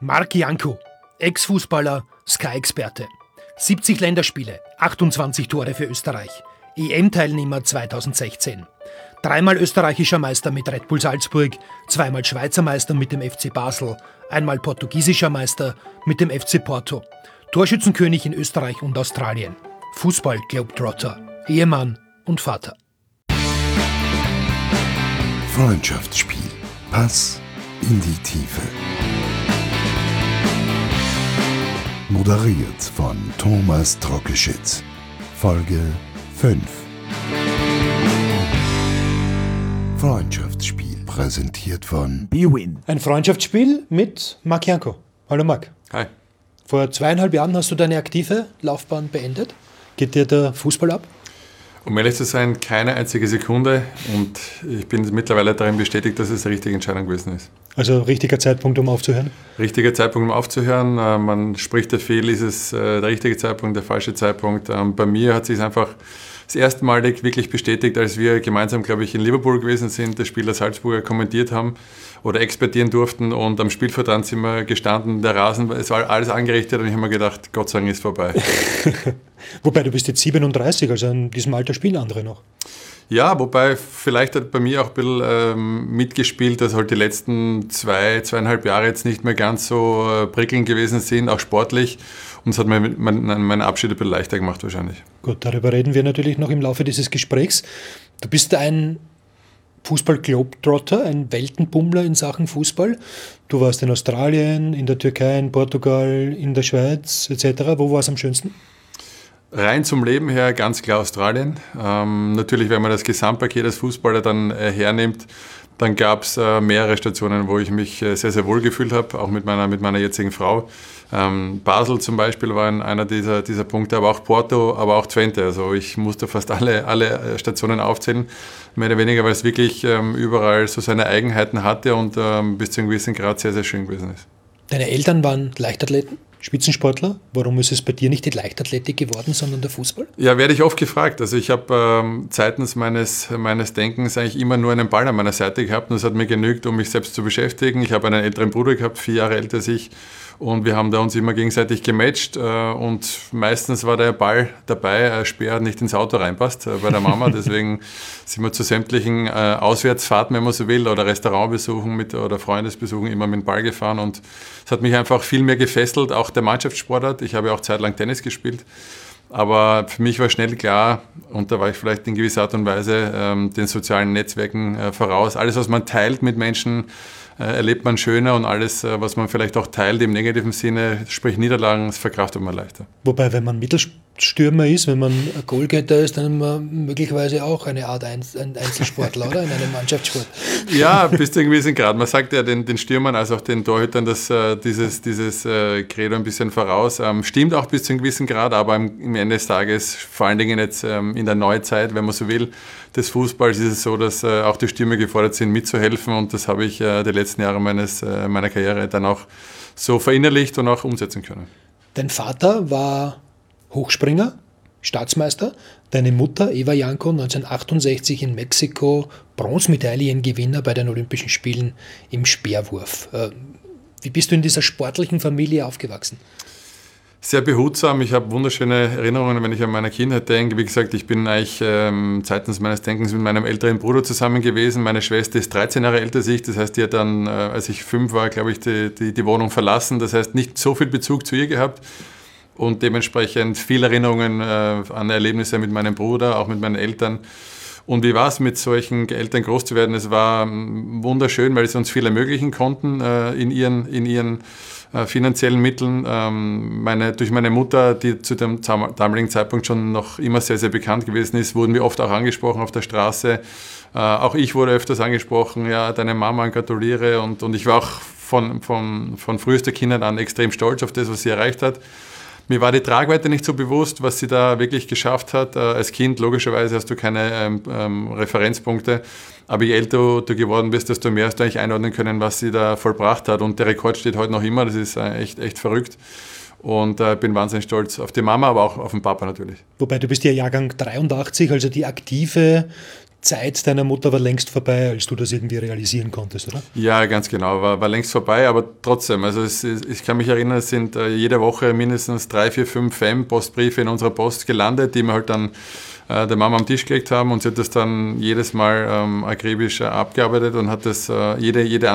Marc Janko, Ex-Fußballer, Sky-Experte. 70 Länderspiele, 28 Tore für Österreich. EM-Teilnehmer 2016. Dreimal österreichischer Meister mit Red Bull Salzburg, zweimal Schweizer Meister mit dem FC Basel, einmal portugiesischer Meister mit dem FC Porto. Torschützenkönig in Österreich und Australien. Fußball-Globetrotter, Ehemann und Vater. Freundschaftsspiel. Pass in die Tiefe. Moderiert von Thomas Trockeschitz. Folge 5. Freundschaftsspiel präsentiert von BWin. Ein Freundschaftsspiel mit Marc Janko. Hallo Marc. Hi. Vor 2,5 Jahren hast du deine aktive Laufbahn beendet. Geht dir der Fußball ab? Um ehrlich zu sein, keine einzige Sekunde, und ich bin mittlerweile darin bestätigt, dass es die richtige Entscheidung gewesen ist. Also richtiger Zeitpunkt, um aufzuhören? Richtiger Zeitpunkt, um aufzuhören. Man spricht ja viel, ist es der richtige Zeitpunkt, der falsche Zeitpunkt. Bei mir hat sich es einfach das erste Mal wirklich bestätigt, als wir gemeinsam, glaube ich, in Liverpool gewesen sind, das Spiel der Salzburger kommentiert haben oder expertieren durften, und am Spielfeldrand sind wir gestanden, der Rasen, es war alles angerichtet, und ich habe mir gedacht, Gott sei Dank ist vorbei. Wobei, du bist jetzt 37, also in diesem Alter spielen andere noch. Ja, wobei vielleicht hat bei mir auch ein bisschen mitgespielt, dass halt die letzten 2,5 Jahre jetzt nicht mehr ganz so prickelnd gewesen sind, auch sportlich. Und es hat mir meinen Abschied ein bisschen leichter gemacht wahrscheinlich. Gut, darüber reden wir natürlich noch im Laufe dieses Gesprächs. Du bist ein Fußball-Globetrotter, ein Weltenbummler in Sachen Fußball. Du warst in Australien, in der Türkei, in Portugal, in der Schweiz etc. Wo war es am schönsten? Rein zum Leben her ganz klar Australien. Natürlich, wenn man das Gesamtpaket als Fußballer dann hernimmt, dann gab es mehrere Stationen, wo ich mich sehr, sehr wohl gefühlt habe, auch mit meiner jetzigen Frau. Basel zum Beispiel war einer dieser Punkte, aber auch Porto, aber auch Twente. Also ich musste fast alle Stationen aufzählen, mehr oder weniger, weil es wirklich überall so seine Eigenheiten hatte und bis zu einem gewissen Grad sehr, sehr schön gewesen ist. Deine Eltern waren Leichtathleten, Spitzensportler. Warum ist es bei dir nicht die Leichtathletik geworden, sondern der Fußball? Ja, werde ich oft gefragt. Also ich habe seitens meines Denkens eigentlich immer nur einen Ball an meiner Seite gehabt, und das hat mir genügt, um mich selbst zu beschäftigen. Ich habe einen älteren Bruder gehabt, 4 Jahre älter als ich, und wir haben da uns immer gegenseitig gematcht, und meistens war der Ball dabei, ein Speer nicht ins Auto reinpasst bei der Mama. Deswegen sind wir zu sämtlichen Auswärtsfahrten, wenn man so will, oder Restaurantbesuchen oder Freundesbesuchen immer mit dem Ball gefahren, und es hat mich einfach viel mehr gefesselt, auch der Mannschaftssportart. Ich habe ja auch zeitlang Tennis gespielt, aber für mich war schnell klar, und da war ich vielleicht in gewisser Art und Weise den sozialen Netzwerken voraus. Alles, was man teilt mit Menschen, erlebt man schöner, und alles, was man vielleicht auch teilt im negativen Sinne, sprich Niederlagen, das verkraftet man leichter. Wobei, wenn man Mittelstürmer ist, wenn man ein Goalgetter ist, dann ist man möglicherweise auch eine Art Einzelsportler, oder? In einem Mannschaftssport. Ja, bis zu einem gewissen Grad. Man sagt ja den Stürmern als auch den Torhütern, dass dieses Credo ein bisschen voraus. Stimmt auch bis zu einem gewissen Grad, aber im Ende des Tages, vor allen Dingen jetzt in der Neuzeit, wenn man so will, des Fußballs, ist es so, dass auch die Stürmer gefordert sind, mitzuhelfen, und das habe ich die letzten Jahre meiner Karriere dann auch so verinnerlicht und auch umsetzen können. Dein Vater war Hochspringer, Staatsmeister. Deine Mutter, Eva Janko, 1968 in Mexiko Bronzemedaillengewinner bei den Olympischen Spielen im Speerwurf. Wie bist du in dieser sportlichen Familie aufgewachsen? Sehr behutsam. Ich habe wunderschöne Erinnerungen, wenn ich an meine Kindheit denke. Wie gesagt, ich bin eigentlich seitens meines Denkens mit meinem älteren Bruder zusammen gewesen. Meine Schwester ist 13 Jahre älter als ich. Das heißt, die hat dann, als ich 5 war, glaube ich, die Wohnung verlassen. Das heißt, nicht so viel Bezug zu ihr gehabt. Und dementsprechend viele Erinnerungen an Erlebnisse mit meinem Bruder, auch mit meinen Eltern. Und wie war es, mit solchen Eltern groß zu werden? Es war wunderschön, weil sie uns viel ermöglichen konnten in ihren finanziellen Mitteln. Durch meine Mutter, die zu dem damaligen Zeitpunkt schon noch immer sehr, sehr bekannt gewesen ist, wurden wir oft auch angesprochen auf der Straße. Auch ich wurde öfters angesprochen, ja, deine Mama, gratuliere. Und ich war auch von frühester Kindheit an extrem stolz auf das, was sie erreicht hat. Mir war die Tragweite nicht so bewusst, was sie da wirklich geschafft hat. Als Kind, logischerweise, hast du keine Referenzpunkte. Aber je älter du geworden bist, desto mehr hast du eigentlich einordnen können, was sie da vollbracht hat. Und der Rekord steht heute noch immer. Das ist echt verrückt. Und bin wahnsinnig stolz auf die Mama, aber auch auf den Papa natürlich. Wobei, du bist ja Jahrgang 83, also die aktive Zeit deiner Mutter war längst vorbei, als du das irgendwie realisieren konntest, oder? Ja, ganz genau, war längst vorbei, aber trotzdem, also ich kann mich erinnern, es sind jede Woche mindestens 3, 4, 5 Fan-Postbriefe in unserer Post gelandet, die wir halt dann der Mama am Tisch gelegt haben, und sie hat das dann jedes Mal akribisch abgearbeitet und hat das jede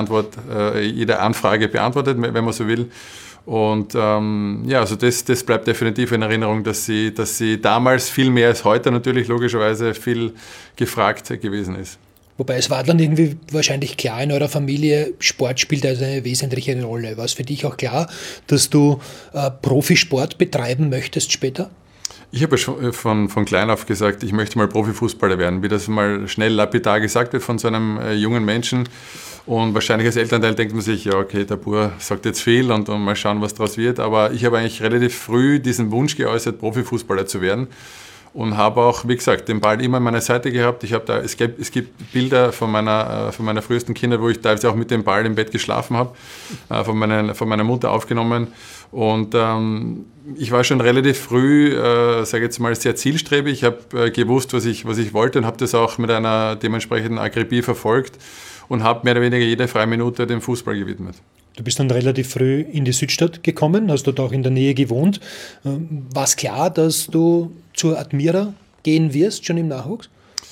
Anfrage beantwortet, wenn man so will. Und also das bleibt definitiv in Erinnerung, dass sie damals viel mehr als heute natürlich logischerweise viel gefragt gewesen ist. Wobei es war dann irgendwie wahrscheinlich klar in eurer Familie, Sport spielt also eine wesentliche Rolle. War es für dich auch klar, dass du Profisport betreiben möchtest später? Ich habe schon von klein auf gesagt, ich möchte mal Profifußballer werden, wie das mal schnell lapidar gesagt wird von so einem jungen Menschen. Und wahrscheinlich als Elternteil denkt man sich, ja okay, der Bub sagt jetzt viel und mal schauen, was daraus wird. Aber ich habe eigentlich relativ früh diesen Wunsch geäußert, Profifußballer zu werden. Und habe auch, wie gesagt, den Ball immer an meiner Seite gehabt. Es gibt Bilder von meiner frühesten Kindheit, wo ich teilweise auch mit dem Ball im Bett geschlafen habe, von meiner Mutter aufgenommen. Und ich war schon relativ früh, sage jetzt mal, sehr zielstrebig. Ich habe gewusst, was ich wollte, und habe das auch mit einer dementsprechenden Akribie verfolgt und habe mehr oder weniger jede freie Minute dem Fußball gewidmet. Du bist dann relativ früh in die Südstadt gekommen, hast dort auch in der Nähe gewohnt. War es klar, dass du zur Admira gehen wirst, schon im Nachwuchs?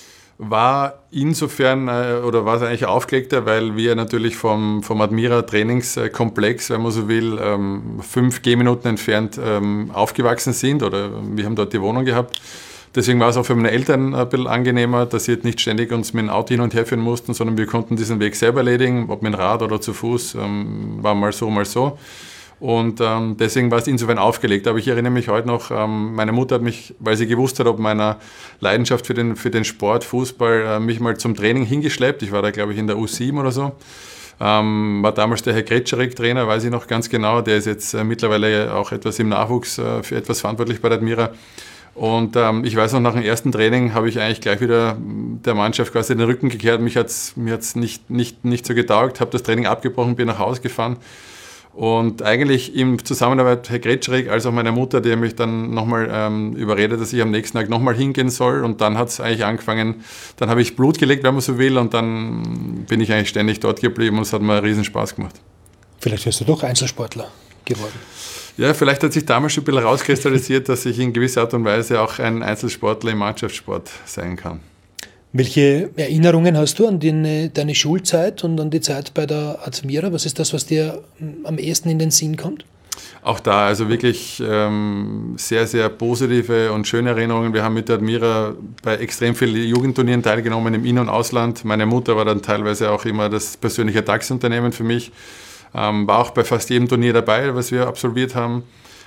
War insofern, oder war es eigentlich aufgelegter, weil wir natürlich vom Admira Trainingskomplex, wenn man so will, 5 Gehminuten entfernt aufgewachsen sind, oder wir haben dort die Wohnung gehabt. Deswegen war es auch für meine Eltern ein bisschen angenehmer, dass sie jetzt nicht ständig uns mit dem Auto hin und her führen mussten, sondern wir konnten diesen Weg selber erledigen, ob mit dem Rad oder zu Fuß, war mal so, mal so. Und deswegen war es insofern aufgelegt. Aber ich erinnere mich heute noch, meine Mutter hat mich, weil sie gewusst hat, ob meiner Leidenschaft für den Sport, Fußball, mich mal zum Training hingeschleppt. Ich war da, glaube ich, in der U7 oder so. War damals der Herr Gretscherek Trainer, weiß ich noch ganz genau. Der ist jetzt mittlerweile auch etwas im Nachwuchs für etwas verantwortlich bei der Admira. Und ich weiß noch, nach dem ersten Training habe ich eigentlich gleich wieder der Mannschaft quasi den Rücken gekehrt. Mir hat's nicht so getaugt, habe das Training abgebrochen, bin nach Hause gefahren. Und eigentlich in Zusammenarbeit Herr Gretscherek als auch meine Mutter, die haben mich dann nochmal überredet, dass ich am nächsten Tag nochmal hingehen soll. Und dann hat es eigentlich angefangen, dann habe ich Blut gelegt, wenn man so will. Und dann bin ich eigentlich ständig dort geblieben und es hat mir riesen Spaß gemacht. Vielleicht wärst du doch Einzelsportler geworden. Ja, vielleicht hat sich damals schon ein bisschen herauskristallisiert, dass ich in gewisser Art und Weise auch ein Einzelsportler im Mannschaftssport sein kann. Welche Erinnerungen hast du an deine Schulzeit und an die Zeit bei der Admira? Was ist das, was dir am ehesten in den Sinn kommt? Auch da, also wirklich sehr, sehr positive und schöne Erinnerungen. Wir haben mit der Admira bei extrem vielen Jugendturnieren teilgenommen, im In- und Ausland. Meine Mutter war dann teilweise auch immer das persönliche DAX-Unternehmen für mich. War auch bei fast jedem Turnier dabei, was wir absolviert haben.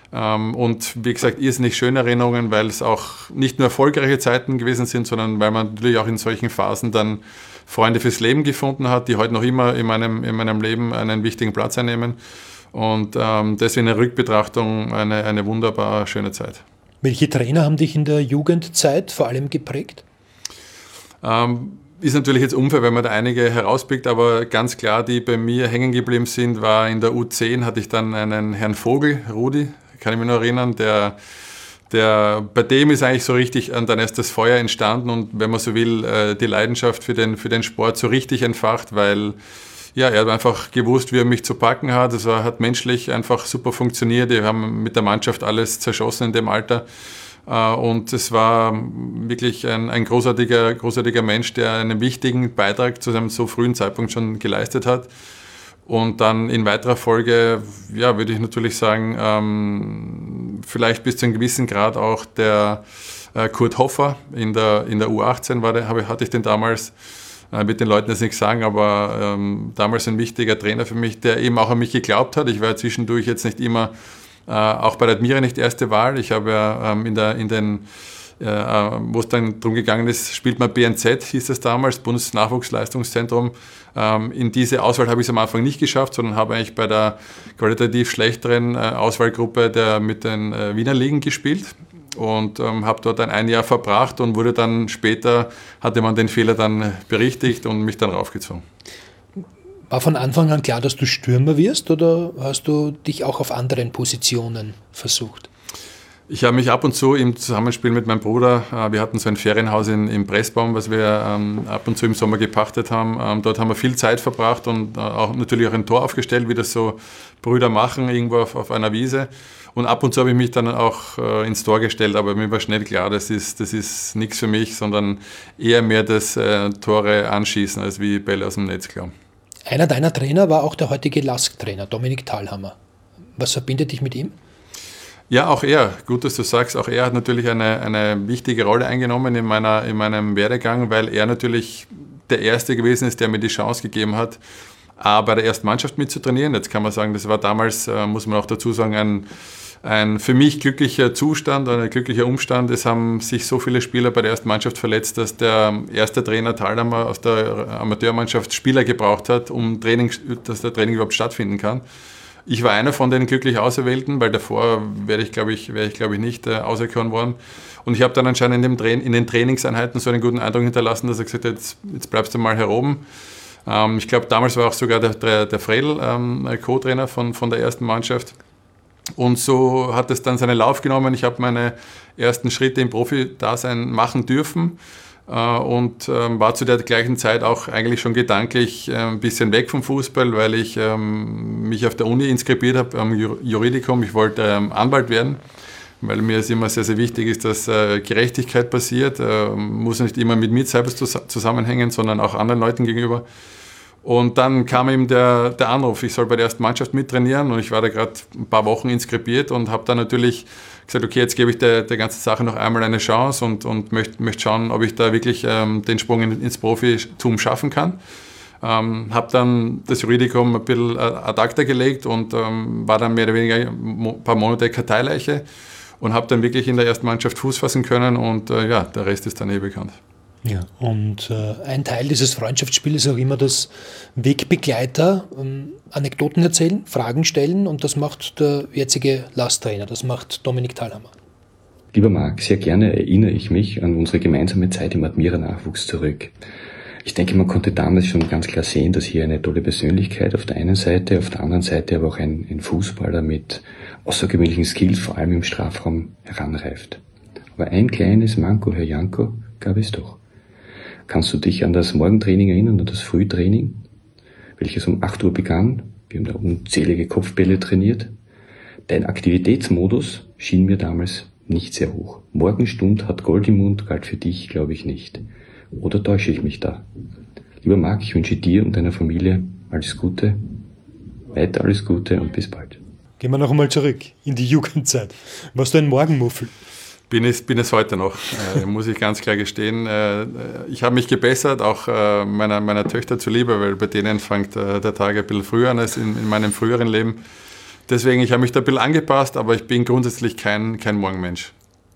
Und wie gesagt, irrsinnig schöne Erinnerungen, weil es auch nicht nur erfolgreiche Zeiten gewesen sind, sondern weil man natürlich auch in solchen Phasen dann Freunde fürs Leben gefunden hat, die heute noch immer in meinem Leben einen wichtigen Platz einnehmen. Und deswegen eine Rückbetrachtung eine wunderbar schöne Zeit. Welche Trainer haben dich in der Jugendzeit vor allem geprägt? Ist natürlich jetzt unfair, wenn man da einige herauspickt, aber ganz klar, die bei mir hängen geblieben sind, war in der U10 hatte ich dann einen Herrn Vogel, Rudi, kann ich mich noch erinnern, bei dem ist eigentlich so richtig dann erst das Feuer entstanden und wenn man so will, die Leidenschaft für den Sport so richtig entfacht, weil ja, er hat einfach gewusst, wie er mich zu packen hat. Es hat menschlich einfach super funktioniert. Wir haben mit der Mannschaft alles zerschossen in dem Alter. Und es war wirklich ein großartiger Mensch, der einen wichtigen Beitrag zu einem so frühen Zeitpunkt schon geleistet hat. Und dann in weiterer Folge, ja, würde ich natürlich sagen, vielleicht bis zu einem gewissen Grad auch der Kurt Hoffer in der U18 hatte ich den damals, mit den Leuten das nicht sagen, aber damals ein wichtiger Trainer für mich, der eben auch an mich geglaubt hat. Ich war zwischendurch jetzt nicht immer auch bei der Admira nicht erste Wahl. Ich habe ja wo es dann darum gegangen ist, spielt man BNZ, hieß es damals, Bundesnachwuchsleistungszentrum. In diese Auswahl habe ich es am Anfang nicht geschafft, sondern habe eigentlich bei der qualitativ schlechteren Auswahlgruppe mit den Wiener Ligen gespielt und habe dort ein Jahr verbracht und wurde dann später, hatte man den Fehler dann berichtigt und mich dann raufgezogen. War von Anfang an klar, dass du Stürmer wirst oder hast du dich auch auf anderen Positionen versucht? Ich habe mich ab und zu im Zusammenspiel mit meinem Bruder, wir hatten so ein Ferienhaus in Pressbaum, was wir ab und zu im Sommer gepachtet haben. Dort haben wir viel Zeit verbracht und natürlich auch ein Tor aufgestellt, wie das so Brüder machen, irgendwo auf einer Wiese. Und ab und zu habe ich mich dann auch ins Tor gestellt, aber mir war schnell klar, das ist nichts für mich, sondern eher mehr das Tore anschießen, als wie Bälle aus dem Netz klauen. Einer deiner Trainer war auch der heutige LASK-Trainer, Dominik Thalhammer. Was verbindet dich mit ihm? Ja, auch er, gut, dass du sagst, auch er hat natürlich eine wichtige Rolle eingenommen in meinem Werdegang, weil er natürlich der Erste gewesen ist, der mir die Chance gegeben hat, bei der ersten Mannschaft mitzutrainieren. Jetzt kann man sagen, das war damals, muss man auch dazu sagen, ein für mich glücklicher Zustand, ein glücklicher Umstand. Es haben sich so viele Spieler bei der ersten Mannschaft verletzt, dass der erste Trainer Thalhammer aus der Amateurmannschaft Spieler gebraucht hat, dass der Training überhaupt stattfinden kann. Ich war einer von den glücklich Auserwählten, weil davor wäre ich, glaube ich, nicht auserkoren worden. Und ich habe dann anscheinend in den Trainingseinheiten so einen guten Eindruck hinterlassen, dass er gesagt hat, jetzt bleibst du mal hier oben. Ich glaube, damals war auch sogar der Fredl Co-Trainer von der ersten Mannschaft. Und so hat es dann seinen Lauf genommen. Ich habe meine ersten Schritte im Profi-Dasein machen dürfen. Und war zu der gleichen Zeit auch eigentlich schon gedanklich ein bisschen weg vom Fußball, weil ich mich auf der Uni inskribiert habe am Juridikum. Ich wollte Anwalt werden, weil mir es immer sehr, sehr wichtig ist, dass Gerechtigkeit passiert. Muss nicht immer mit mir selbst zusammenhängen, sondern auch anderen Leuten gegenüber. Und dann kam eben der Anruf, ich soll bei der ersten Mannschaft mittrainieren und ich war da gerade ein paar Wochen inskribiert und habe dann natürlich gesagt, okay, jetzt gebe ich der ganzen Sache noch einmal eine Chance und möchte schauen, ob ich da wirklich den Sprung ins Profitum schaffen kann. Habe dann das Juridikum ein bisschen ad acta gelegt und war dann mehr oder weniger ein paar Monate Karteileiche und habe dann wirklich in der ersten Mannschaft Fuß fassen können und der Rest ist dann bekannt. Ja, und ein Teil dieses Freundschaftsspiels ist auch immer das Wegbegleiter, Anekdoten erzählen, Fragen stellen und das macht der jetzige LASK-Trainer, das macht Dominik Thalhammer. Lieber Marc, sehr gerne erinnere ich mich an unsere gemeinsame Zeit im Admira-Nachwuchs zurück. Ich denke, man konnte damals schon ganz klar sehen, dass hier eine tolle Persönlichkeit auf der einen Seite, auf der anderen Seite aber auch ein Fußballer mit außergewöhnlichen Skills, vor allem im Strafraum, heranreift. Aber ein kleines Manko, Herr Janko, gab es doch. Kannst du dich an das Morgentraining erinnern, an das Frühtraining, welches um 8 Uhr begann? Wir haben da unzählige Kopfbälle trainiert. Dein Aktivitätsmodus schien mir damals nicht sehr hoch. Morgenstund hat Gold im Mund, galt für dich, glaube ich, nicht. Oder täusche ich mich da? Lieber Marc, ich wünsche dir und deiner Familie alles Gute, weiter alles Gute und bis bald. Gehen wir noch einmal zurück in die Jugendzeit. Warst du ein Morgenmuffel? Bin es heute noch, muss ich ganz klar gestehen. Ich habe mich gebessert, auch meiner Töchter zuliebe, weil bei denen fängt der Tag ein bisschen früher an als in meinem früheren Leben. Deswegen, ich habe mich da ein bisschen angepasst, aber ich bin grundsätzlich kein Morgenmensch.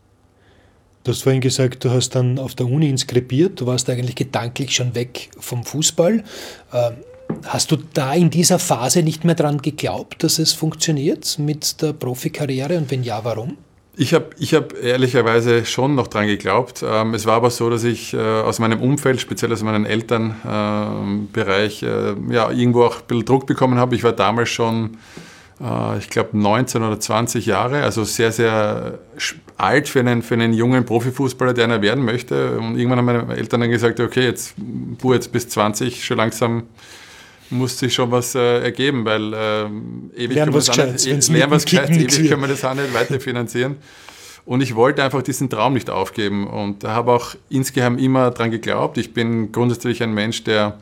Du hast vorhin gesagt, du hast dann auf der Uni inskribiert, du warst eigentlich gedanklich schon weg vom Fußball. Hast du da in dieser Phase nicht mehr dran geglaubt, dass es funktioniert mit der Profikarriere und wenn ja, warum? Ich hab ehrlicherweise schon noch dran geglaubt. Es war aber so, dass ich aus meinem Umfeld, speziell aus meinem Elternbereich, irgendwo auch ein bisschen Druck bekommen habe. Ich war damals schon, ich glaube, 19 oder 20 Jahre, also sehr, sehr alt für einen jungen Profifußballer, der einer werden möchte. Und irgendwann haben meine Eltern dann gesagt, okay, jetzt bis 20, schon langsam muss sich schon was ergeben, weil ewig können wir das auch nicht weiter finanzieren. Und ich wollte einfach diesen Traum nicht aufgeben und habe auch insgeheim immer daran geglaubt. Ich bin grundsätzlich ein Mensch, der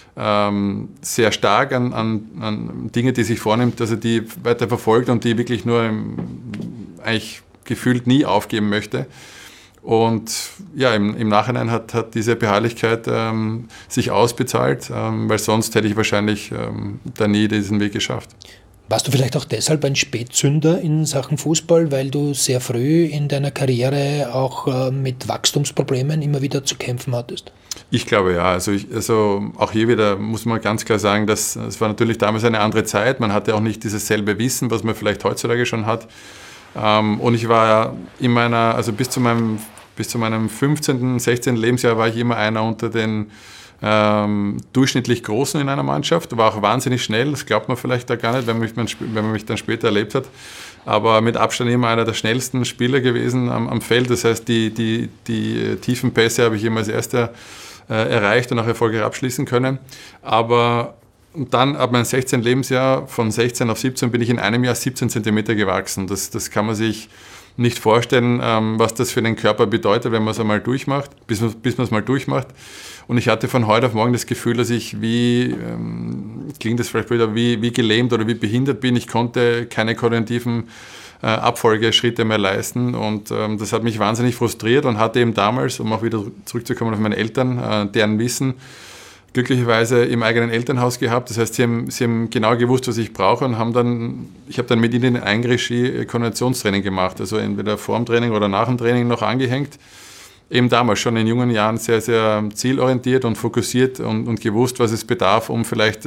sehr stark an Dinge, die sich vornimmt, dass er die weiter verfolgt und die wirklich nur eigentlich gefühlt nie aufgeben möchte. Und ja, im Nachhinein hat diese Beharrlichkeit sich ausbezahlt, weil sonst hätte ich wahrscheinlich da nie diesen Weg geschafft. Warst du vielleicht auch deshalb ein Spätzünder in Sachen Fußball, weil du sehr früh in deiner Karriere auch mit Wachstumsproblemen immer wieder zu kämpfen hattest? Ich glaube ja. Also auch hier wieder muss man ganz klar sagen, dass es war natürlich damals eine andere Zeit. Man hatte auch nicht dieses selbe Wissen, was man vielleicht heutzutage schon hat. Und ich war bis zu meinem 15., 16. Lebensjahr war ich immer einer unter den durchschnittlich Großen in einer Mannschaft, war auch wahnsinnig schnell, das glaubt man vielleicht da gar nicht, wenn man mich dann später erlebt hat, aber mit Abstand immer einer der schnellsten Spieler gewesen am Feld, das heißt, die tiefen Pässe habe ich immer als erster erreicht und auch erfolgreich abschließen können, aber dann ab meinem 16. Lebensjahr, von 16 auf 17, bin ich in einem Jahr 17 Zentimeter gewachsen. Das kann man sich nicht vorstellen, was das für den Körper bedeutet, wenn man es einmal durchmacht, bis man es mal durchmacht. Und ich hatte von heute auf morgen das Gefühl, dass ich klingt das vielleicht blöd, wie gelähmt oder wie behindert bin. Ich konnte keine koordinativen Abfolgeschritte mehr leisten und das hat mich wahnsinnig frustriert und hatte eben damals, um auch wieder zurückzukommen auf meine Eltern, deren Wissen, glücklicherweise im eigenen Elternhaus gehabt. Das heißt, sie haben genau gewusst, was ich brauche und ich habe dann mit ihnen in Eigenregie Koordinationstraining gemacht, also entweder vor dem Training oder nach dem Training noch angehängt. Eben damals schon in jungen Jahren sehr, sehr zielorientiert und fokussiert und gewusst, was es bedarf, um vielleicht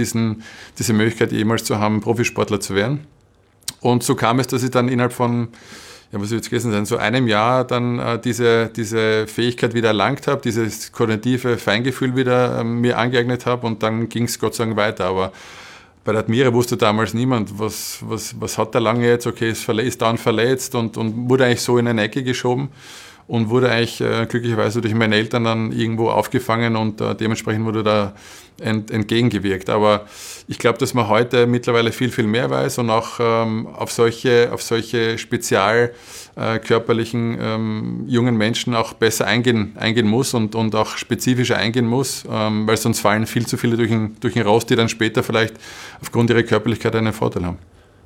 diese Möglichkeit jemals zu haben, Profisportler zu werden. Und so kam es, dass ich dann innerhalb von was wird es gewesen sein, so einem Jahr dann diese Fähigkeit wieder erlangt habe, dieses koordinative Feingefühl wieder mir angeeignet habe und dann ging es Gott sei Dank weiter. Aber bei der Admira wusste damals niemand, was hat der Lange jetzt, okay, ist dann verletzt und wurde eigentlich so in eine Ecke geschoben und wurde eigentlich glücklicherweise durch meine Eltern dann irgendwo aufgefangen und dementsprechend wurde da entgegengewirkt. Aber ich glaube, dass man heute mittlerweile viel, viel mehr weiß und auch auf solche spezial körperlichen jungen Menschen auch besser eingehen muss und auch spezifischer eingehen muss, weil sonst fallen viel zu viele durch den Rost, die dann später vielleicht aufgrund ihrer Körperlichkeit einen Vorteil haben.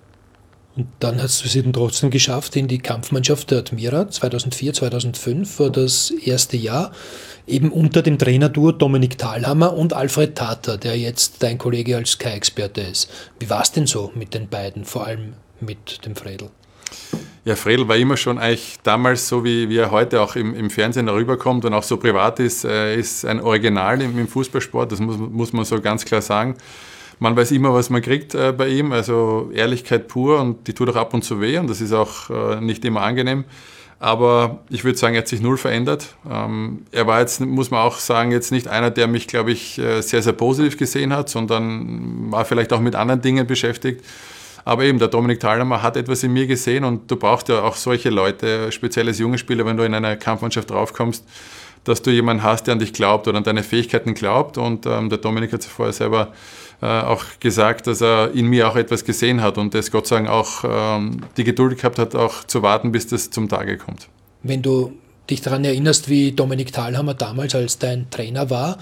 Und dann hast du es eben trotzdem geschafft in die Kampfmannschaft der Admira. 2004, 2005 war das erste Jahr, eben unter dem Trainerduo Dominik Thalhammer und Alfred Tater, der jetzt dein Kollege als Sky-Experte ist. Wie war es denn so mit den beiden, vor allem mit dem Fredl? Ja, Fredl war immer schon eigentlich damals, so wie er heute auch im Fernsehen rüberkommt und auch so privat ist ein Original im Fußballsport, das muss man so ganz klar sagen. Man weiß immer, was man kriegt bei ihm, also Ehrlichkeit pur und die tut auch ab und zu weh und das ist auch nicht immer angenehm. Aber ich würde sagen, er hat sich null verändert. Er war jetzt, muss man auch sagen, jetzt nicht einer, der mich, glaube ich, sehr, sehr positiv gesehen hat, sondern war vielleicht auch mit anderen Dingen beschäftigt. Aber eben, der Dominik Thalhammer hat etwas in mir gesehen und du brauchst ja auch solche Leute, speziell als junge Spieler, wenn du in einer Kampfmannschaft draufkommst, dass du jemanden hast, der an dich glaubt oder an deine Fähigkeiten glaubt. Und der Dominik hat es vorher selber auch gesagt, dass er in mir auch etwas gesehen hat und das Gott sei Dank auch die Geduld gehabt hat, auch zu warten, bis das zum Tage kommt. Wenn du dich daran erinnerst, wie Dominik Thalhammer damals als dein Trainer war,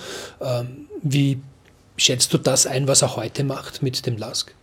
wie schätzt du das ein, was er heute macht mit dem LASK?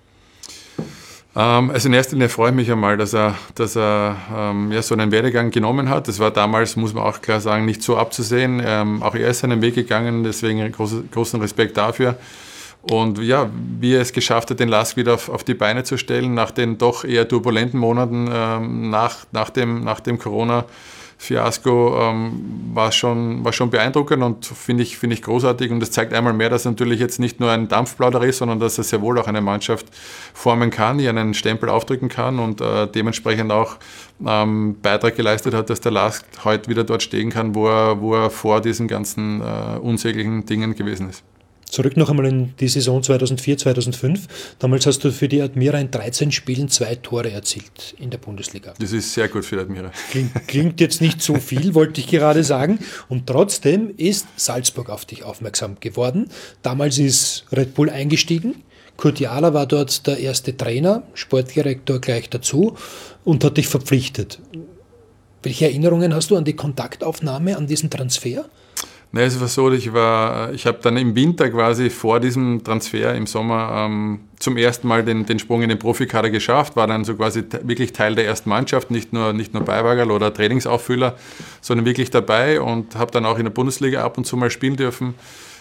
Also in erster Linie freue ich mich einmal, dass er so einen Werdegang genommen hat. Das war damals, muss man auch klar sagen, nicht so abzusehen. Auch er ist seinen Weg gegangen, deswegen großen Respekt dafür. Und ja, wie er es geschafft hat, den LASK wieder auf die Beine zu stellen, nach den doch eher turbulenten Monaten nach dem Corona-Fiasko, war schon beeindruckend und finde ich großartig. Und das zeigt einmal mehr, dass er natürlich jetzt nicht nur ein Dampfplauderer ist, sondern dass er sehr wohl auch eine Mannschaft formen kann, die einen Stempel aufdrücken kann und dementsprechend auch Beitrag geleistet hat, dass der LASK heute wieder dort stehen kann, wo er vor diesen ganzen unsäglichen Dingen gewesen ist. Zurück noch einmal in die Saison 2004, 2005. Damals hast du für die Admira in 13 Spielen 2 Tore erzielt in der Bundesliga. Das ist sehr gut für die Admira. Klingt jetzt nicht so viel, wollte ich gerade sagen. Und trotzdem ist Salzburg auf dich aufmerksam geworden. Damals ist Red Bull eingestiegen. Kurt Jahler war dort der erste Trainer, Sportdirektor gleich dazu und hat dich verpflichtet. Welche Erinnerungen hast du an die Kontaktaufnahme, an diesen Transfer? Nein, es war so, ich habe dann im Winter quasi vor diesem Transfer im Sommer zum ersten Mal den Sprung in den Profikader geschafft, war dann so quasi wirklich Teil der ersten Mannschaft, nicht nur Beiwagerl oder Trainingsauffüller, sondern wirklich dabei und habe dann auch in der Bundesliga ab und zu mal spielen dürfen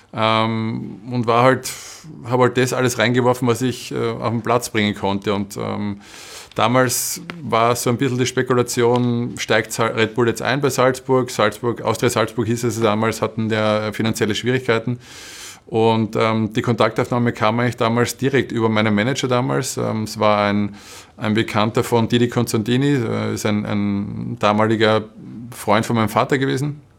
und habe halt das alles reingeworfen, was ich auf den Platz bringen konnte und damals war so ein bisschen die Spekulation, steigt Red Bull jetzt ein bei Salzburg? Austria Salzburg hieß es damals, hatten ja finanzielle Schwierigkeiten. Und die Kontaktaufnahme kam eigentlich damals direkt über meinen Manager damals. Es war ein Bekannter von Didi Constantini, ist ein damaliger Freund von meinem Vater gewesen.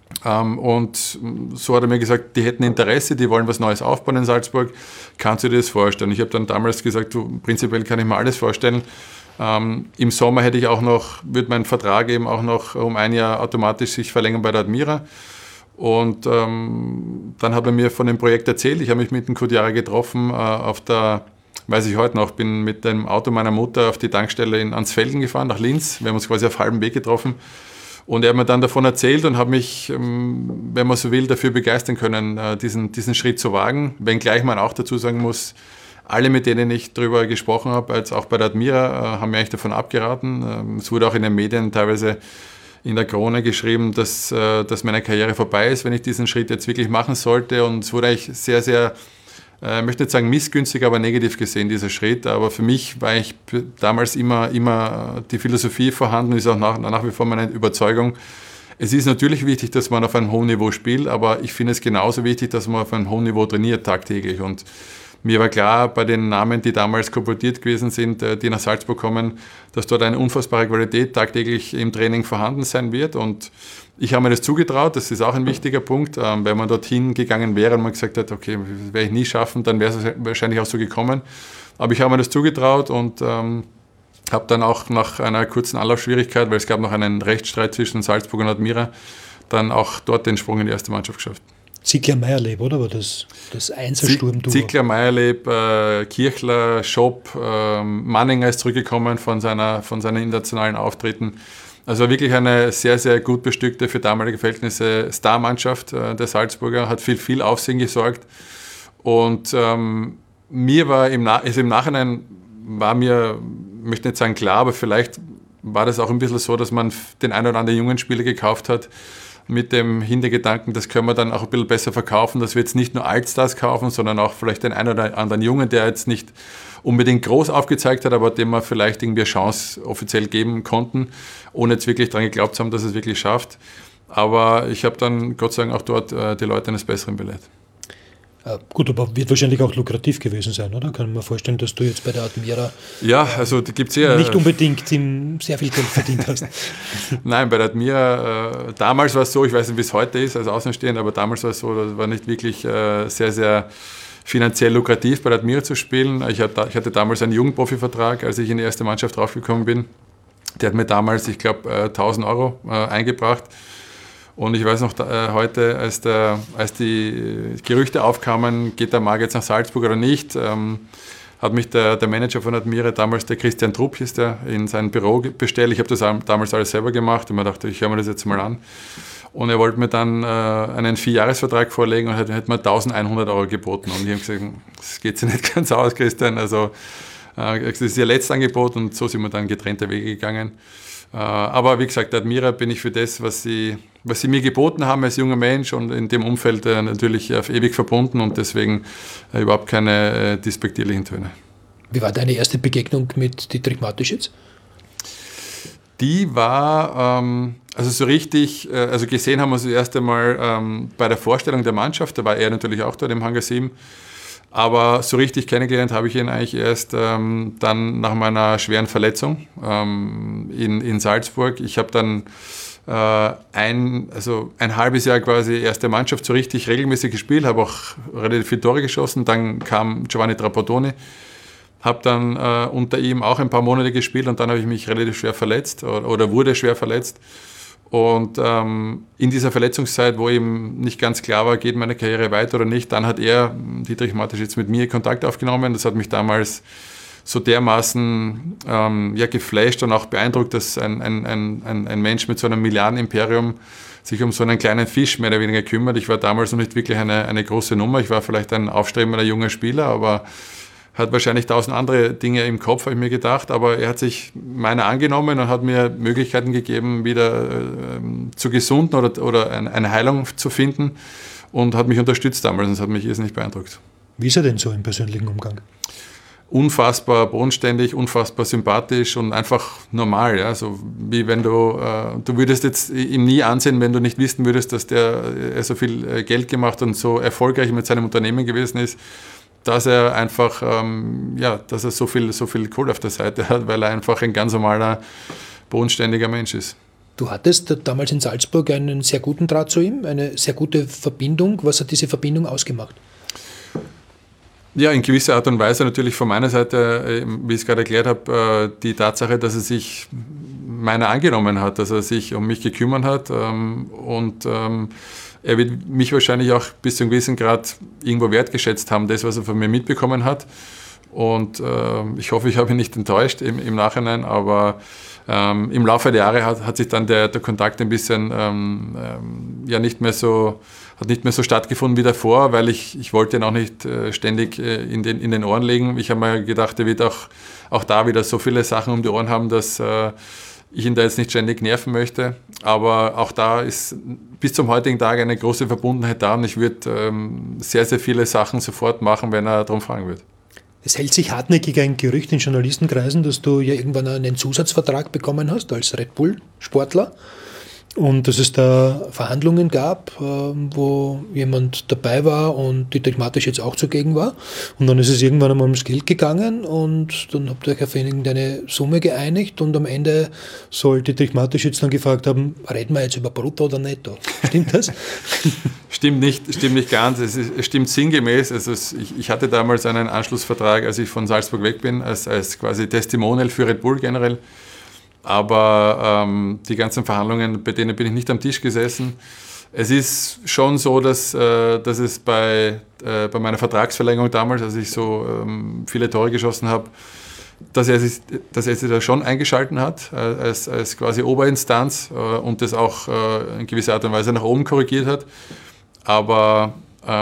Und so hat er mir gesagt, die hätten Interesse, die wollen was Neues aufbauen in Salzburg. Kannst du dir das vorstellen? Ich habe dann damals gesagt, prinzipiell kann ich mir alles vorstellen. Im Sommer wird mein Vertrag eben auch noch um ein Jahr automatisch sich verlängern bei der Admira. Und dann hat er mir von dem Projekt erzählt. Ich habe mich mit dem Kudjara getroffen weiß ich heute noch, bin mit dem Auto meiner Mutter auf die Tankstelle in Ansfelden gefahren, nach Linz. Wir haben uns quasi auf halbem Weg getroffen. Und er hat mir dann davon erzählt und habe mich, wenn man so will, dafür begeistern können, diesen Schritt zu wagen. Wenngleich man auch dazu sagen muss, alle, mit denen ich darüber gesprochen habe, als auch bei der Admira, haben mir eigentlich davon abgeraten. Es wurde auch in den Medien teilweise in der Krone geschrieben, dass meine Karriere vorbei ist, wenn ich diesen Schritt jetzt wirklich machen sollte. Und es wurde eigentlich sehr, sehr, ich möchte nicht sagen missgünstig, aber negativ gesehen, dieser Schritt. Aber für mich war eigentlich damals immer die Philosophie vorhanden, ist auch nach wie vor meine Überzeugung. Es ist natürlich wichtig, dass man auf einem hohen Niveau spielt, aber ich finde es genauso wichtig, dass man auf einem hohen Niveau trainiert tagtäglich. Und mir war klar, bei den Namen, die damals kolportiert gewesen sind, die nach Salzburg kommen, dass dort eine unfassbare Qualität tagtäglich im Training vorhanden sein wird. Und ich habe mir das zugetraut, das ist auch ein wichtiger Punkt. Wenn man dorthin gegangen wäre und man gesagt hat, okay, das werde ich nie schaffen, dann wäre es wahrscheinlich auch so gekommen. Aber ich habe mir das zugetraut und habe dann auch nach einer kurzen Anlaufschwierigkeit, weil es gab noch einen Rechtsstreit zwischen Salzburg und Admira, dann auch dort den Sprung in die erste Mannschaft geschafft. Ziegler-Meierleb, oder? War das Einzelsturm-Duo? Ziegler-Meierleb, Kirchler, Schopp, Manninger ist zurückgekommen von seinen internationalen Auftritten. Also wirklich eine sehr, sehr gut bestückte, für damalige Verhältnisse Starmannschaft der Salzburger, hat viel Aufsehen gesorgt. Und mir war im Nachhinein, ich möchte nicht sagen klar, aber vielleicht war das auch ein bisschen so, dass man den einen oder anderen jungen Spieler gekauft hat, mit dem Hintergedanken, das können wir dann auch ein bisschen besser verkaufen, dass wir jetzt nicht nur Altstars kaufen, sondern auch vielleicht den einen oder anderen Jungen, der jetzt nicht unbedingt groß aufgezeigt hat, aber dem wir vielleicht irgendwie eine Chance offiziell geben konnten, ohne jetzt wirklich daran geglaubt zu haben, dass es wirklich schafft. Aber ich habe dann Gott sei Dank auch dort die Leute eines Besseren belehrt. Gut, aber wird wahrscheinlich auch lukrativ gewesen sein, oder? Kann man vorstellen, dass du jetzt bei der Admira nicht unbedingt sehr viel Geld verdient hast. Nein, bei der Admira, damals war es so, ich weiß nicht, wie es heute ist, als Außenstehend, aber damals war es so, das war nicht wirklich sehr, sehr finanziell lukrativ, bei der Admira zu spielen. Ich hatte damals einen Jugendprofi-Vertrag, als ich in die erste Mannschaft draufgekommen bin. Der hat mir damals, ich glaube, 1.000 Euro eingebracht. Und ich weiß noch heute, als die Gerüchte aufkamen, geht der Marc jetzt nach Salzburg oder nicht, hat mich der Manager von Admira, damals der Christian Trupp hieß der, in sein Büro bestellt. Ich habe das damals alles selber gemacht und mir dachte, ich höre mir das jetzt mal an. Und er wollte mir dann einen 4-Jahres-Vertrag vorlegen und hat mir 1.100 Euro geboten. Und ich habe gesagt, das geht sich nicht ganz aus, Christian. Also das ist ihr letztes Angebot und so sind wir dann getrennte Wege gegangen. Aber wie gesagt, der Admira bin ich für das, was sie mir geboten haben als junger Mensch und in dem Umfeld natürlich auf ewig verbunden und deswegen überhaupt keine despektierlichen Töne. Wie war deine erste Begegnung mit Dietrich Mateschitz? Die war, also so richtig, also gesehen haben wir uns das erste Mal bei der Vorstellung der Mannschaft, da war er natürlich auch dort im Hangar 7. Aber so richtig kennengelernt habe ich ihn eigentlich erst dann nach meiner schweren Verletzung in Salzburg. Ich habe dann ein halbes Jahr quasi erste Mannschaft so richtig regelmäßig gespielt, habe auch relativ viele Tore geschossen. Dann kam Giovanni Trapattoni, habe dann unter ihm auch ein paar Monate gespielt und dann habe ich mich relativ schwer verletzt oder wurde schwer verletzt. Und in dieser Verletzungszeit, wo eben nicht ganz klar war, geht meine Karriere weiter oder nicht, dann hat Dietrich Mateschitz, mit mir Kontakt aufgenommen. Das hat mich damals so dermaßen geflasht und auch beeindruckt, dass ein Mensch mit so einem Milliardenimperium sich um so einen kleinen Fisch mehr oder weniger kümmert. Ich war damals noch nicht wirklich eine große Nummer. Ich war vielleicht ein aufstrebender junger Spieler, aber hat wahrscheinlich 1000 andere Dinge im Kopf, habe ich mir gedacht, aber er hat sich meiner angenommen und hat mir Möglichkeiten gegeben, wieder zu gesunden oder eine Heilung zu finden und hat mich unterstützt damals und das hat mich irrsinnig beeindruckt. Wie ist er denn so im persönlichen Umgang? Unfassbar bodenständig, unfassbar sympathisch und einfach normal. Ja? So wie wenn du würdest jetzt ihm nie ansehen, wenn du nicht wissen würdest, dass er so viel Geld gemacht und so erfolgreich mit seinem Unternehmen gewesen ist, dass er einfach, dass er so viel Kohle auf der Seite hat, weil er einfach ein ganz normaler, bodenständiger Mensch ist. Du hattest damals in Salzburg einen sehr guten Draht zu ihm, eine sehr gute Verbindung. Was hat diese Verbindung ausgemacht? Ja, in gewisser Art und Weise natürlich von meiner Seite, wie ich es gerade erklärt habe, die Tatsache, dass er sich meiner angenommen hat, dass er sich um mich gekümmert hat und er wird mich wahrscheinlich auch bis zu einem gewissen Grad irgendwo wertgeschätzt haben, das, was er von mir mitbekommen hat. Und ich hoffe, ich habe ihn nicht enttäuscht im Nachhinein, aber im Laufe der Jahre hat sich dann der Kontakt ein bisschen nicht mehr so stattgefunden wie davor, weil ich wollte ihn auch nicht ständig in den Ohren legen. Ich habe mir gedacht, er wird auch da wieder so viele Sachen um die Ohren haben, dass ich ihn da jetzt nicht ständig nerven möchte. Aber auch da ist bis zum heutigen Tag eine große Verbundenheit da und ich würde sehr, sehr viele Sachen sofort machen, wenn er darum fragen wird. Es hält sich hartnäckig ein Gerücht in Journalistenkreisen, dass du ja irgendwann einen Zusatzvertrag bekommen hast als Red Bull-Sportler und dass es da Verhandlungen gab, wo jemand dabei war und Dietrich Matesch jetzt auch zugegen war. Und dann ist es irgendwann einmal ums Geld gegangen und dann habt ihr euch auf irgendeine Summe geeinigt und am Ende soll Dietrich Matesch jetzt dann gefragt haben, reden wir jetzt über Brutto oder Netto? Stimmt das? Stimmt nicht ganz. Es stimmt sinngemäß. Also ich hatte damals einen Anschlussvertrag, als ich von Salzburg weg bin, als quasi Testimonial für Red Bull generell. Aber die ganzen Verhandlungen, bei denen bin ich nicht am Tisch gesessen. Es ist schon so, dass es bei meiner Vertragsverlängerung damals, als ich so viele Tore geschossen habe, dass er sich da schon eingeschalten hat als quasi Oberinstanz und das auch in gewisser Art und Weise nach oben korrigiert hat. Aber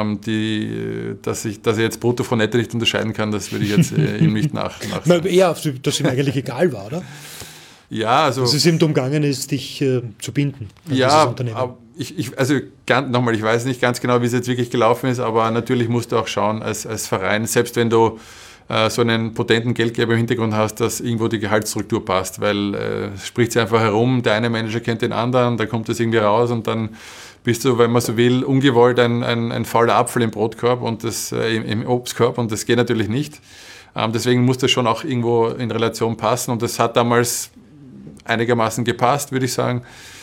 dass er jetzt Brutto von Netto nicht unterscheiden kann, das würde ich jetzt ihm nicht nach. Eher, dass ihm eigentlich egal war, oder? Ja, also. Dass es ihm umgangen ist, dich zu binden an ja, dieses Unternehmen. ich weiß nicht ganz genau, wie es jetzt wirklich gelaufen ist, aber natürlich musst du auch schauen als Verein, selbst wenn du so einen potenten Geldgeber im Hintergrund hast, dass irgendwo die Gehaltsstruktur passt, weil es spricht sich einfach herum, der eine Manager kennt den anderen, da kommt das irgendwie raus und dann bist du, wenn man so will, ungewollt ein fauler Apfel im Brotkorb und im Obstkorb und das geht natürlich nicht. Deswegen muss das schon auch irgendwo in Relation passen und das hat damals einigermaßen gepasst, würde ich sagen.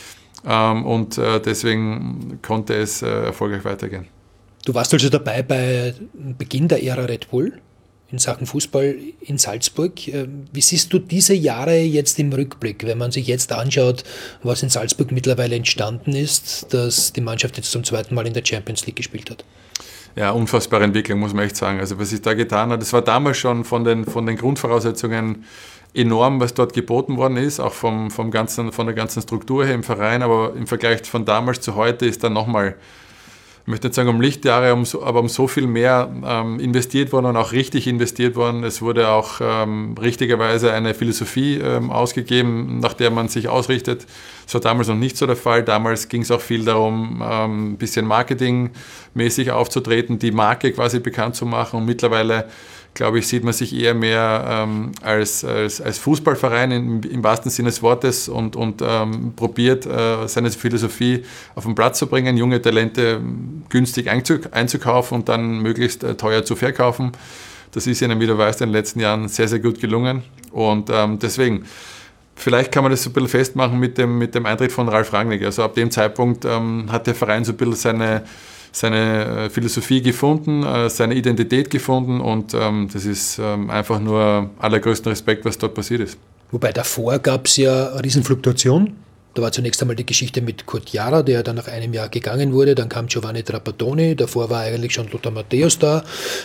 Und deswegen konnte es erfolgreich weitergehen. Du warst also dabei bei Beginn der Ära Red Bull in Sachen Fußball in Salzburg. Wie siehst du diese Jahre jetzt im Rückblick, wenn man sich jetzt anschaut, was in Salzburg mittlerweile entstanden ist, dass die Mannschaft jetzt zum zweiten Mal in der Champions League gespielt hat? Ja, unfassbare Entwicklung, muss man echt sagen. Also was sich da getan hat, das war damals schon von den Grundvoraussetzungen enorm, was dort geboten worden ist, auch von der ganzen Struktur her im Verein, aber im Vergleich von damals zu heute ist dann nochmal, ich möchte nicht sagen um Lichtjahre, aber um so viel mehr investiert worden und auch richtig investiert worden. Es wurde auch richtigerweise eine Philosophie ausgegeben, nach der man sich ausrichtet. Das war damals noch nicht so der Fall. Damals ging es auch viel darum, ein bisschen marketingmäßig aufzutreten, die Marke quasi bekannt zu machen und mittlerweile, glaube ich, sieht man sich eher mehr als Fußballverein im wahrsten Sinne des Wortes und probiert, seine Philosophie auf den Platz zu bringen, junge Talente günstig einzukaufen und dann möglichst teuer zu verkaufen. Das ist ihnen, wie du weißt, in den letzten Jahren sehr, sehr gut gelungen. Und deswegen, vielleicht kann man das so ein bisschen festmachen mit dem Eintritt von Ralf Rangnick. Also ab dem Zeitpunkt hat der Verein so ein bisschen seine Philosophie gefunden, seine Identität gefunden und das ist einfach nur allergrößten Respekt, was dort passiert ist. Wobei davor gab es ja eine Riesenfluktuation. Da war zunächst einmal die Geschichte mit Kurt Jara, der dann nach einem Jahr gegangen wurde. Dann kam Giovanni Trapattoni, davor war eigentlich schon Lothar Matthäus da.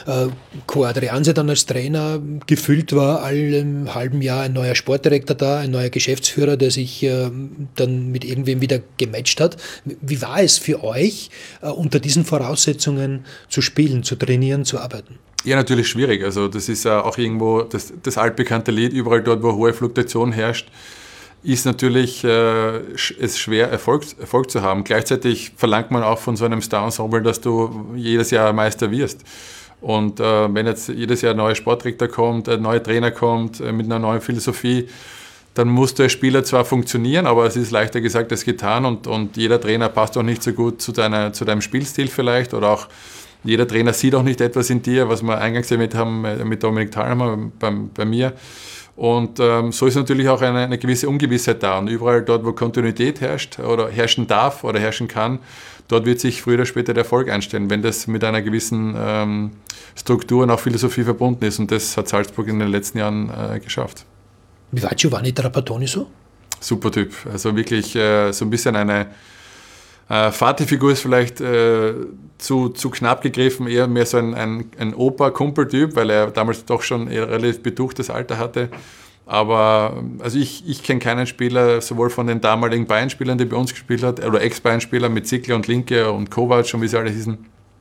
Co Adrianse dann als Trainer. Gefühlt war allem halben Jahr ein neuer Sportdirektor da, ein neuer Geschäftsführer, der sich dann mit irgendwem wieder gematcht hat. Wie war es für euch, unter diesen Voraussetzungen zu spielen, zu trainieren, zu arbeiten? Ja, natürlich schwierig. Also das ist ja auch irgendwo das altbekannte Lied, überall dort, wo hohe Fluktuation herrscht, ist natürlich es schwer, Erfolg zu haben. Gleichzeitig verlangt man auch von so einem Star-Ensemble, dass du jedes Jahr Meister wirst. Und wenn jetzt jedes Jahr ein neuer Sportdirektor kommt, ein neuer Trainer kommt mit einer neuen Philosophie, dann muss der Spieler zwar funktionieren, aber es ist leichter gesagt als getan und jeder Trainer passt auch nicht so gut zu deinem Spielstil vielleicht oder auch jeder Trainer sieht auch nicht etwas in dir, was wir eingangs erwähnt haben mit Dominik Thalhammer bei mir. Und so ist natürlich auch eine gewisse Ungewissheit da. Und überall dort, wo Kontinuität herrscht oder herrschen darf oder herrschen kann, dort wird sich früher oder später der Erfolg einstellen, wenn das mit einer gewissen Struktur und auch Philosophie verbunden ist. Und das hat Salzburg in den letzten Jahren geschafft. Wie war Giovanni Trapattoni so? Super Typ. Also wirklich so ein bisschen eine Vaterfigur ist vielleicht zu knapp gegriffen, eher mehr so ein Opa-Kumpel-Typ, weil er damals doch schon eher relativ betuchtes Alter hatte. Aber also ich kenne keinen Spieler, sowohl von den damaligen Bayern-Spielern, die bei uns gespielt hat, oder Ex-Bayern-Spieler mit Zickler und Linke und Kovac und wie sie alle hießen.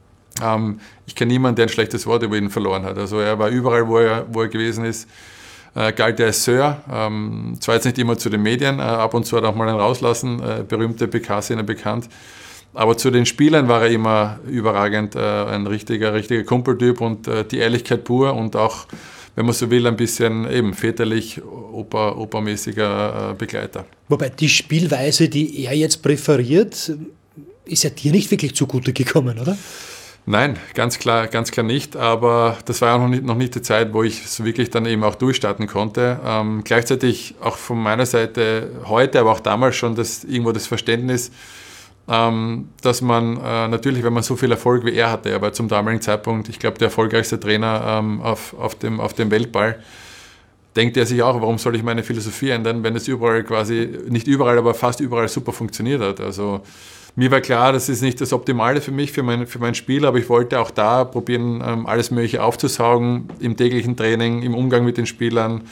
Ich kenne niemanden, der ein schlechtes Wort über ihn verloren hat. Also er war überall, wo er gewesen ist, galt er als Sir. Zwar jetzt nicht immer zu den Medien, ab und zu hat er auch mal einen rauslassen, berühmte PK-Szene bekannt. Aber zu den Spielern war er immer überragend, ein richtiger Kumpeltyp und die Ehrlichkeit pur und auch, wenn man so will, ein bisschen eben väterlich, opermäßiger Begleiter. Wobei die Spielweise, die er jetzt präferiert, ist ja dir nicht wirklich zugute gekommen, oder? Nein, ganz klar nicht, aber das war auch noch nicht die Zeit, wo ich so wirklich dann eben auch durchstarten konnte. Gleichzeitig auch von meiner Seite heute, aber auch damals schon irgendwo das Verständnis, dass man natürlich, wenn man so viel Erfolg wie er hatte, aber zum damaligen Zeitpunkt, ich glaube, der erfolgreichste Trainer auf dem Weltball, denkt er sich auch, warum soll ich meine Philosophie ändern, wenn es überall quasi, nicht überall, aber fast überall super funktioniert hat. Also mir war klar, das ist nicht das Optimale für mich, für mein Spiel, aber ich wollte auch da probieren, alles Mögliche aufzusaugen, im täglichen Training, im Umgang mit den Spielern,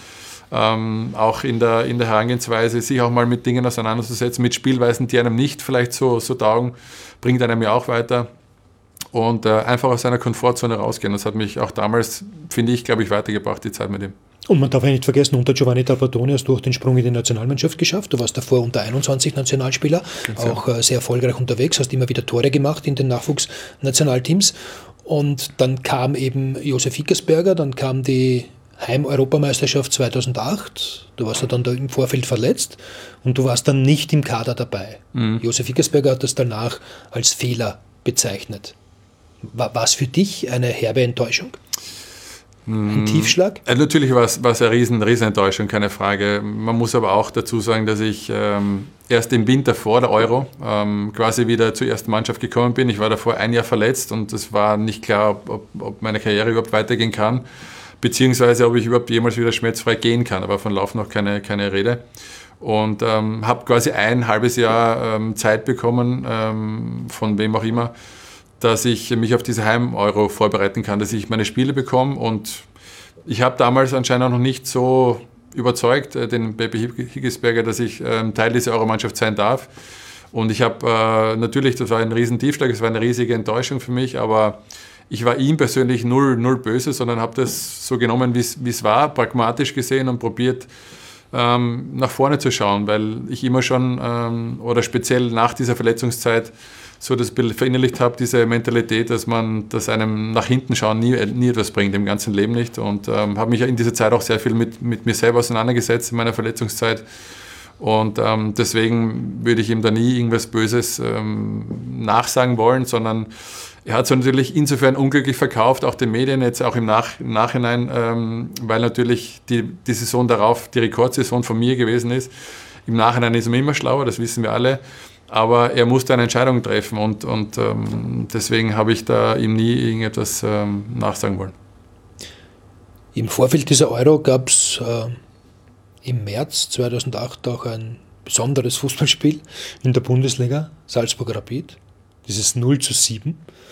auch in der Herangehensweise, sich auch mal mit Dingen auseinanderzusetzen, mit Spielweisen, die einem nicht vielleicht so taugen, bringt einem ja auch weiter. Und einfach aus seiner Komfortzone rausgehen. Das hat mich auch damals, finde ich, glaube ich, weitergebracht, die Zeit mit ihm. Und man darf ja nicht vergessen, unter Giovanni Trapattoni hast du auch den Sprung in die Nationalmannschaft geschafft. Du warst davor unter 21 Nationalspieler, auch sehr erfolgreich unterwegs, hast immer wieder Tore gemacht in den Nachwuchsnationalteams. Und dann kam eben Josef Hickersberger, dann kam die Heim-Europameisterschaft 2008. Du warst ja dann da im Vorfeld verletzt und du warst dann nicht im Kader dabei. Josef Hickersberger hat das danach als Fehler bezeichnet. War es für dich eine herbe Enttäuschung? Ein Tiefschlag? Natürlich war es eine riesen Enttäuschung, keine Frage. Man muss aber auch dazu sagen, dass ich erst im Winter vor der Euro quasi wieder zur ersten Mannschaft gekommen bin. Ich war davor ein Jahr verletzt und es war nicht klar, ob meine Karriere überhaupt weitergehen kann, beziehungsweise ob ich überhaupt jemals wieder schmerzfrei gehen kann. Aber von Lauf noch keine Rede. Und habe quasi ein halbes Jahr Zeit bekommen, von wem auch immer, dass ich mich auf diese Heim-Euro vorbereiten kann, dass ich meine Spiele bekomme. Und ich habe damals anscheinend auch noch nicht so überzeugt, den Baby Hickersberger, dass ich Teil dieser Euromannschaft sein darf. Und ich habe natürlich, das war ein riesen Tiefschlag, es war eine riesige Enttäuschung für mich, aber ich war ihm persönlich null böse, sondern habe das so genommen, wie es war, pragmatisch gesehen und probiert, nach vorne zu schauen, weil ich immer schon, oder speziell nach dieser Verletzungszeit, so das Bild verinnerlicht habe, diese Mentalität, dass einem nach hinten schauen nie etwas bringt, im ganzen Leben nicht. Und habe mich in dieser Zeit auch sehr viel mit mir selber auseinandergesetzt in meiner Verletzungszeit. Und deswegen würde ich ihm da nie irgendwas Böses nachsagen wollen, sondern er hat es natürlich insofern unglücklich verkauft, auch den Medien, jetzt auch im Nachhinein, weil natürlich die Saison darauf die Rekordsaison von mir gewesen ist. Im Nachhinein ist man immer schlauer, das wissen wir alle. Aber er musste eine Entscheidung treffen und deswegen habe ich da ihm nie irgendetwas nachsagen wollen. Im Vorfeld dieser Euro gab es im März 2008 auch ein besonderes Fußballspiel in der Bundesliga, Salzburg Rapid, dieses 0:7.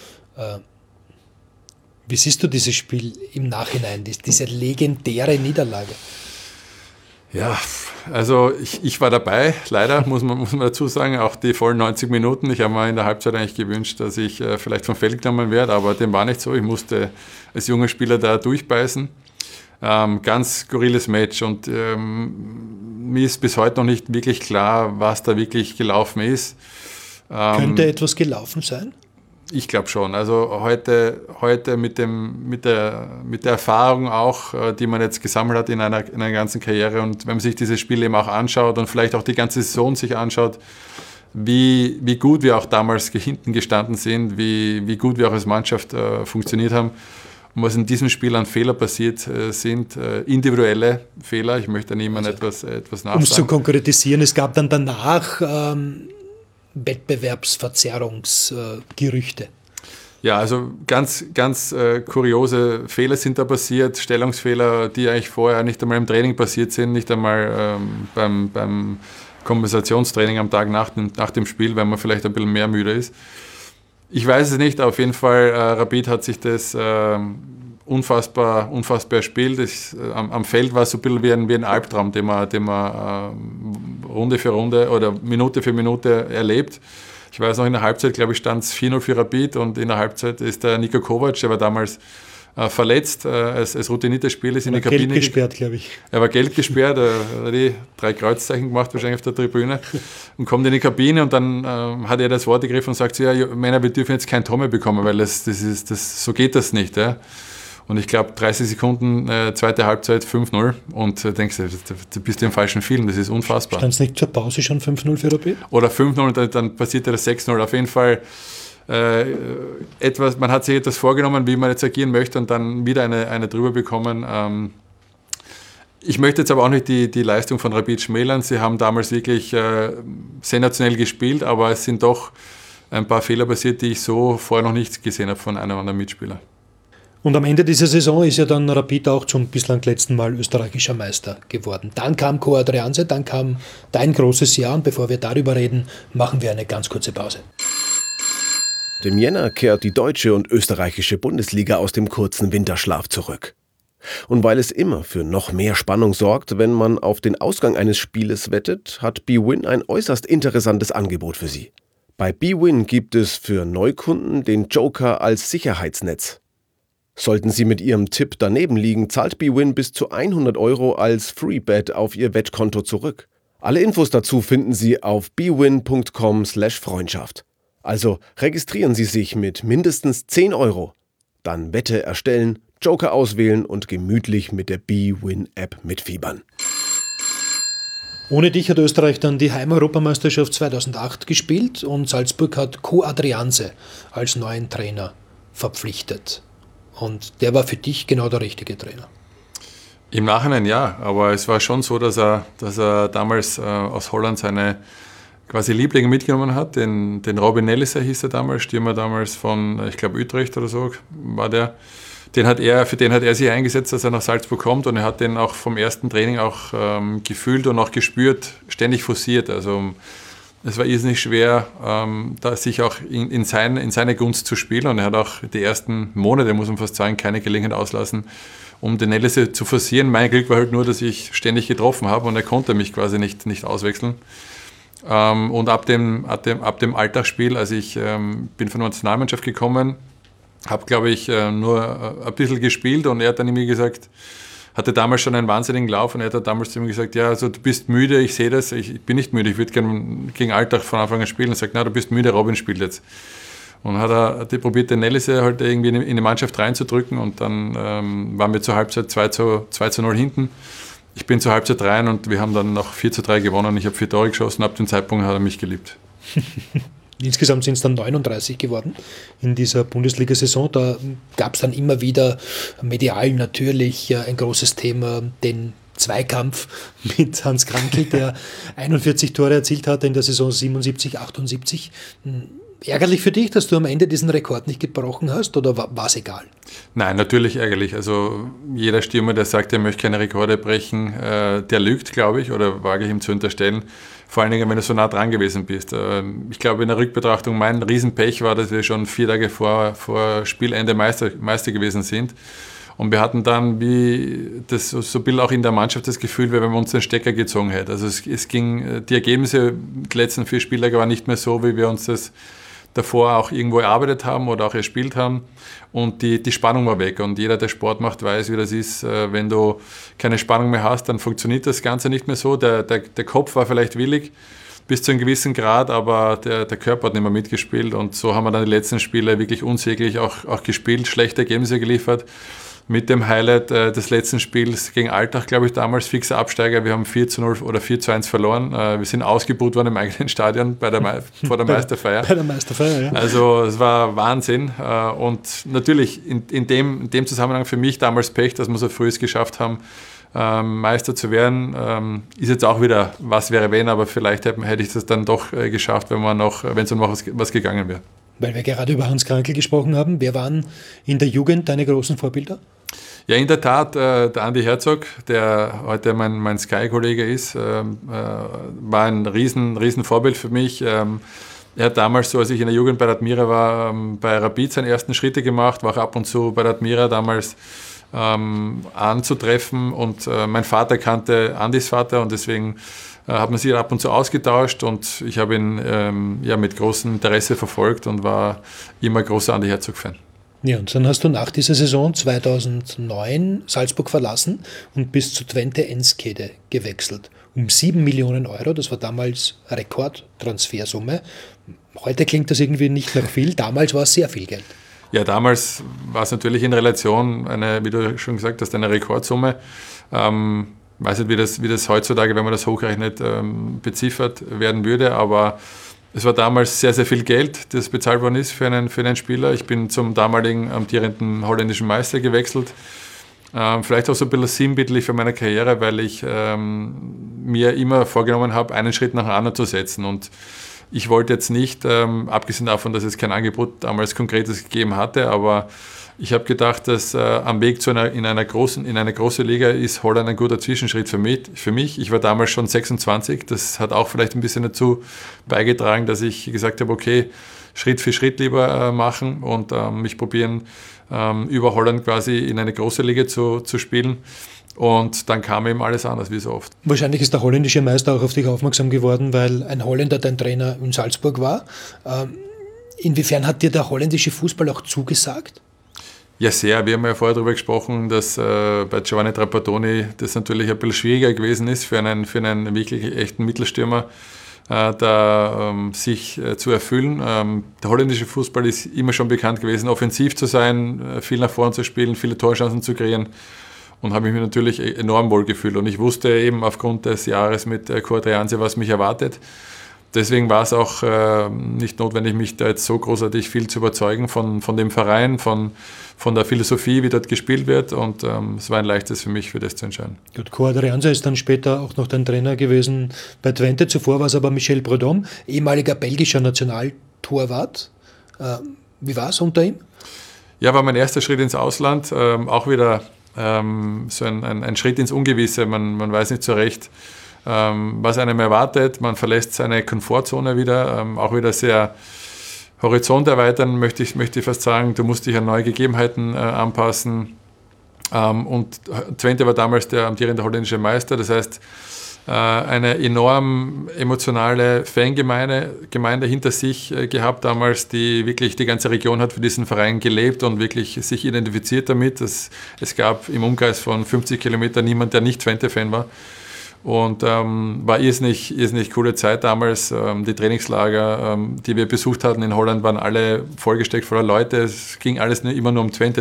Wie siehst du dieses Spiel im Nachhinein, diese legendäre Niederlage? Ja, also ich war dabei, leider, muss man dazu sagen, auch die vollen 90 Minuten. Ich habe mir in der Halbzeit eigentlich gewünscht, dass ich vielleicht vom Feld genommen werde, aber dem war nicht so. Ich musste als junger Spieler da durchbeißen. Ganz skurriles Match und mir ist bis heute noch nicht wirklich klar, was da wirklich gelaufen ist. Könnte etwas gelaufen sein? Ich glaube schon. Also heute mit der Erfahrung auch, die man jetzt gesammelt hat in einer ganzen Karriere und wenn man sich dieses Spiel eben auch anschaut und vielleicht auch die ganze Saison sich anschaut, wie gut wir auch damals hinten gestanden sind, wie gut wir auch als Mannschaft funktioniert haben Und was in diesem Spiel an Fehler passiert sind, individuelle Fehler. Ich möchte niemandem etwas nachsagen. Um es zu konkretisieren, es gab dann danach Wettbewerbsverzerrungsgerüchte. Ja, also ganz kuriose Fehler sind da passiert, Stellungsfehler, die eigentlich vorher nicht einmal im Training passiert sind, nicht einmal beim Kompensationstraining am Tag nach dem Spiel, weil man vielleicht ein bisschen mehr müde ist. Ich weiß es nicht, auf jeden Fall, Rapid hat sich das unfassbar erspielt. Am Feld war es so ein bisschen wie ein Albtraum, den man Runde für Runde oder Minute für Minute erlebt. Ich weiß noch, in der Halbzeit, glaube ich, stand es 4-0 für Rapid und in der Halbzeit ist der Niko Kovac, der war damals verletzt, als routinierter Spieler, ist in die Kabine. Gelb gesperrt, glaube ich. Er war gelb gesperrt, hat die 3 Kreuzzeichen gemacht, wahrscheinlich auf der Tribüne, und kommt in die Kabine und dann hat er das Wort gegriffen und sagt so, ja, Männer, wir dürfen jetzt kein Tor mehr bekommen, weil so geht das nicht. Ja. Und ich glaube, 30 Sekunden, zweite Halbzeit, 5-0. Und denkst du bist im falschen Film, das ist unfassbar. Stand es nicht zur Pause schon 5-0 für Rapid? Oder 5-0 und dann passiert das 6-0. Auf jeden Fall man hat sich etwas vorgenommen, wie man jetzt agieren möchte und dann wieder eine drüber bekommen. Ich möchte jetzt aber auch nicht die Leistung von Rapid schmälern. Sie haben damals wirklich sensationell gespielt, aber es sind doch ein paar Fehler passiert, die ich so vorher noch nicht gesehen habe von einem oder anderen Mitspieler. Und am Ende dieser Saison ist ja dann Rapid auch zum bislang letzten Mal österreichischer Meister geworden. Dann kam Co Adrianse, dann kam dein großes Jahr und bevor wir darüber reden, machen wir eine ganz kurze Pause. Im Jänner kehrt die deutsche und österreichische Bundesliga aus dem kurzen Winterschlaf zurück. Und weil es immer für noch mehr Spannung sorgt, wenn man auf den Ausgang eines Spieles wettet, hat bwin ein äußerst interessantes Angebot für Sie. Bei bwin gibt es für Neukunden den Joker als Sicherheitsnetz. Sollten Sie mit Ihrem Tipp daneben liegen, zahlt bwin bis zu 100 € als Freebet auf Ihr Wettkonto zurück. Alle Infos dazu finden Sie auf bwin.com/Freundschaft. Also registrieren Sie sich mit mindestens 10 €. Dann Wette erstellen, Joker auswählen und gemütlich mit der bwin-App mitfiebern. Ohne dich hat Österreich dann die Heim-Europameisterschaft 2008 gespielt und Salzburg hat Co Adrianse als neuen Trainer verpflichtet. Und der war für dich genau der richtige Trainer. Im Nachhinein ja, aber es war schon so, dass er damals aus Holland seine quasi Lieblinge mitgenommen hat. Den Robin Nelliser hieß er damals, Stürmer damals von, ich glaube, Utrecht oder so war der. Für den hat er sich eingesetzt, dass er nach Salzburg kommt, und er hat den auch vom ersten Training auch gefühlt und auch gespürt, ständig forciert. Also es war irrsinnig schwer, da sich auch in seine Gunst zu spielen, und er hat auch die ersten Monate, muss man fast sagen, keine Gelegenheit auslassen, um den Nelliser zu forcieren. Mein Glück war halt nur, dass ich ständig getroffen habe und er konnte mich quasi nicht auswechseln. Und ab dem Alltagsspiel, als ich bin von der Nationalmannschaft gekommen, habe, glaube ich, nur ein bisschen gespielt, und er hat dann irgendwie gesagt, hatte damals schon einen wahnsinnigen Lauf, und er hat damals zu mir gesagt, ja, also du bist müde, ich sehe das, ich bin nicht müde, ich würde gerne gegen Alltag von Anfang an spielen. Und er sagt, na, du bist müde, Robin spielt jetzt. Und hat er probiert, den Nelliser halt irgendwie in die Mannschaft reinzudrücken, und dann waren wir zur Halbzeit 2-0 hinten. Ich bin zur Halbzeit rein und wir haben dann noch 4-3 gewonnen. Ich habe 4 Tore geschossen, ab dem Zeitpunkt hat er mich geliebt. Insgesamt sind es dann 39 geworden in dieser Bundesliga-Saison. Da gab es dann immer wieder medial natürlich ein großes Thema, den Zweikampf mit Hans Krankl, der 41 Tore erzielt hatte in der Saison 77, 78. Ärgerlich für dich, dass du am Ende diesen Rekord nicht gebrochen hast, oder war es egal? Nein, natürlich ärgerlich. Also jeder Stürmer, der sagt, er möchte keine Rekorde brechen, der lügt, glaube ich, oder wage ich ihm zu unterstellen. Vor allen Dingen, wenn du so nah dran gewesen bist. Ich glaube, in der Rückbetrachtung, mein Riesenpech war, dass wir schon 4 Tage vor Spielende Meister gewesen sind. Und wir hatten dann, wie das so ein bisschen auch in der Mannschaft, das Gefühl, wie wenn man uns den Stecker gezogen hätte. Also es ging, die Ergebnisse, die letzten 4 Spieltage waren nicht mehr so, wie wir uns das davor auch irgendwo erarbeitet haben oder auch erspielt haben, und die Spannung war weg, und jeder, der Sport macht, weiß, wie das ist. Wenn du keine Spannung mehr hast, dann funktioniert das Ganze nicht mehr so. Der Kopf war vielleicht willig bis zu einem gewissen Grad, aber der Körper hat nicht mehr mitgespielt, und so haben wir dann die letzten Spiele wirklich unsäglich auch gespielt, schlechte Ergebnisse geliefert. mit dem Highlight des letzten Spiels gegen Altach, glaube ich, damals fixer Absteiger. Wir haben 4:0 oder 4:1 verloren. Wir sind ausgebuht worden im eigenen Stadion vor der Meisterfeier. Bei der Meisterfeier, ja. Also es war Wahnsinn. Und natürlich in dem Zusammenhang für mich damals Pech, dass wir so früh es geschafft haben, Meister zu werden. Ist jetzt auch wieder, was wäre wenn, aber vielleicht hätte ich das dann doch geschafft, wenn es um noch was gegangen wäre. Weil wir gerade über Hans Krankl gesprochen haben. Wer waren in der Jugend deine großen Vorbilder? Ja, in der Tat, der Andi Herzog, der heute mein Sky-Kollege ist, war ein riesen Vorbild für mich. Er hat damals, so als ich in der Jugend bei der Admira war, bei Rapid seine ersten Schritte gemacht, war auch ab und zu bei der Admira damals anzutreffen, und mein Vater kannte Andis Vater, und deswegen hat man sich ab und zu ausgetauscht, und ich habe ihn mit großem Interesse verfolgt und war immer großer Andi Herzog-Fan. Ja, und dann hast du nach dieser Saison 2009 Salzburg verlassen und bist zu Twente Enschede gewechselt. Um 7 Millionen Euro, das war damals Rekordtransfersumme. Heute klingt das irgendwie nicht nach viel, damals war es sehr viel Geld. Ja, damals war es natürlich in Relation, wie du schon gesagt hast, eine Rekordsumme. Weiß nicht, wie das heutzutage, wenn man das hochrechnet, beziffert werden würde, aber es war damals sehr, sehr viel Geld, das bezahlt worden ist für einen Spieler. Ich bin zum damaligen amtierenden holländischen Meister gewechselt. Vielleicht auch so ein bisschen sinnbildlich für meine Karriere, weil ich mir immer vorgenommen habe, einen Schritt nach dem anderen zu setzen. Und ich wollte jetzt nicht, abgesehen davon, dass es kein Angebot damals Konkretes gegeben hatte, aber ich habe gedacht, dass am Weg in eine große Liga ist Holland ein guter Zwischenschritt für mich. Ich war damals schon 26, das hat auch vielleicht ein bisschen dazu beigetragen, dass ich gesagt habe, okay, Schritt für Schritt lieber machen und mich probieren, über Holland quasi in eine große Liga zu spielen. Und dann kam eben alles anders, wie so oft. Wahrscheinlich ist der holländische Meister auch auf dich aufmerksam geworden, weil ein Holländer dein Trainer in Salzburg war. Inwiefern hat dir der holländische Fußball auch zugesagt? Ja, sehr. Wir haben ja vorher darüber gesprochen, dass bei Giovanni Trapattoni das natürlich ein bisschen schwieriger gewesen ist für einen wirklich echten Mittelstürmer, sich zu erfüllen. Der holländische Fußball ist immer schon bekannt gewesen, offensiv zu sein, viel nach vorne zu spielen, viele Torchancen zu kreieren. Und habe mich natürlich enorm wohl gefühlt. Und ich wusste eben aufgrund des Jahres mit Kurt Reanse, was mich erwartet. Deswegen war es auch nicht notwendig, mich da jetzt so großartig viel zu überzeugen von dem Verein, von der Philosophie, wie dort gespielt wird. Und es war ein leichtes für mich, für das zu entscheiden. Gut, Kurt Reanse ist dann später auch noch dein Trainer gewesen bei Twente. Zuvor war es aber Michel Prudhomme, ehemaliger belgischer Nationaltorwart. Wie war es unter ihm? Ja, war mein erster Schritt ins Ausland. Auch wieder so ein Schritt ins Ungewisse. Man weiß nicht so recht, was einem erwartet. Man verlässt seine Komfortzone wieder, auch wieder sehr Horizont erweitern, möchte ich fast sagen. Du musst dich an neue Gegebenheiten anpassen. Und Twente war damals der amtierende holländische Meister. Das heißt, eine enorm emotionale Fangemeinde hinter sich gehabt damals, die wirklich die ganze Region hat für diesen Verein gelebt und wirklich sich identifiziert damit. Es gab im Umkreis von 50 Kilometern niemand, der nicht Twente-Fan war. Und war irrsinnig coole Zeit damals. Die Trainingslager, die wir besucht hatten in Holland, waren alle vollgesteckt voller Leute. Es ging alles immer nur um Twente.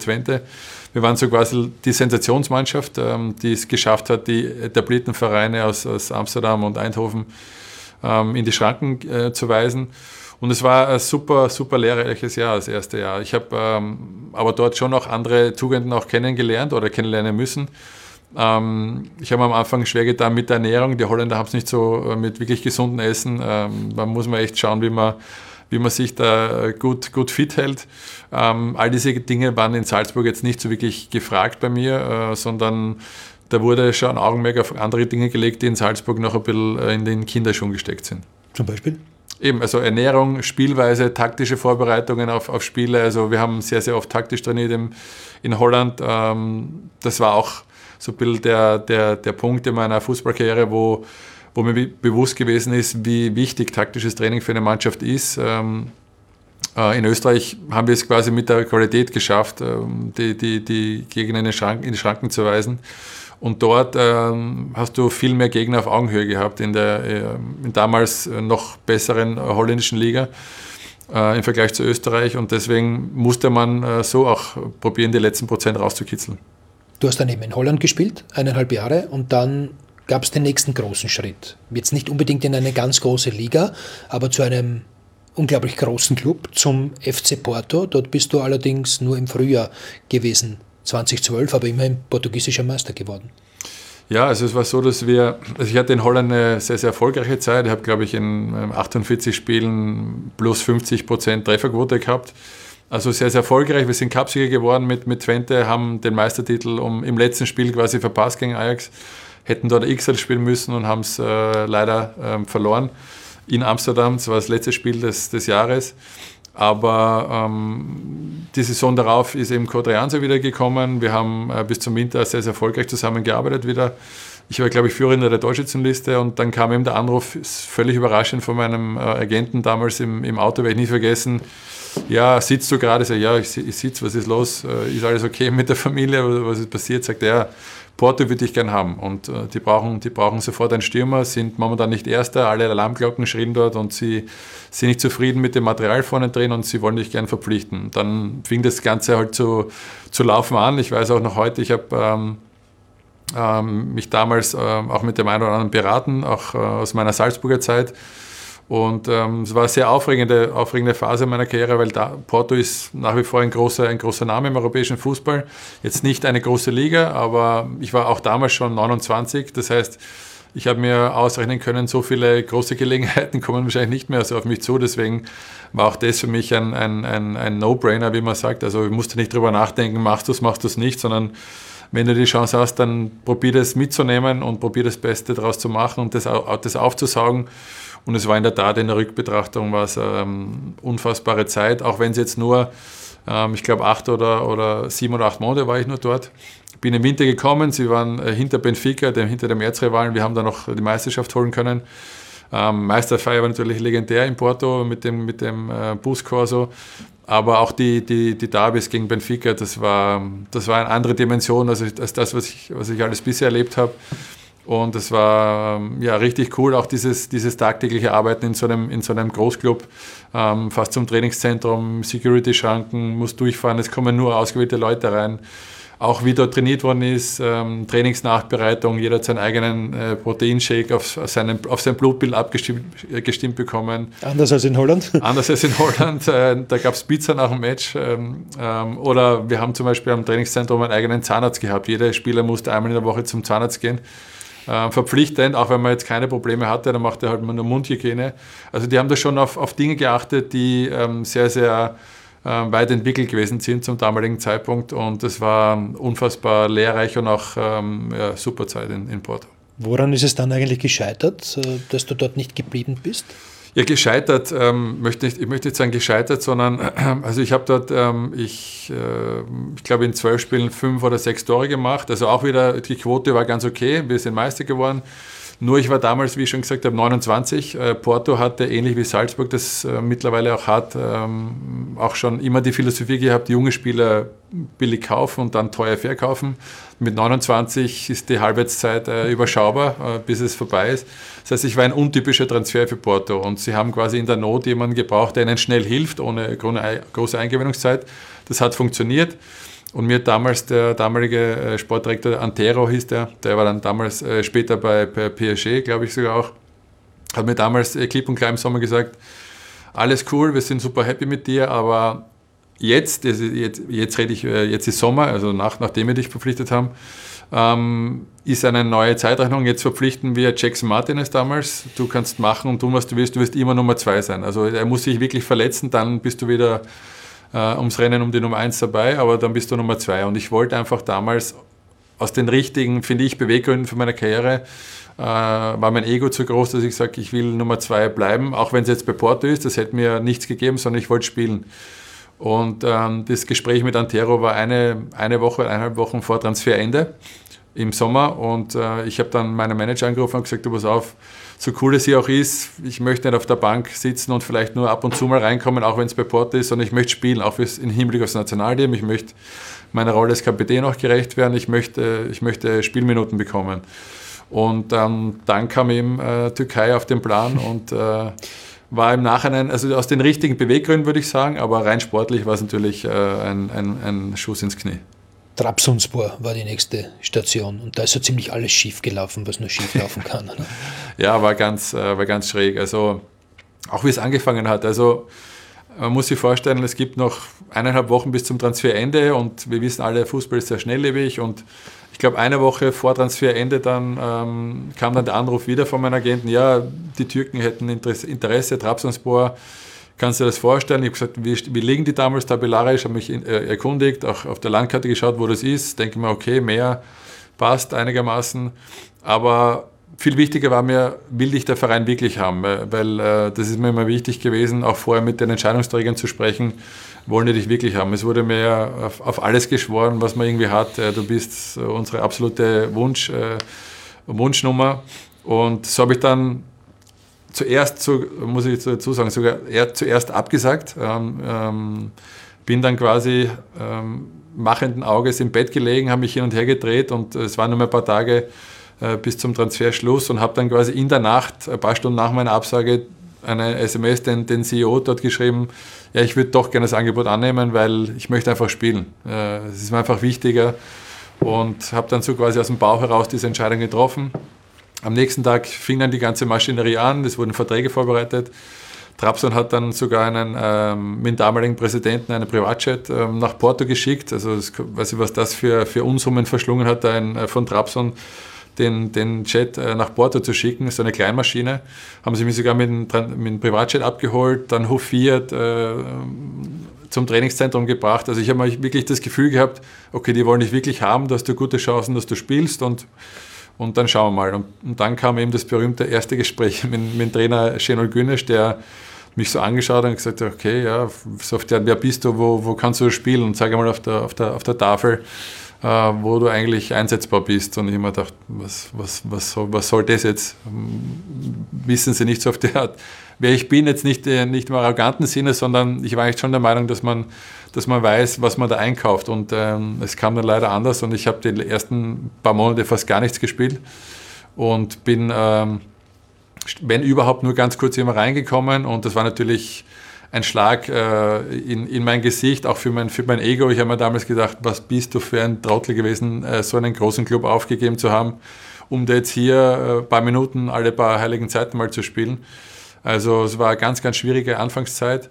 Wir waren so quasi die Sensationsmannschaft, die es geschafft hat, die etablierten Vereine aus Amsterdam und Eindhoven in die Schranken zu weisen. Und es war ein super lehrreiches Jahr, das erste Jahr. Ich habe aber dort schon auch andere Tugenden auch kennengelernt oder kennenlernen müssen. Ich habe am Anfang schwer getan mit der Ernährung. Die Holländer haben es nicht so mit wirklich gesundem Essen. Da muss man echt schauen, wie man sich da gut fit hält. All diese Dinge waren in Salzburg jetzt nicht so wirklich gefragt bei mir, sondern da wurde schon Augenmerk auf andere Dinge gelegt, die in Salzburg noch ein bisschen in den Kinderschuhen gesteckt sind. Zum Beispiel? Eben, also Ernährung, Spielweise, taktische Vorbereitungen auf Spiele. Also wir haben sehr, sehr oft taktisch trainiert in Holland. Das war auch so ein bisschen der Punkt in meiner Fußballkarriere, wo mir bewusst gewesen ist, wie wichtig taktisches Training für eine Mannschaft ist. In Österreich haben wir es quasi mit der Qualität geschafft, die Gegner in die Schranken zu weisen. Und dort hast du viel mehr Gegner auf Augenhöhe gehabt in der damals noch besseren holländischen Liga. im Vergleich zu Österreich und deswegen musste man so auch probieren, die letzten Prozent rauszukitzeln. Du hast dann eben in Holland gespielt, 1,5 Jahre, und dann gab es den nächsten großen Schritt. Jetzt nicht unbedingt in eine ganz große Liga, aber zu einem unglaublich großen Club, zum FC Porto. Dort bist du allerdings nur im Frühjahr gewesen, 2012, aber immerhin portugiesischer Meister geworden. Ja, also es war so, dass ich hatte in Holland eine sehr, sehr erfolgreiche Zeit. Ich habe, glaube ich, in 48 Spielen plus 50% Trefferquote gehabt. Also sehr, sehr erfolgreich. Wir sind Cupsieger geworden mit Twente, haben den Meistertitel im letzten Spiel quasi verpasst gegen Ajax, hätten dort XL spielen müssen und haben es leider verloren in Amsterdam. Das war das letzte Spiel des Jahres. Aber die Saison darauf ist eben Codreanza wieder gekommen. Wir haben bis zum Winter sehr, sehr erfolgreich zusammengearbeitet wieder. Ich war, glaube ich, Führer der Torschützenliste und dann kam eben der Anruf, völlig überraschend von meinem Agenten damals im Auto, werde ich nie vergessen. Ja, sitzt du gerade? Sag, ja, ich sitze, was ist los? Ist alles okay mit der Familie? Was ist passiert? Sagt er, Porto würde ich gern haben und die brauchen sofort einen Stürmer, sind momentan nicht Erster, alle Alarmglocken schrillen dort und sie sind nicht zufrieden mit dem Material vorne drin und sie wollen dich gern verpflichten. Dann fing das Ganze halt zu laufen an. Ich weiß auch noch heute, ich habe mich damals auch mit dem einen oder anderen beraten, auch aus meiner Salzburger Zeit. Und es war eine sehr aufregende Phase meiner Karriere, weil Porto ist nach wie vor ein großer Name im europäischen Fußball. Jetzt nicht eine große Liga, aber ich war auch damals schon 29. Das heißt, ich habe mir ausrechnen können, so viele große Gelegenheiten kommen wahrscheinlich nicht mehr so auf mich zu. Deswegen war auch das für mich ein No-Brainer, wie man sagt. Also ich musste nicht drüber nachdenken, machst du es nicht, sondern wenn du die Chance hast, dann probier das mitzunehmen und probier das Beste daraus zu machen und das aufzusaugen. Und es war in der Tat in der Rückbetrachtung war es unfassbare Zeit, auch wenn es jetzt nur, ich glaube 7 oder 8 Monate war ich nur dort. Bin im Winter gekommen, sie waren hinter Benfica, hinter dem Erzrivalen, wir haben da noch die Meisterschaft holen können. Meisterfeier war natürlich legendär in Porto mit dem Buscorso, aber auch die Derbys gegen Benfica, das war eine andere Dimension als das, was ich alles bisher erlebt habe. Und es war ja richtig cool, auch dieses tagtägliche Arbeiten in so einem Großclub, fast zum Trainingszentrum, Security-Schranken, muss durchfahren, es kommen nur ausgewählte Leute rein. Auch wie dort trainiert worden ist, Trainingsnachbereitung, jeder hat seinen eigenen Proteinshake auf sein Blutbild abgestimmt bekommen. Anders als in Holland? Anders als in Holland, da gab es Pizza nach dem Match. Oder wir haben zum Beispiel am Trainingszentrum einen eigenen Zahnarzt gehabt. Jeder Spieler musste einmal in der Woche zum Zahnarzt gehen. Verpflichtend, auch wenn man jetzt keine Probleme hatte, dann macht er halt nur Mundhygiene. Also die haben da schon auf Dinge geachtet, die sehr, sehr weit entwickelt gewesen sind zum damaligen Zeitpunkt und das war unfassbar lehrreich und auch super Zeit in Porto. Woran ist es dann eigentlich gescheitert, dass du dort nicht geblieben bist? Ja, gescheitert, ich möchte nicht sagen gescheitert, sondern also ich habe dort, ich glaube in 12 Spielen 5 oder 6 Tore gemacht, also auch wieder, die Quote war ganz okay, wir sind Meister geworden. Nur ich war damals, wie ich schon gesagt habe, 29. Porto hatte, ähnlich wie Salzburg das mittlerweile auch hat, auch schon immer die Philosophie gehabt, junge Spieler billig kaufen und dann teuer verkaufen. Mit 29 ist die Halbwertszeit überschaubar, bis es vorbei ist. Das heißt, ich war ein untypischer Transfer für Porto und sie haben quasi in der Not jemanden gebraucht, der ihnen schnell hilft, ohne große Eingewöhnungszeit. Das hat funktioniert. Und mir hat damals der damalige Sportdirektor, Antero hieß der war dann damals später bei PSG, glaube ich sogar auch, hat mir damals klipp und klar im Sommer gesagt, alles cool, wir sind super happy mit dir, aber jetzt ist Sommer, also nachdem wir dich verpflichtet haben, ist eine neue Zeitrechnung, jetzt verpflichten wir Jackson Martinez damals, du kannst machen und tun, was du wirst immer Nummer 2 sein. Also er muss sich wirklich verletzen, dann bist du wieder ums Rennen um die Nummer 1 dabei, aber dann bist du Nummer 2. Und ich wollte einfach damals aus den richtigen, finde ich, Beweggründen für meine Karriere, war mein Ego zu groß, dass ich sage, ich will Nummer 2 bleiben, auch wenn es jetzt bei Porto ist, das hätte mir nichts gegeben, sondern ich wollte spielen. Und das Gespräch mit Antero war eine Woche, 1,5 Wochen vor Transferende im Sommer und ich habe dann meinen Manager angerufen und gesagt, du pass auf, so cool es hier auch ist, ich möchte nicht auf der Bank sitzen und vielleicht nur ab und zu mal reinkommen, auch wenn es bei Porto ist, sondern ich möchte spielen, auch im Hinblick aufs Nationalteam. Ich möchte meiner Rolle als Kapitän auch gerecht werden, ich möchte Spielminuten bekommen. Und dann kam eben Türkei auf den Plan und war im Nachhinein, also aus den richtigen Beweggründen würde ich sagen, aber rein sportlich war es natürlich ein Schuss ins Knie. Trabzonspor war die nächste Station und da ist so ziemlich alles schief gelaufen, was nur schief laufen kann. Oder? Ja, war ganz schräg. Also auch wie es angefangen hat. Also man muss sich vorstellen, es gibt noch 1,5 Wochen bis zum Transferende und wir wissen alle, Fußball ist sehr schnelllebig und ich glaube, eine Woche vor Transferende dann kam dann der Anruf wieder von meinem Agenten, ja, die Türken hätten Interesse, Trabzonspor. Kannst du dir das vorstellen? Ich habe gesagt, wie liegen die damals tabellarisch? Habe mich erkundigt, auch auf der Landkarte geschaut, wo das ist. Denke mir, okay, mehr passt einigermaßen. Aber viel wichtiger war mir, will dich der Verein wirklich haben? Weil das ist mir immer wichtig gewesen, auch vorher mit den Entscheidungsträgern zu sprechen, wollen die dich wirklich haben? Es wurde mir auf alles geschworen, was man irgendwie hat. Du bist unsere absolute Wunschnummer. Und so habe ich dann zuerst, muss ich dazu sagen, sogar zuerst abgesagt. Bin dann quasi machenden Auges im Bett gelegen, habe mich hin und her gedreht und es waren nur mehr ein paar Tage bis zum Transferschluss und habe dann quasi in der Nacht, ein paar Stunden nach meiner Absage, eine SMS den CEO dort geschrieben, ja, ich würde doch gerne das Angebot annehmen, weil ich möchte einfach spielen. Es ist mir einfach wichtiger und habe dann so quasi aus dem Bauch heraus diese Entscheidung getroffen. Am nächsten Tag fing dann die ganze Maschinerie an, es wurden Verträge vorbereitet. Trabzon hat dann sogar mit dem damaligen Präsidenten einen Privatjet nach Porto geschickt. Also ich weiß nicht, was das für Unsummen verschlungen hat, von Trabzon den Jet nach Porto zu schicken, so eine Kleinmaschine. Haben sie mich sogar mit dem Privatjet abgeholt, dann hofiert, zum Trainingszentrum gebracht. Also ich habe wirklich das Gefühl gehabt, okay, die wollen dich wirklich haben, dass du gute Chancen, dass du spielst und dann schauen wir mal. Und dann kam eben das berühmte erste Gespräch mit dem Trainer Şenol Güneş, der mich so angeschaut hat und gesagt hat, okay, ja, so oft, wer bist du, wo kannst du spielen? Und sag einmal auf der Tafel, wo du eigentlich einsetzbar bist. Und ich habe mir gedacht, was soll das jetzt? Wissen Sie nicht so auf die Art, wer ich bin, jetzt nicht im arroganten Sinne, sondern ich war eigentlich schon der Meinung, dass man weiß, was man da einkauft. Und es kam dann leider anders und ich habe die ersten paar Monate fast gar nichts gespielt und bin, wenn überhaupt, nur ganz kurz immer reingekommen. Und das war natürlich ein Schlag in mein Gesicht, auch für mein Ego. Ich habe mir damals gedacht, was bist du für ein Trottel gewesen, so einen großen Club aufgegeben zu haben, um da jetzt hier ein paar Minuten alle paar heiligen Zeiten mal zu spielen. Also es war eine ganz, ganz schwierige Anfangszeit.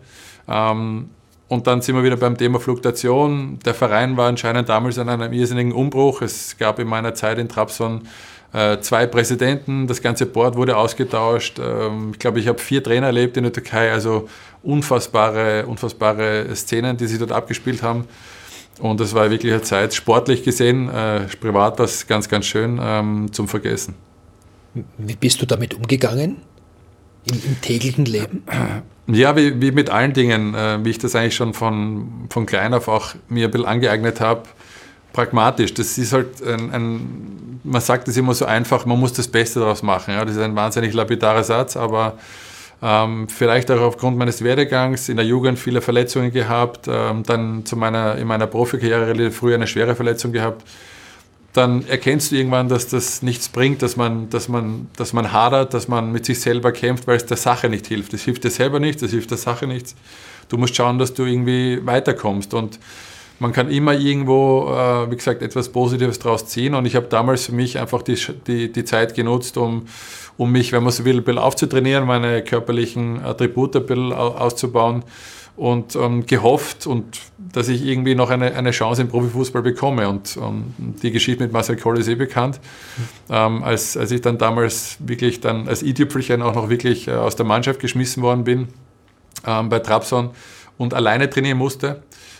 Und dann sind wir wieder beim Thema Fluktuation. Der Verein war anscheinend damals an einem irrsinnigen Umbruch. Es gab in meiner Zeit in Trabzon 2 Präsidenten, das ganze Board wurde ausgetauscht. Ich glaube, ich habe 4 Trainer erlebt in der Türkei, also unfassbare Szenen, die sich dort abgespielt haben. Und das war wirklich eine Zeit, sportlich gesehen, privat war es ganz, ganz schön zum Vergessen. Wie bist du damit umgegangen? Im täglichen Leben? Ja, wie mit allen Dingen, wie ich das eigentlich schon von klein auf auch mir ein bisschen angeeignet habe, pragmatisch. Das ist halt man sagt das immer so einfach, man muss das Beste daraus machen. Ja? Das ist ein wahnsinnig lapidarer Satz, aber vielleicht auch aufgrund meines Werdegangs, in der Jugend viele Verletzungen gehabt, dann in meiner Profikarriere relativ früh eine schwere Verletzung gehabt. Dann erkennst du irgendwann, dass das nichts bringt, dass man hadert, dass man mit sich selber kämpft, weil es der Sache nicht hilft. Das hilft dir selber nichts, das hilft der Sache nichts. Du musst schauen, dass du irgendwie weiterkommst und man kann immer irgendwo, wie gesagt, etwas Positives draus ziehen und ich habe damals für mich einfach die Zeit genutzt, um mich, wenn man so will, ein bisschen aufzutrainieren, meine körperlichen Attribute ein bisschen auszubauen und gehofft, dass ich irgendwie noch eine Chance im Profifußball bekomme. Und die Geschichte mit Marcel Koll ist bekannt. Als ich dann damals wirklich dann als i-Tüpfelchen auch noch wirklich aus der Mannschaft geschmissen worden bin bei Trabzon und alleine trainieren musste.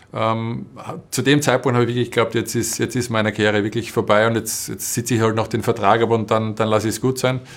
Zu dem Zeitpunkt habe ich wirklich geglaubt, jetzt ist meine Karriere wirklich vorbei und jetzt sitze ich halt noch den Vertrag ab und dann lasse ich es gut sein.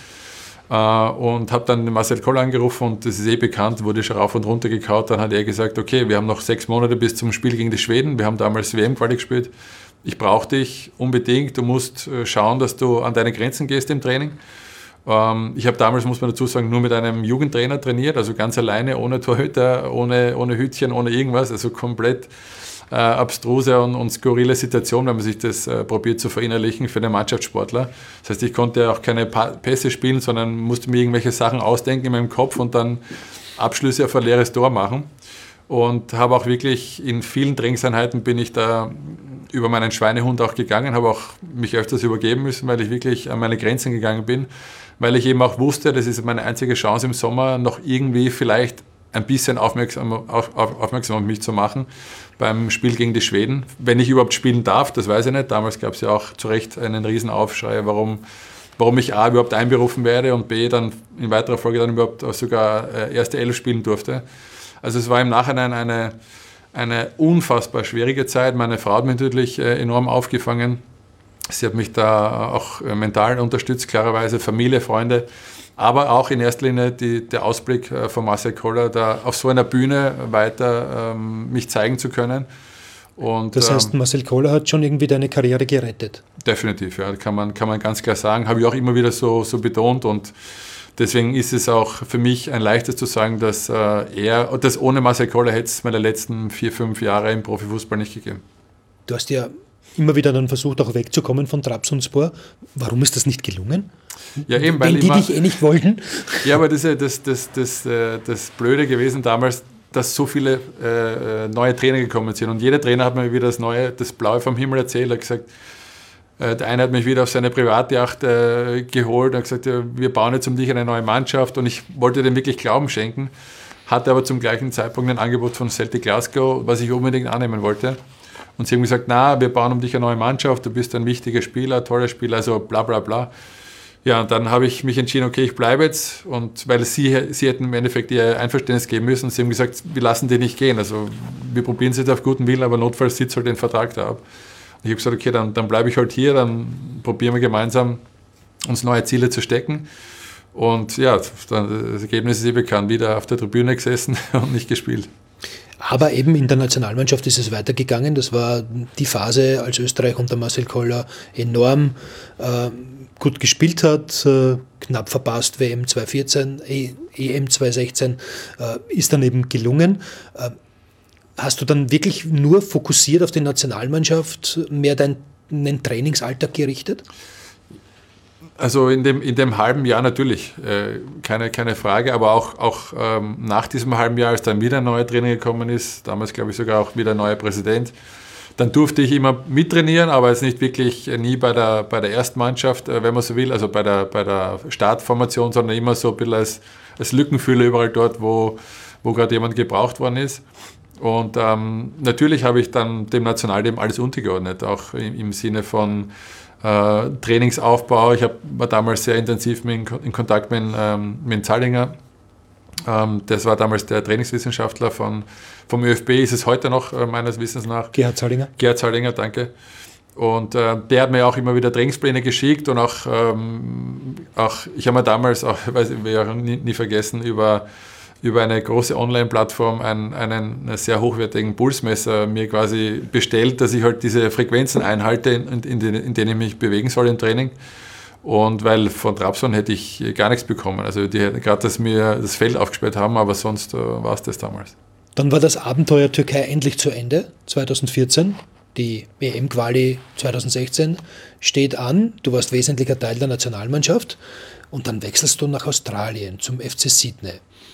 Und habe dann den Marcel Koll angerufen und das ist bekannt, wurde schon rauf und runter gekaut. Dann hat er gesagt, okay, wir haben noch 6 Monate bis zum Spiel gegen die Schweden. Wir haben damals WM-Quali gespielt. Ich brauche dich unbedingt. Du musst schauen, dass du an deine Grenzen gehst im Training. Ich habe damals, muss man dazu sagen, nur mit einem Jugendtrainer trainiert, also ganz alleine, ohne Torhüter, ohne Hütchen, ohne irgendwas, also komplett abstruse und skurrile Situation, wenn man sich das probiert zu verinnerlichen für einen Mannschaftssportler. Das heißt, ich konnte auch keine Pässe spielen, sondern musste mir irgendwelche Sachen ausdenken in meinem Kopf und dann Abschlüsse auf ein leeres Tor machen. Und habe auch wirklich in vielen Trainingseinheiten bin ich da über meinen Schweinehund auch gegangen, habe auch mich öfters übergeben müssen, weil ich wirklich an meine Grenzen gegangen bin, weil ich eben auch wusste, das ist meine einzige Chance im Sommer, noch irgendwie vielleicht ein bisschen aufmerksam auf mich zu machen beim Spiel gegen die Schweden. Wenn ich überhaupt spielen darf, das weiß ich nicht. Damals gab es ja auch zu Recht einen riesen Aufschrei, warum ich A, überhaupt einberufen werde und B, dann in weiterer Folge dann überhaupt sogar erste Elf spielen durfte. Also es war im Nachhinein eine unfassbar schwierige Zeit. Meine Frau hat mich natürlich enorm aufgefangen. Sie hat mich da auch mental unterstützt, klarerweise Familie, Freunde, aber auch in erster Linie der Ausblick von Marcel Koller, da auf so einer Bühne weiter mich zeigen zu können. Und, das heißt, Marcel Koller hat schon irgendwie deine Karriere gerettet? Definitiv, ja, kann man ganz klar sagen. Habe ich auch immer wieder so betont und deswegen ist es auch für mich ein leichtes zu sagen, dass ohne Marcel Koller hätte es meine letzten 4-5 Jahre im Profifußball nicht gegeben. Du hast ja immer wieder dann versucht, auch wegzukommen von Trabzonspor. Warum ist das nicht gelungen? Ja, eben, weil wenn die dich nicht wollten? Ja, aber das ist das Blöde gewesen damals, dass so viele neue Trainer gekommen sind. Und jeder Trainer hat mir wieder das Blaue vom Himmel erzählt. Er hat gesagt, der eine hat mich wieder auf seine Privatjacht geholt und gesagt, wir bauen jetzt um dich eine neue Mannschaft. Und ich wollte dem wirklich Glauben schenken, hatte aber zum gleichen Zeitpunkt ein Angebot von Celtic Glasgow, was ich unbedingt annehmen wollte. Und sie haben gesagt, wir bauen um dich eine neue Mannschaft, du bist ein wichtiger Spieler, toller Spieler, also bla bla bla. Ja, und dann habe ich mich entschieden, okay, ich bleibe jetzt. Und weil sie hätten im Endeffekt ihr Einverständnis geben müssen. Sie haben gesagt, wir lassen dich nicht gehen. Also wir probieren es jetzt auf guten Willen, aber notfalls sitzt halt den Vertrag da ab. Ich habe gesagt, okay, dann bleibe ich halt hier, dann probieren wir gemeinsam, uns neue Ziele zu stecken. Und ja, dann, das Ergebnis ist bekannt, wieder auf der Tribüne gesessen und nicht gespielt. Aber eben in der Nationalmannschaft ist es weitergegangen. Das war die Phase, als Österreich unter Marcel Koller enorm gut gespielt hat, knapp verpasst, WM 2014, EM 2016, ist dann eben gelungen. Hast du dann wirklich nur fokussiert auf die Nationalmannschaft, mehr deinen Trainingsalltag gerichtet? Also in dem halben Jahr natürlich, keine Frage, aber auch nach diesem halben Jahr, als dann wieder ein neuer Trainer gekommen ist, damals glaube ich sogar auch wieder ein neuer Präsident, dann durfte ich immer mittrainieren, aber jetzt nicht wirklich nie bei der ersten Mannschaft, wenn man so will, also bei der Startformation, sondern immer so ein bisschen als Lückenfüller überall dort, wo gerade jemand gebraucht worden ist. Und natürlich habe ich dann dem Nationalteam alles untergeordnet, auch im Sinne von Trainingsaufbau. Ich war damals sehr intensiv in Kontakt mit Zallinger. Das war damals der Trainingswissenschaftler vom ÖFB, ist es heute noch meines Wissens nach. Gerhard Zallinger. Gerhard Zallinger, danke. Und der hat mir auch immer wieder Trainingspläne geschickt und auch ich habe mir damals, weiß ich auch nie vergessen, über eine große Online-Plattform einen sehr hochwertigen Pulsmesser mir quasi bestellt, dass ich halt diese Frequenzen einhalte, in denen ich mich bewegen soll im Training. Und weil von Trabzon hätte ich gar nichts bekommen. Also die hätten gerade, dass mir das Feld aufgesperrt haben, aber sonst war es das damals. Dann war das Abenteuer Türkei endlich zu Ende, 2014. Die WM-Quali 2016 steht an. Du warst wesentlicher Teil der Nationalmannschaft. Und dann wechselst du nach Australien zum FC Sydney.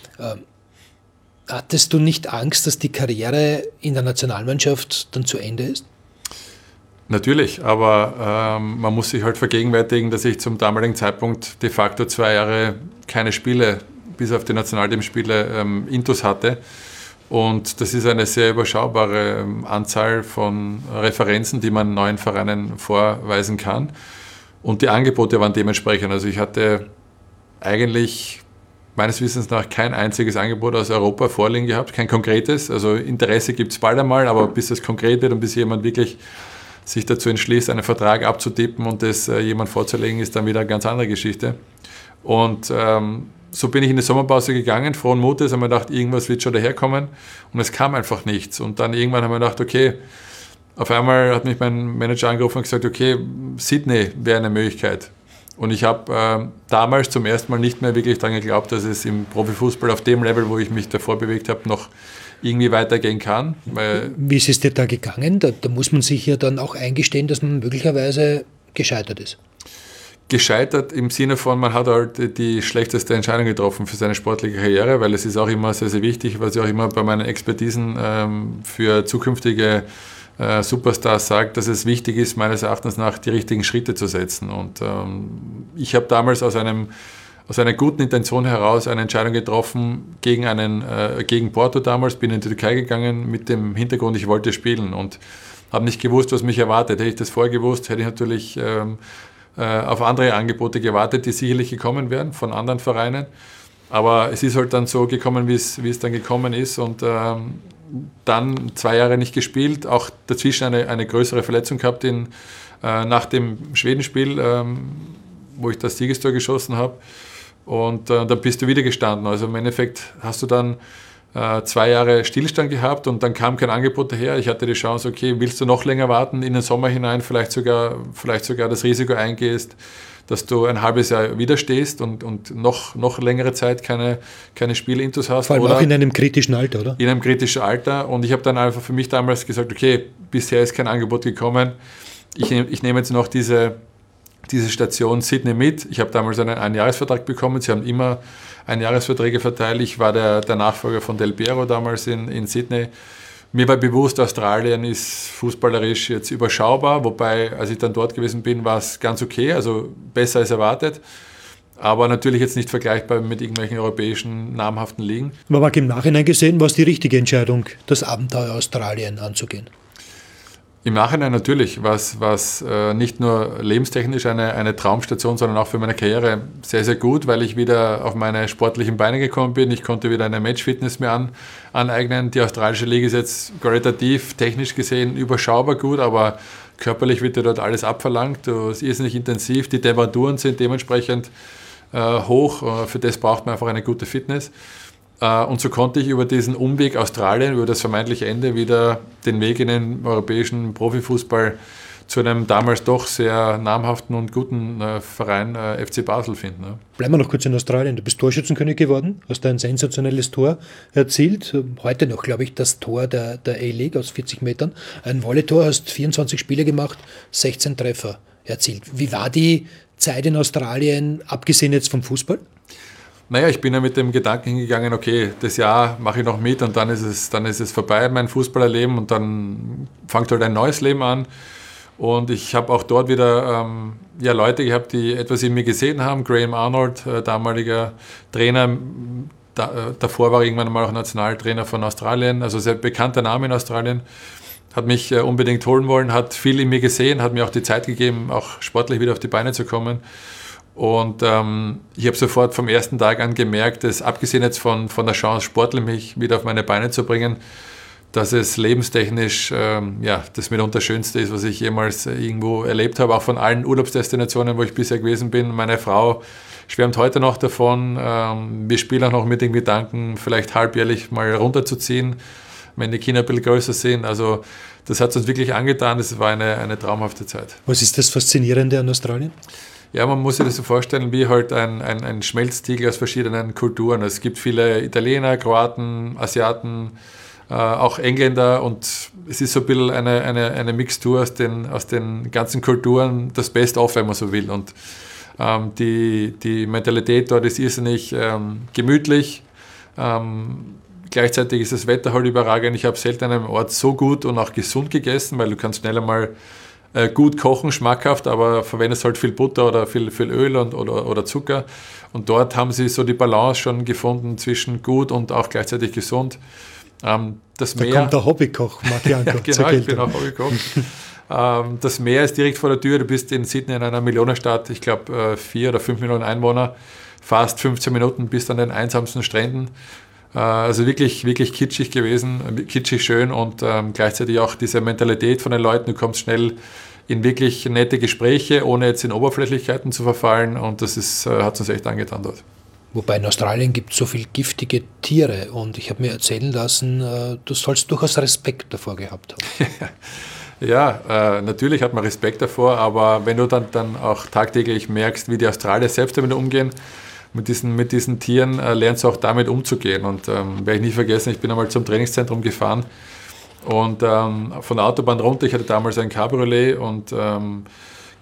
Hattest du nicht Angst, dass die Karriere in der Nationalmannschaft dann zu Ende ist? Natürlich, aber man muss sich halt vergegenwärtigen, dass ich zum damaligen Zeitpunkt de facto 2 Jahre keine Spiele, bis auf die Nationalteamspiele, Intus hatte. Und das ist eine sehr überschaubare Anzahl von Referenzen, die man neuen Vereinen vorweisen kann. Und die Angebote waren dementsprechend. Also ich hatte eigentlich meines Wissens nach kein einziges Angebot aus Europa vorliegen gehabt, kein konkretes. Also Interesse gibt es bald einmal, aber bis es konkret wird und bis jemand wirklich sich dazu entschließt, einen Vertrag abzutippen und das jemand vorzulegen, ist dann wieder eine ganz andere Geschichte. Und so bin ich in die Sommerpause gegangen, frohen Mutes, habe mir gedacht, irgendwas wird schon daherkommen und es kam einfach nichts. Und dann irgendwann habe ich mir gedacht, okay, auf einmal hat mich mein Manager angerufen und gesagt, okay, Sydney wäre eine Möglichkeit. Und ich habe damals zum ersten Mal nicht mehr wirklich daran geglaubt, dass es im Profifußball auf dem Level, wo ich mich davor bewegt habe, noch irgendwie weitergehen kann. Wie ist es dir da gegangen? Da muss man sich ja dann auch eingestehen, dass man möglicherweise gescheitert ist. gescheitert im Sinne von, man hat halt die schlechteste Entscheidung getroffen für seine sportliche Karriere, weil es ist auch immer sehr, sehr wichtig, was ich auch immer bei meinen Expertisen für zukünftige Superstars sagt, dass es wichtig ist, meines Erachtens nach die richtigen Schritte zu setzen. Und ich habe damals aus einer guten Intention heraus eine Entscheidung getroffen gegen Porto damals, bin in die Türkei gegangen mit dem Hintergrund, ich wollte spielen und habe nicht gewusst, was mich erwartet. Hätte ich das vorher gewusst, hätte ich natürlich auf andere Angebote gewartet, die sicherlich gekommen wären von anderen Vereinen. Aber es ist halt dann so gekommen, wie es dann gekommen ist und dann 2 Jahre nicht gespielt, auch dazwischen eine größere Verletzung gehabt nach dem Schwedenspiel, wo ich das Siegestor geschossen habe. Und dann bist du wieder gestanden. Also im Endeffekt hast du dann 2 Jahre Stillstand gehabt und dann kam kein Angebot daher. Ich hatte die Chance, okay, willst du noch länger warten in den Sommer hinein, vielleicht sogar das Risiko eingehst, dass du ein halbes Jahr wieder stehst und noch längere Zeit keine Spielintus hast. Vor allem auch in einem kritischen Alter, oder? In einem kritischen Alter. Und ich habe dann einfach für mich damals gesagt, okay, bisher ist kein Angebot gekommen. Ich nehme jetzt noch diese Station Sydney mit. Ich habe damals einen Einjahresvertrag bekommen. Sie haben immer Einjahresverträge verteilt. Ich war der Nachfolger von Del Piero damals in Sydney. Mir war bewusst, Australien ist fußballerisch jetzt überschaubar, wobei, als ich dann dort gewesen bin, war es ganz okay, also besser als erwartet. Aber natürlich jetzt nicht vergleichbar mit irgendwelchen europäischen namhaften Ligen. Aber Marc, im Nachhinein gesehen, war es die richtige Entscheidung, das Abenteuer Australien anzugehen? Im Nachhinein natürlich, was nicht nur lebenstechnisch eine Traumstation, sondern auch für meine Karriere sehr, sehr gut, weil ich wieder auf meine sportlichen Beine gekommen bin. Ich konnte wieder eine Matchfitness mir aneignen. Die australische Liga ist jetzt qualitativ, technisch gesehen überschaubar gut, aber körperlich wird dir dort alles abverlangt. Es ist irrsinnig intensiv, die Temperaturen sind dementsprechend hoch. Für das braucht man einfach eine gute Fitness. Und so konnte ich über diesen Umweg Australien, über das vermeintliche Ende, wieder den Weg in den europäischen Profifußball zu einem damals doch sehr namhaften und guten Verein FC Basel finden. Ne? Bleiben wir noch kurz in Australien. Du bist Torschützenkönig geworden, hast ein sensationelles Tor erzielt. Heute noch, glaube ich, das Tor der A-League aus 40 Metern. Ein Volley-Tor, hast 24 Spiele gemacht, 16 Treffer erzielt. Wie war die Zeit in Australien, abgesehen jetzt vom Fußball? Naja, ich bin ja mit dem Gedanken hingegangen, okay, das Jahr mache ich noch mit und dann ist es vorbei, mein Fußballerleben, und dann fängt halt ein neues Leben an. Und ich habe auch dort wieder Leute gehabt, die etwas in mir gesehen haben. Graham Arnold, damaliger Trainer, davor war er irgendwann mal auch Nationaltrainer von Australien, also sehr bekannter Name in Australien, hat mich unbedingt holen wollen, hat viel in mir gesehen, hat mir auch die Zeit gegeben, auch sportlich wieder auf die Beine zu kommen. Und ich habe sofort vom ersten Tag an gemerkt, dass abgesehen jetzt von der Chance, sportlich mich wieder auf meine Beine zu bringen, dass es lebenstechnisch das mitunter Schönste ist, was ich jemals irgendwo erlebt habe, auch von allen Urlaubsdestinationen, wo ich bisher gewesen bin. Meine Frau schwärmt heute noch davon. Wir spielen auch noch mit den Gedanken, vielleicht halbjährlich mal runterzuziehen, wenn die Kinder ein bisschen größer sind. Also das hat uns wirklich angetan. Das war eine traumhafte Zeit. Was ist das Faszinierende an Australien? Ja, man muss sich das so vorstellen, wie halt ein Schmelztiegel aus verschiedenen Kulturen. Es gibt viele Italiener, Kroaten, Asiaten, auch Engländer, und es ist so ein bisschen eine Mixtur aus den ganzen Kulturen, das Best-of, wenn man so will. Und die Mentalität dort ist irrsinnig gemütlich. Gleichzeitig ist das Wetter halt überragend. Ich habe selten an einem Ort so gut und auch gesund gegessen, weil du kannst schnell einmal gut kochen, schmackhaft, aber verwendest halt viel Butter oder viel Öl oder Zucker. Und dort haben sie so die Balance schon gefunden zwischen gut und auch gleichzeitig gesund. Das Meer, da kommt der Hobbykoch, Marc Janko. Ja, genau, ich bin auch Hobbykoch. Das Meer ist direkt vor der Tür. Du bist in Sydney in einer Millionenstadt, ich glaube 4 oder 5 Millionen Einwohner. Fast 15 Minuten bis an den einsamsten Stränden. Also wirklich, wirklich kitschig gewesen, kitschig schön, und gleichzeitig auch diese Mentalität von den Leuten. Du kommst schnell in wirklich nette Gespräche, ohne jetzt in Oberflächlichkeiten zu verfallen, und das hat uns echt angetan dort. Wobei in Australien gibt es so viele giftige Tiere, und ich habe mir erzählen lassen, du sollst durchaus Respekt davor gehabt haben. Ja, natürlich hat man Respekt davor, aber wenn du dann auch tagtäglich merkst, wie die Australier selbst damit umgehen, mit diesen Tieren, lernst du auch damit umzugehen. Und werde ich nie vergessen, ich bin einmal zum Trainingszentrum gefahren und von der Autobahn runter, ich hatte damals ein Cabriolet und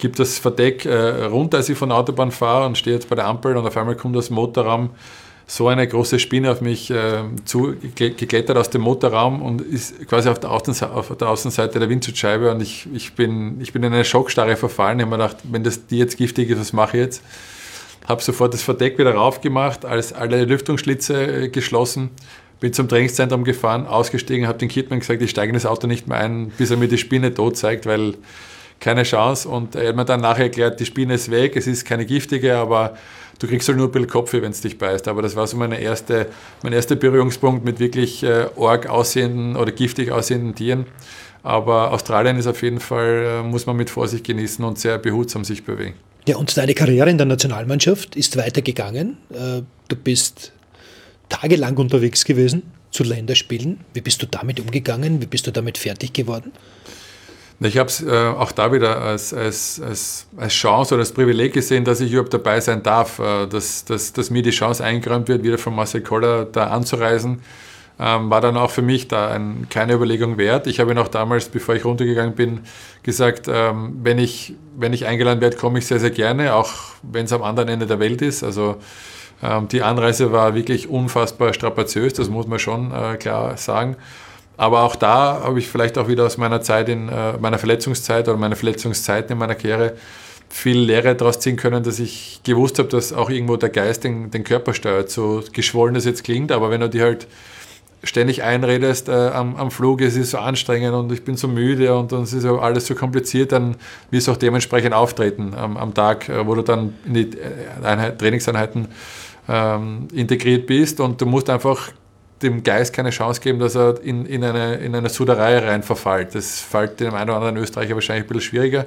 gebe das Verdeck runter, als ich von der Autobahn fahre und stehe jetzt bei der Ampel und auf einmal kommt aus dem Motorraum so eine große Spinne auf mich geklettert aus dem Motorraum und ist quasi auf der Außenseite der Windschutzscheibe und ich bin in eine Schockstarre verfallen. Ich habe mir gedacht, wenn das die jetzt giftig ist, was mache ich jetzt? Habe sofort das Verdeck wieder raufgemacht, alle Lüftungsschlitze geschlossen, bin zum Trainingszentrum gefahren, ausgestiegen, habe den Kidman gesagt, ich steige in das Auto nicht mehr ein, bis er mir die Spinne tot zeigt, weil keine Chance. Und er hat mir dann nachher erklärt, die Spinne ist weg, es ist keine giftige, aber du kriegst halt nur ein bisschen Kopfweh, wenn es dich beißt. Aber das war so mein erster Berührungspunkt mit wirklich arg aussehenden oder giftig aussehenden Tieren. Aber Australien ist auf jeden Fall, muss man mit Vorsicht genießen und sehr behutsam sich bewegen. Ja, und deine Karriere in der Nationalmannschaft ist weitergegangen. Du bist tagelang unterwegs gewesen zu Länderspielen. Wie bist du damit umgegangen? Wie bist du damit fertig geworden? Ich habe es auch da wieder als Chance oder als Privileg gesehen, dass ich überhaupt dabei sein darf, dass mir die Chance eingeräumt wird, wieder von Marcel Koller da anzureisen. War dann auch für mich da keine Überlegung wert. Ich habe ihn auch damals, bevor ich runtergegangen bin, gesagt, wenn ich eingeladen werde, komme ich sehr, sehr gerne, auch wenn es am anderen Ende der Welt ist. Also die Anreise war wirklich unfassbar strapaziös, das muss man schon klar sagen. Aber auch da habe ich vielleicht auch wieder aus meiner Zeit meiner Verletzungszeit oder meiner Verletzungszeiten in meiner Karriere viel Lehre daraus ziehen können, dass ich gewusst habe, dass auch irgendwo der Geist den Körper steuert. So geschwollen das jetzt klingt, aber wenn du dir halt ständig einredest am Flug, es ist so anstrengend und ich bin so müde und es ist alles so kompliziert, dann wirst du auch dementsprechend auftreten am Tag, wo du dann in die Trainingseinheiten integriert bist und du musst einfach dem Geist keine Chance geben, dass er in eine Suderei rein verfällt. Das fällt dem einen oder anderen Österreicher wahrscheinlich ein bisschen schwieriger,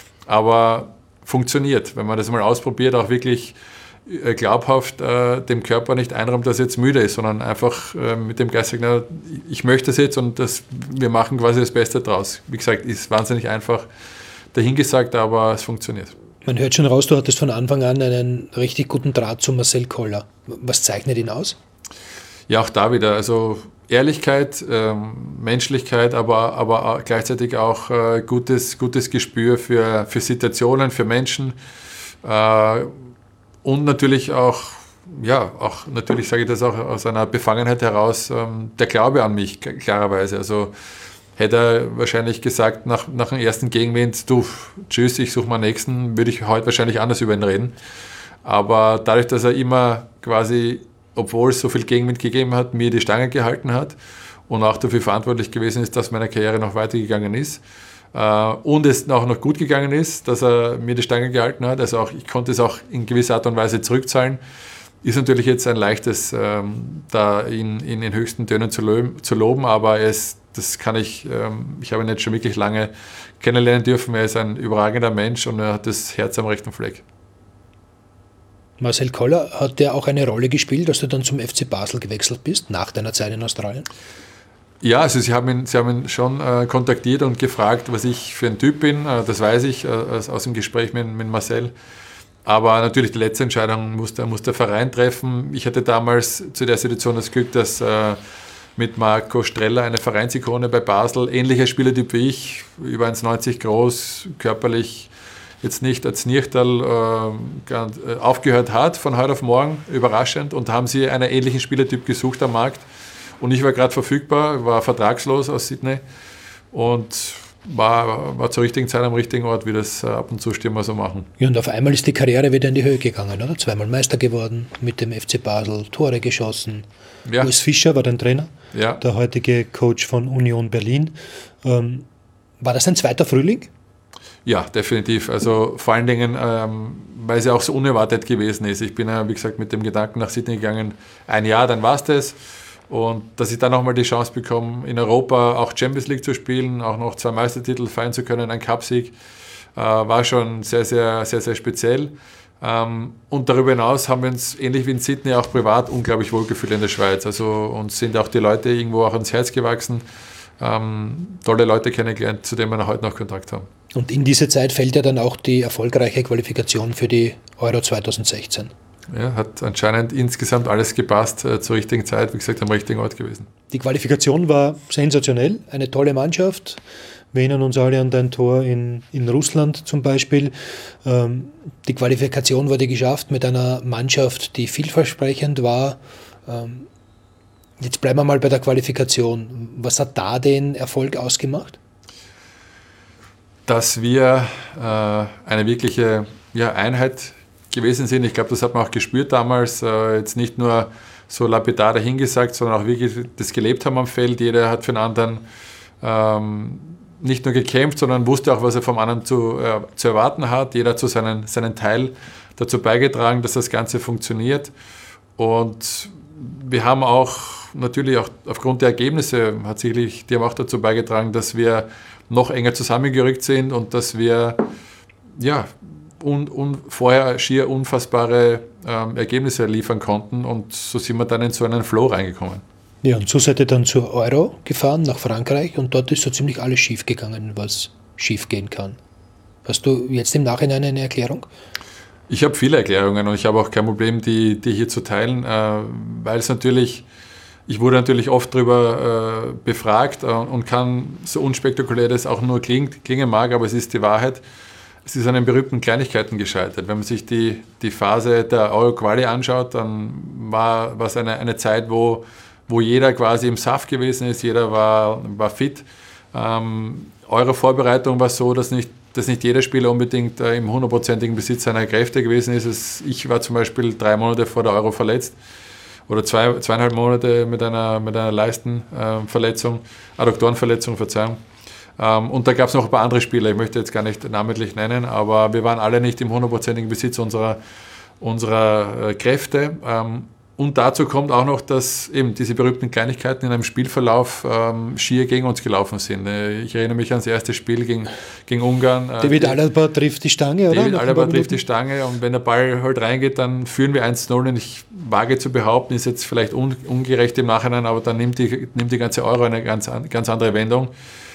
aber funktioniert. Wenn man das mal ausprobiert, auch wirklich glaubhaft dem Körper nicht einräumt, dass er jetzt müde ist, sondern einfach mit dem Geist sagt, na, ich möchte das jetzt und wir machen quasi das Beste draus. Wie gesagt, ist wahnsinnig einfach dahingesagt, aber es funktioniert. Man hört schon raus, du hattest von Anfang an einen richtig guten Draht zu Marcel Koller. Was zeichnet ihn aus? Ja, auch da wieder, also Ehrlichkeit, Menschlichkeit, aber gleichzeitig auch gutes Gespür für Situationen, für Menschen und natürlich auch natürlich sage ich das auch aus einer Befangenheit heraus, der Glaube an mich, klarerweise. Also hätte er wahrscheinlich gesagt, nach dem ersten Gegenwind, du, tschüss, ich suche meinen Nächsten, würde ich heute wahrscheinlich anders über ihn reden. Aber dadurch, dass er immer quasi, obwohl es so viel Gegenwind gegeben hat, mir die Stange gehalten hat und auch dafür verantwortlich gewesen ist, dass meine Karriere noch weitergegangen ist und es auch noch gut gegangen ist, dass er mir die Stange gehalten hat, also ich konnte es auch in gewisser Art und Weise zurückzahlen, ist natürlich jetzt ein leichtes, da ihn in den höchsten Tönen zu loben, aber das kann ich habe ihn jetzt schon wirklich lange kennenlernen dürfen, er ist ein überragender Mensch und er hat das Herz am rechten Fleck. Marcel Koller, hat der auch eine Rolle gespielt, dass du dann zum FC Basel gewechselt bist, nach deiner Zeit in Australien? Ja, also sie haben ihn schon kontaktiert und gefragt, was ich für ein Typ bin. Das weiß ich aus dem Gespräch mit Marcel. Aber natürlich die letzte Entscheidung muss der Verein treffen. Ich hatte damals zu der Situation das Glück, dass mit Marco Streller eine Vereinsikone bei Basel, ähnlicher Spielertyp wie ich, über 1,90 groß, körperlich jetzt nicht als Nierchtal aufgehört hat von heute auf morgen, überraschend, und haben sie einen ähnlichen Spielertyp gesucht am Markt. Und ich war gerade verfügbar, war vertragslos aus Sydney und war zur richtigen Zeit am richtigen Ort, wie das ab und zu Stürmer so machen. Ja, und auf einmal ist die Karriere wieder in die Höhe gegangen, oder? Zweimal Meister geworden mit dem FC Basel, Tore geschossen. Ja. Urs Fischer war dein Trainer, ja. Der heutige Coach von Union Berlin. War das ein zweiter Frühling? Ja, definitiv. Also vor allen Dingen, weil es ja auch so unerwartet gewesen ist. Ich bin ja, wie gesagt, mit dem Gedanken nach Sydney gegangen, ein Jahr, dann war es das. Und dass ich dann nochmal die Chance bekomme, in Europa auch Champions League zu spielen, auch noch 2 Meistertitel feiern zu können, ein Cupsieg, war schon sehr, sehr, sehr, sehr speziell. Und darüber hinaus haben wir uns, ähnlich wie in Sydney, auch privat unglaublich wohlgefühlt in der Schweiz. Also uns sind auch die Leute irgendwo auch ans Herz gewachsen. Tolle Leute kennengelernt, zu denen wir heute noch Kontakt haben. Und in diese Zeit fällt ja dann auch die erfolgreiche Qualifikation für die Euro 2016. Ja, hat anscheinend insgesamt alles gepasst zur richtigen Zeit, wie gesagt, am richtigen Ort gewesen. Die Qualifikation war sensationell, eine tolle Mannschaft Wir erinnern uns alle an dein Tor in Russland zum Beispiel. Die Qualifikation wurde geschafft mit einer Mannschaft, die vielversprechend war. Jetzt bleiben wir mal bei der Qualifikation. Was hat da den Erfolg ausgemacht? Dass wir eine wirkliche Einheit gewesen sind. Ich glaube, das hat man auch gespürt damals. Jetzt nicht nur so lapidar dahingesagt, sondern auch wirklich das gelebt haben am Feld. Jeder hat für den anderen nicht nur gekämpft, sondern wusste auch, was er vom anderen zu erwarten hat. Jeder hat so seinen Teil dazu beigetragen, dass das Ganze funktioniert. Und wir haben auch natürlich auch aufgrund der Ergebnisse, die haben auch dazu beigetragen, dass wir noch enger zusammengerückt sind und dass wir vorher schier unfassbare Ergebnisse liefern konnten. Und so sind wir dann in so einen Flow reingekommen. Ja, und so seid ihr dann zur Euro gefahren, nach Frankreich, und dort ist so ziemlich alles schief gegangen, was schief gehen kann. Hast du jetzt im Nachhinein eine Erklärung? Ich habe viele Erklärungen und ich habe auch kein Problem, die hier zu teilen, weil es natürlich, ich wurde natürlich oft darüber befragt und kann, so unspektakulär das auch nur klingen mag, aber es ist die Wahrheit. Es ist an den berühmten Kleinigkeiten gescheitert. Wenn man sich die Phase der Euro-Quali anschaut, dann war es eine Zeit, wo jeder quasi im Saft gewesen ist, jeder war fit. Euro-Vorbereitung war so, dass nicht jeder Spieler unbedingt im 100%igen Besitz seiner Kräfte gewesen ist. Ich war zum Beispiel 3 Monate vor der Euro verletzt oder 2,5 Monate mit einer Leistenverletzung, Adduktorenverletzung, Verzeihung. Und da gab es noch ein paar andere Spieler, ich möchte jetzt gar nicht namentlich nennen, aber wir waren alle nicht im 100%igen Besitz unserer Kräfte. Und dazu kommt auch noch, dass eben diese berühmten Kleinigkeiten in einem Spielverlauf schier gegen uns gelaufen sind. Ich erinnere mich an das erste Spiel gegen Ungarn. David Alaba trifft die Stange, oder? David Alaba trifft die Stange, und wenn der Ball halt reingeht, dann führen wir 1-0, und ich wage zu behaupten, ist jetzt vielleicht ungerecht im Nachhinein, aber dann nimmt die ganze Euro eine ganz andere Wendung.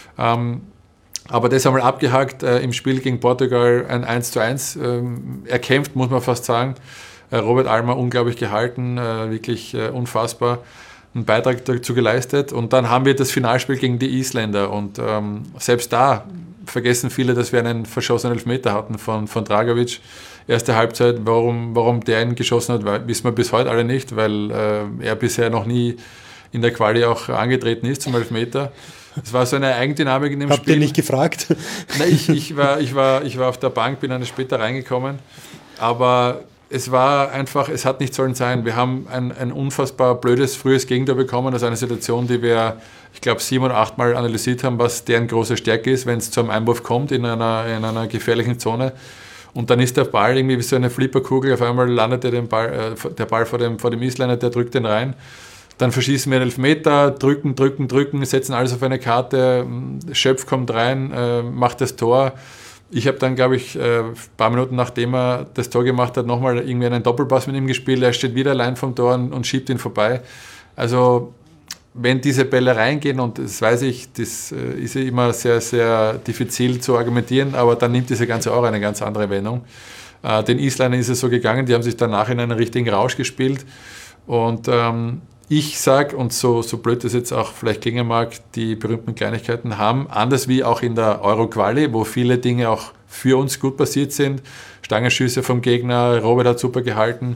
Aber das einmal abgehakt, im Spiel gegen Portugal ein 1:1 erkämpft, muss man fast sagen. Robert Almer unglaublich gehalten, wirklich unfassbar, einen Beitrag dazu geleistet. Und dann haben wir das Finalspiel gegen die Isländer, und selbst da vergessen viele, dass wir einen verschossenen Elfmeter hatten von Dragovic. Erste Halbzeit, warum der ihn geschossen hat, wissen wir bis heute alle nicht, weil er bisher noch nie in der Quali auch angetreten ist zum Elfmeter. Es war so eine Eigendynamik in dem Spiel. Habt ihr nicht gefragt? Nein, ich war auf der Bank, bin dann später reingekommen, aber es war einfach, es hat nicht sollen sein. Wir haben ein unfassbar blödes, frühes Gegentor bekommen, also eine Situation, die wir, ich glaube, 7 oder 8 Mal analysiert haben, was deren große Stärke ist, wenn es zu einem Einwurf kommt in einer gefährlichen Zone. Und dann ist der Ball irgendwie wie so eine Flipperkugel, auf einmal landet der Ball vor dem Isländer, der drückt den rein. Dann verschießen wir einen Elfmeter, drücken, setzen alles auf eine Karte, Schöpf kommt rein, macht das Tor. Ich habe dann, glaube ich, ein paar Minuten nachdem er das Tor gemacht hat, nochmal irgendwie einen Doppelpass mit ihm gespielt. Er steht wieder allein vom Tor und schiebt ihn vorbei. Also wenn diese Bälle reingehen, und das weiß ich, das ist ja immer sehr, sehr diffizil zu argumentieren, aber dann nimmt diese ganze Euro eine ganz andere Wendung. Den Isländern ist es so gegangen, die haben sich danach in einen richtigen Rausch gespielt. Und ich sage, und so blöd das jetzt auch vielleicht klingen mag, die berühmten Kleinigkeiten haben, anders wie auch in der Euro-Quali, wo viele Dinge auch für uns gut passiert sind, Stangenschüsse vom Gegner, Robert hat super gehalten,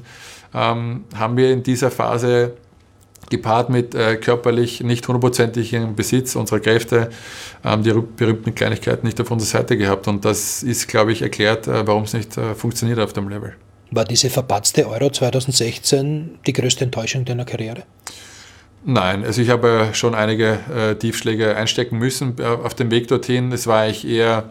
haben wir in dieser Phase gepaart mit körperlich nicht 100%igem Besitz unserer Kräfte, die berühmten Kleinigkeiten nicht auf unserer Seite gehabt. Und das ist, glaube ich, erklärt, warum es nicht funktioniert auf dem Level. War diese verpatzte Euro 2016 die größte Enttäuschung deiner Karriere? Nein, also ich habe schon einige Tiefschläge einstecken müssen auf dem Weg dorthin. Es war eigentlich eher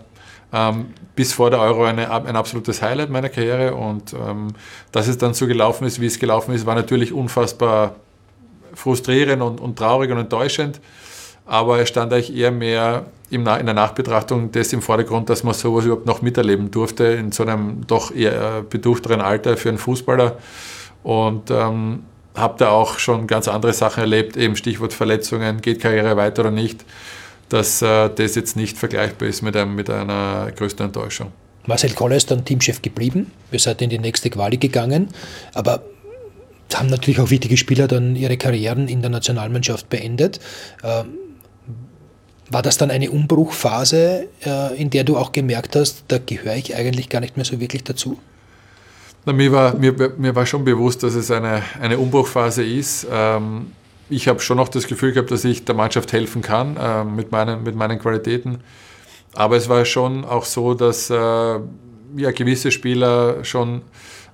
bis vor der Euro ein absolutes Highlight meiner Karriere, und dass es dann so gelaufen ist, wie es gelaufen ist, war natürlich unfassbar frustrierend und traurig und enttäuschend, aber es stand eigentlich eher mehr in der Nachbetrachtung das im Vordergrund, dass man sowas überhaupt noch miterleben durfte in so einem doch eher beduchteren Alter für einen Fußballer, und habe da auch schon ganz andere Sachen erlebt, eben Stichwort Verletzungen, geht Karriere weiter oder nicht, dass das jetzt nicht vergleichbar ist mit einer größten Enttäuschung. Marcel Koller ist dann Teamchef geblieben, wir sind in die nächste Quali gegangen, aber haben natürlich auch wichtige Spieler dann ihre Karrieren in der Nationalmannschaft beendet. War das dann eine Umbruchphase, in der du auch gemerkt hast, da gehöre ich eigentlich gar nicht mehr so wirklich dazu? Na, mir war schon bewusst, dass es eine Umbruchphase ist. Ich habe schon noch das Gefühl gehabt, dass ich der Mannschaft helfen kann mit meinen Qualitäten. Aber es war schon auch so, dass gewisse Spieler schon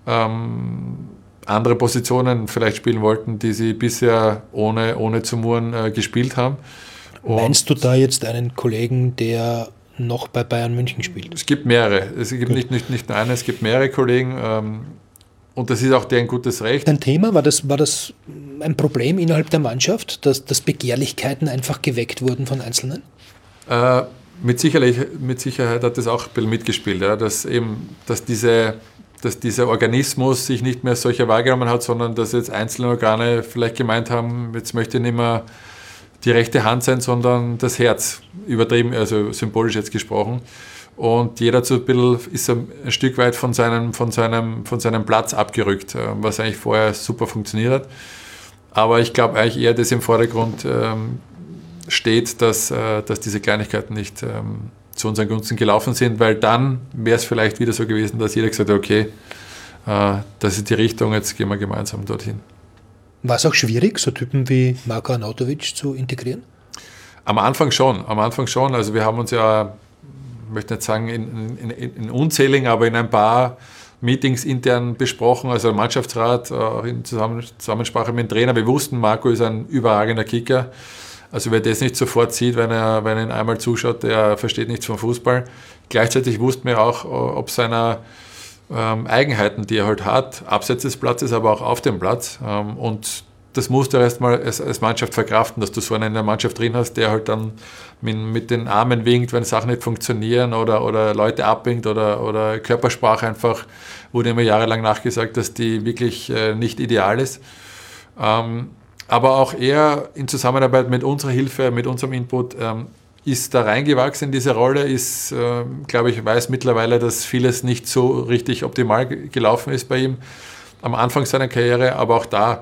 andere Positionen vielleicht spielen wollten, die sie bisher ohne zu murren gespielt haben. Meinst du da jetzt einen Kollegen, der noch bei Bayern München spielt? Es gibt mehrere. Es gibt nicht nur einen, es gibt mehrere Kollegen. Und das ist auch deren gutes Recht. Ein Thema, war das ein Problem innerhalb der Mannschaft, dass Begehrlichkeiten einfach geweckt wurden von Einzelnen? Mit Sicherheit hat das auch ein bisschen mitgespielt, ja, dass dieser Organismus sich nicht mehr solcher wahrgenommen hat, sondern dass jetzt einzelne Organe vielleicht gemeint haben, jetzt möchte ich nicht mehr die rechte Hand sein, sondern das Herz, übertrieben, also symbolisch jetzt gesprochen. Und jeder ist ein Stück weit von seinem Platz abgerückt, was eigentlich vorher super funktioniert hat. Aber ich glaube eigentlich eher, dass im Vordergrund steht, dass diese Kleinigkeiten nicht zu unseren Gunsten gelaufen sind, weil dann wäre es vielleicht wieder so gewesen, dass jeder gesagt hat, okay, das ist die Richtung, jetzt gehen wir gemeinsam dorthin. War es auch schwierig, so Typen wie Marko Arnautovic zu integrieren? Am Anfang schon. Also wir haben uns ja, ich möchte nicht sagen in unzähligen, aber in ein paar Meetings intern besprochen, also der Mannschaftsrat, auch in Zusammensprache mit dem Trainer. Wir wussten, Marko ist ein überragender Kicker. Also wer das nicht sofort sieht, wenn er ihn einmal zuschaut, der versteht nichts vom Fußball. Gleichzeitig wussten wir auch, ob seiner Eigenheiten, die er halt hat, abseits des Platzes, aber auch auf dem Platz. Und das musst du erstmal als Mannschaft verkraften, dass du so einen in der Mannschaft drin hast, der halt dann mit den Armen winkt, wenn Sachen nicht funktionieren oder Leute abwinkt oder Körpersprache einfach, wurde immer jahrelang nachgesagt, dass die wirklich nicht ideal ist. Aber auch er in Zusammenarbeit mit unserer Hilfe, mit unserem Input, ist da reingewachsen in diese Rolle, glaube ich, weiß mittlerweile, dass vieles nicht so richtig optimal gelaufen ist bei ihm am Anfang seiner Karriere, aber auch da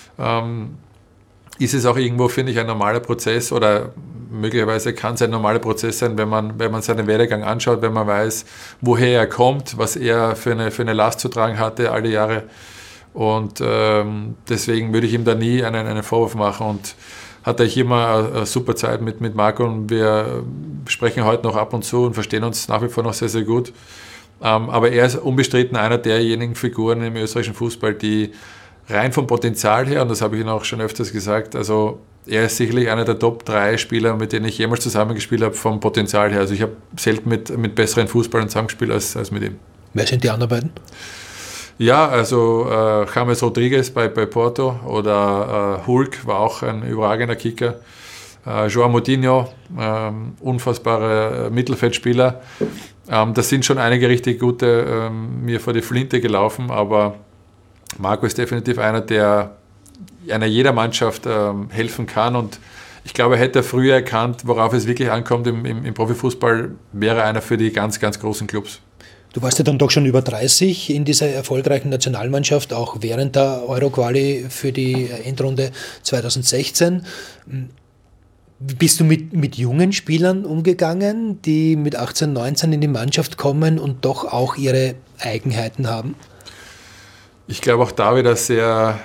ist es auch irgendwo, finde ich, ein normaler Prozess oder möglicherweise kann es ein normaler Prozess sein, wenn man seinen Werdegang anschaut, wenn man weiß, woher er kommt, was er für eine Last zu tragen hatte alle Jahre. Und deswegen würde ich ihm da nie einen Vorwurf machen und hatte ich immer eine super Zeit mit Marco und wir sprechen heute noch ab und zu und verstehen uns nach wie vor noch sehr, sehr gut. Aber er ist unbestritten einer derjenigen Figuren im österreichischen Fußball, die rein vom Potenzial her, und das habe ich Ihnen auch schon öfters gesagt, also er ist sicherlich einer der Top 3 Spieler, mit denen ich jemals zusammengespielt habe, vom Potenzial her. Also ich habe selten mit besseren Fußballern zusammengespielt als mit ihm. Wer sind die anderen beiden? Ja, also James Rodriguez bei Porto oder Hulk war auch ein überragender Kicker. João Moutinho, unfassbarer Mittelfeldspieler. Das sind schon einige richtig gute mir vor die Flinte gelaufen, aber Marco ist definitiv einer, der einer jeder Mannschaft helfen kann und ich glaube, hätte er früher erkannt, worauf es wirklich ankommt im Profifußball, wäre einer für die ganz, ganz großen Clubs. Du warst ja dann doch schon über 30 in dieser erfolgreichen Nationalmannschaft, auch während der Euro-Quali für die Endrunde 2016. Bist du mit jungen Spielern umgegangen, die mit 18, 19 in die Mannschaft kommen und doch auch ihre Eigenheiten haben? Ich glaube auch da wieder sehr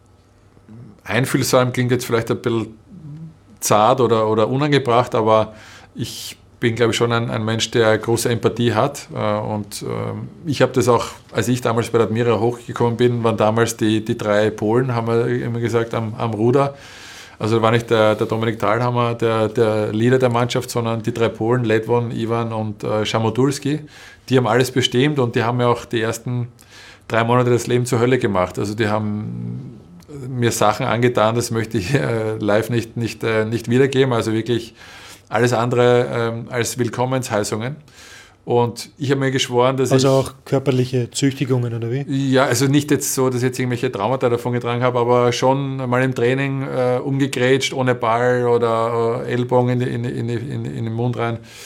einfühlsam, klingt jetzt vielleicht ein bisschen zart oder unangebracht, aber ich bin, glaube ich, schon ein Mensch, der große Empathie hat. Und ich habe das auch, als ich damals bei der Admira hochgekommen bin, waren damals die 3 Polen, haben wir immer gesagt, am Ruder. Also war nicht der Dominik Thalhammer der Leader der Mannschaft, sondern die 3 Polen, Ledwon, Iwan und Schamodulski. Die haben alles bestimmt und die haben ja auch die ersten 3 Monate das Leben zur Hölle gemacht. Also die haben mir Sachen angetan, das möchte ich live nicht wiedergeben. Also wirklich alles andere als Willkommensheißungen. Und ich habe mir geschworen, dass also auch körperliche Züchtigungen, oder wie? Ja, also nicht jetzt so, dass ich jetzt irgendwelche Traumata davon getragen habe, aber schon mal im Training umgegrätscht, ohne Ball oder Ellbogen in den Mund rein.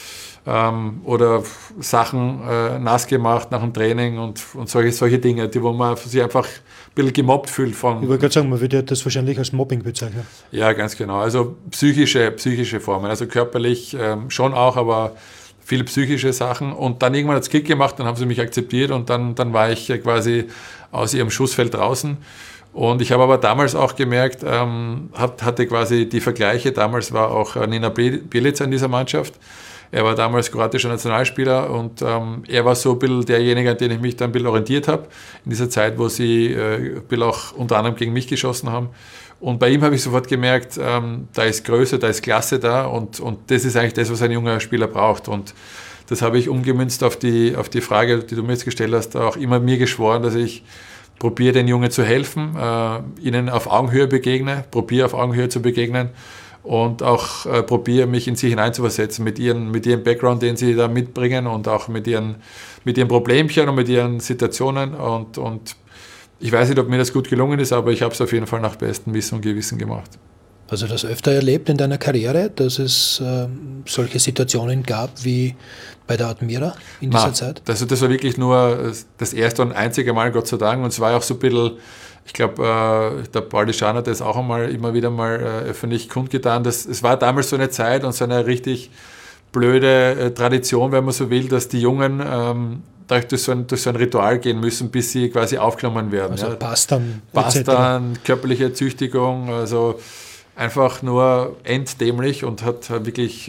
oder Sachen nass gemacht nach dem Training und solche Dinge, wo man sich einfach ein bisschen gemobbt fühlt. Ich wollte gerade sagen, man würde das wahrscheinlich als Mobbing bezeichnen. Ja, ganz genau. Also psychische Formen, also körperlich schon auch, aber viele psychische Sachen. Und dann irgendwann hat es Klick gemacht, dann haben sie mich akzeptiert und dann war ich quasi aus ihrem Schussfeld draußen. Und ich habe aber damals auch gemerkt, hatte quasi die Vergleiche, damals war auch Nina Bjelica in dieser Mannschaft. Er war damals kroatischer Nationalspieler und er war so ein bisschen derjenige, an den ich mich dann ein bisschen orientiert habe, in dieser Zeit, wo sie ein bisschen auch unter anderem gegen mich geschossen haben. Und bei ihm habe ich sofort gemerkt, da ist Größe, da ist Klasse da und das ist eigentlich das, was ein junger Spieler braucht. Und das habe ich umgemünzt auf die Frage, die du mir jetzt gestellt hast, auch immer mir geschworen, dass ich probiere, den Jungen zu helfen, ihnen auf Augenhöhe probiere auf Augenhöhe zu begegnen und auch probiere, mich in sie hineinzuversetzen mit ihrem Background, den sie da mitbringen und auch mit ihren Problemchen und mit ihren Situationen und ich weiß nicht, ob mir das gut gelungen ist, aber ich habe es auf jeden Fall nach bestem Wissen und Gewissen gemacht. Also das öfter erlebt in deiner Karriere, dass es solche Situationen gab wie bei der Admira in dieser Zeit? Also das war wirklich nur das erste und einzige Mal, Gott sei Dank. Und es war auch so ein bisschen, ich glaube, der Paul Deschamps hat das auch immer wieder mal öffentlich kundgetan. Es war damals so eine Zeit und so eine richtig blöde Tradition, wenn man so will, dass die Jungen durch so ein Ritual gehen müssen, bis sie quasi aufgenommen werden. Also ja. Bastern, körperliche Züchtigung, also einfach nur enddämlich und hat wirklich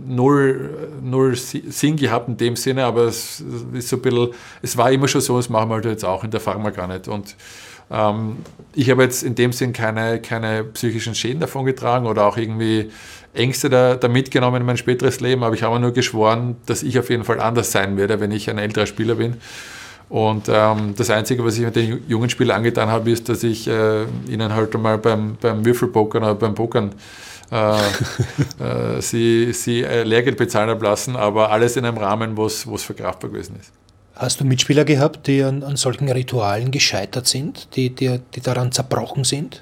null Sinn gehabt in dem Sinne, aber es ist so ein bisschen, es war immer schon so, das machen wir halt jetzt auch in der Pharma gar nicht. Und ich habe jetzt in dem Sinn keine psychischen Schäden davon getragen oder auch irgendwie Ängste da mitgenommen in mein späteres Leben, aber ich habe nur geschworen, dass ich auf jeden Fall anders sein werde, wenn ich ein älterer Spieler bin. Und das Einzige, was ich mit den jungen Spielern angetan habe, ist, dass ich ihnen halt einmal beim Würfelpokern oder beim Pokern sie Lehrgeld bezahlen haben lassen, aber alles in einem Rahmen, wo es verkraftbar gewesen ist. Hast du Mitspieler gehabt, die an solchen Ritualen gescheitert sind, die daran zerbrochen sind?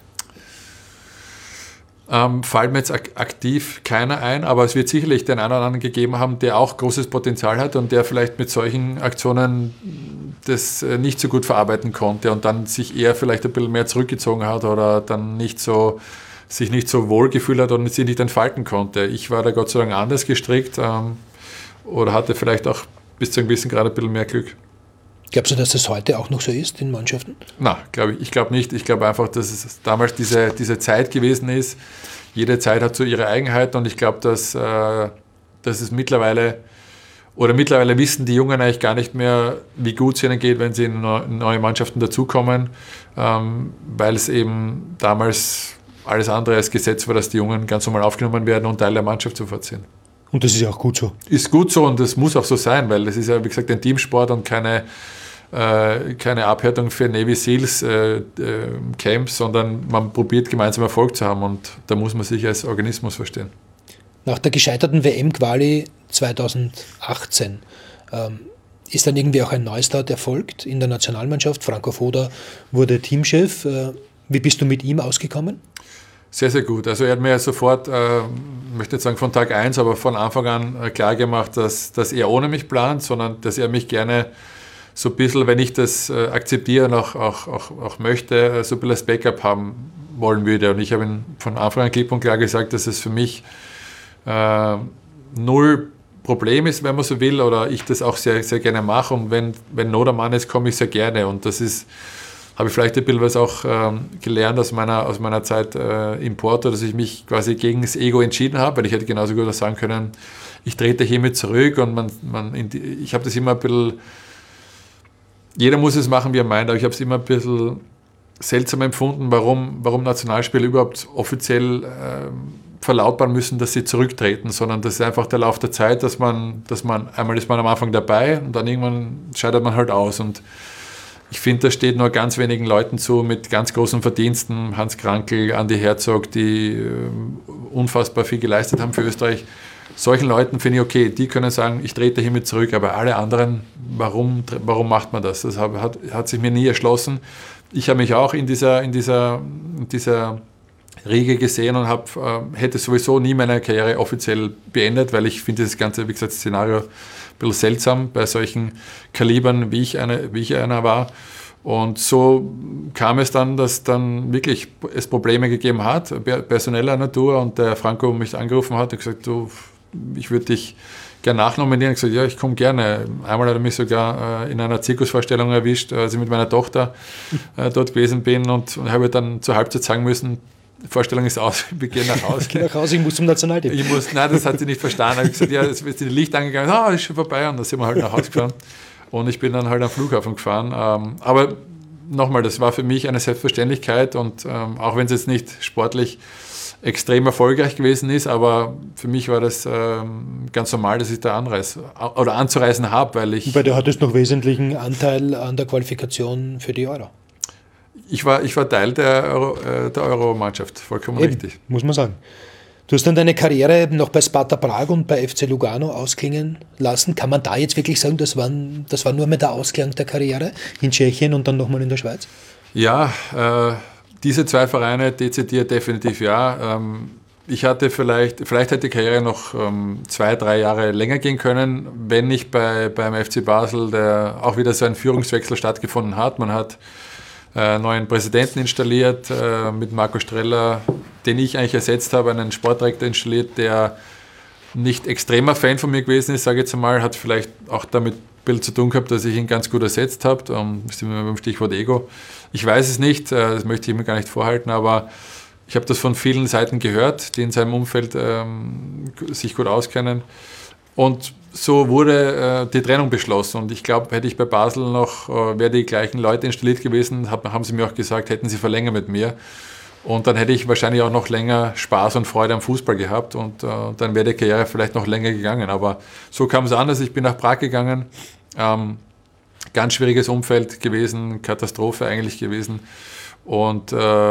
Fällt mir jetzt aktiv keiner ein, aber es wird sicherlich den einen oder anderen gegeben haben, der auch großes Potenzial hat und der vielleicht mit solchen Aktionen das nicht so gut verarbeiten konnte und dann sich eher vielleicht ein bisschen mehr zurückgezogen hat oder dann sich nicht so wohl gefühlt hat und sich nicht entfalten konnte. Ich war da Gott sei Dank anders gestrickt oder hatte vielleicht auch bis zu einem gewissen Grad ein bisschen mehr Glück. Glaubst du, dass das heute auch noch so ist in Mannschaften? Nein, ich glaube nicht. Ich glaube einfach, dass es damals diese Zeit gewesen ist. Jede Zeit hat so ihre Eigenheiten und ich glaube, dass es mittlerweile wissen die Jungen eigentlich gar nicht mehr, wie gut es ihnen geht, wenn sie in neue Mannschaften dazukommen, weil es eben damals alles andere als Gesetz war, dass die Jungen ganz normal aufgenommen werden und Teil der Mannschaft sofort sind. Und das ist ja auch gut so. Ist gut so und das muss auch so sein, weil das ist ja, wie gesagt, ein Teamsport und keine Abhärtung für Navy Seals Camps, sondern man probiert gemeinsam Erfolg zu haben und da muss man sich als Organismus verstehen. Nach der gescheiterten WM-Quali 2018 ist dann irgendwie auch ein Neustart erfolgt in der Nationalmannschaft. Franco Foda wurde Teamchef. Wie bist du mit ihm ausgekommen? Sehr, sehr gut. Also er hat mir sofort, ich möchte nicht sagen von Tag 1, aber von Anfang an klar gemacht, dass er ohne mich plant, sondern dass er mich gerne so ein bisschen, wenn ich das akzeptiere und auch möchte, so ein bisschen als Backup haben wollen würde. Und ich habe ihm von Anfang an klipp und klar gesagt, dass es für mich null Problem ist, wenn man so will, oder ich das auch sehr, sehr gerne mache. Und wenn Not am Mann ist, komme ich sehr gerne. Und das habe ich vielleicht ein bisschen was auch gelernt aus meiner Zeit in Porto, dass ich mich quasi gegen das Ego entschieden habe, weil ich hätte genauso gut auch sagen können, ich trete hiermit zurück und ich habe das immer ein bisschen, jeder muss es machen, wie er meint, aber ich habe es immer ein bisschen seltsam empfunden, warum Nationalspieler überhaupt offiziell verlautbaren müssen, dass sie zurücktreten, sondern das ist einfach der Lauf der Zeit, dass man einmal ist man am Anfang dabei und dann irgendwann scheidet man halt aus. Und ich finde, das steht nur ganz wenigen Leuten zu mit ganz großen Verdiensten, Hans Krankl, Andi Herzog, die unfassbar viel geleistet haben für Österreich. Solchen Leuten finde ich okay, die können sagen, ich trete hiermit zurück, aber alle anderen, warum macht man das? Das hat sich mir nie erschlossen. Ich habe mich auch in dieser Riege gesehen und hätte sowieso nie meine Karriere offiziell beendet, weil ich finde das ganze, wie gesagt, Szenario ein bisschen seltsam bei solchen Kalibern, wie ich einer war. Und so kam es dann, dass dann wirklich es Probleme gegeben hat, personeller Natur, und der Franco mich angerufen hat und gesagt, du, ich würde dich gerne nachnominieren. Ich habe gesagt, ja, ich komme gerne. Einmal hat er mich sogar in einer Zirkusvorstellung erwischt, als ich mit meiner Tochter dort gewesen bin, und habe dann zur Halbzeit sagen müssen, die Vorstellung ist aus, wir gehen nach Hause. Ich gehe nach Hause, ich muss zum Nationalteam. Nein, das hat sie nicht verstanden. Ich habe gesagt, ja, es ist die Licht angegangen, ist schon vorbei, und dann sind wir halt nach Hause gefahren. Und ich bin dann halt am Flughafen gefahren. Aber nochmal, das war für mich eine Selbstverständlichkeit, und auch wenn es jetzt nicht sportlich extrem erfolgreich gewesen ist, aber für mich war das ganz normal, dass ich da anzureisen habe, weil ich... Weil du hattest noch wesentlichen Anteil an der Qualifikation für die Euro. Ich war Teil der Euro-Mannschaft, vollkommen Eben, richtig. muss man sagen. Du hast dann deine Karriere noch bei Sparta Prag und bei FC Lugano ausklingen lassen. Kann man da jetzt wirklich sagen, das war nur mehr der Ausklang der Karriere in Tschechien und dann nochmal in der Schweiz? Ja, diese zwei Vereine dezidiert definitiv ja. Ich hatte vielleicht hätte die Karriere noch 2-3 Jahre länger gehen können, wenn nicht beim FC Basel auch wieder so ein Führungswechsel stattgefunden hat. Man hat neuen Präsidenten installiert, mit Marco Streller, den ich eigentlich ersetzt habe, einen Sportdirektor installiert, der nicht extremer Fan von mir gewesen ist, sage ich jetzt einmal, hat vielleicht auch damit ein bisschen zu tun gehabt, dass ich ihn ganz gut ersetzt habe. Sind wir beim Stichwort Ego. Ich weiß es nicht, das möchte ich mir gar nicht vorhalten, aber ich habe das von vielen Seiten gehört, die in seinem Umfeld sich gut auskennen. Und so wurde die Trennung beschlossen, und ich glaube, hätte ich bei Basel noch, wäre die gleichen Leute installiert gewesen, haben sie mir auch gesagt, hätten sie verlängert mit mir, und dann hätte ich wahrscheinlich auch noch länger Spaß und Freude am Fußball gehabt, und dann wäre die Karriere vielleicht noch länger gegangen, aber so kam es anders. Ich bin nach Prag gegangen, ganz schwieriges Umfeld gewesen, Katastrophe eigentlich gewesen, und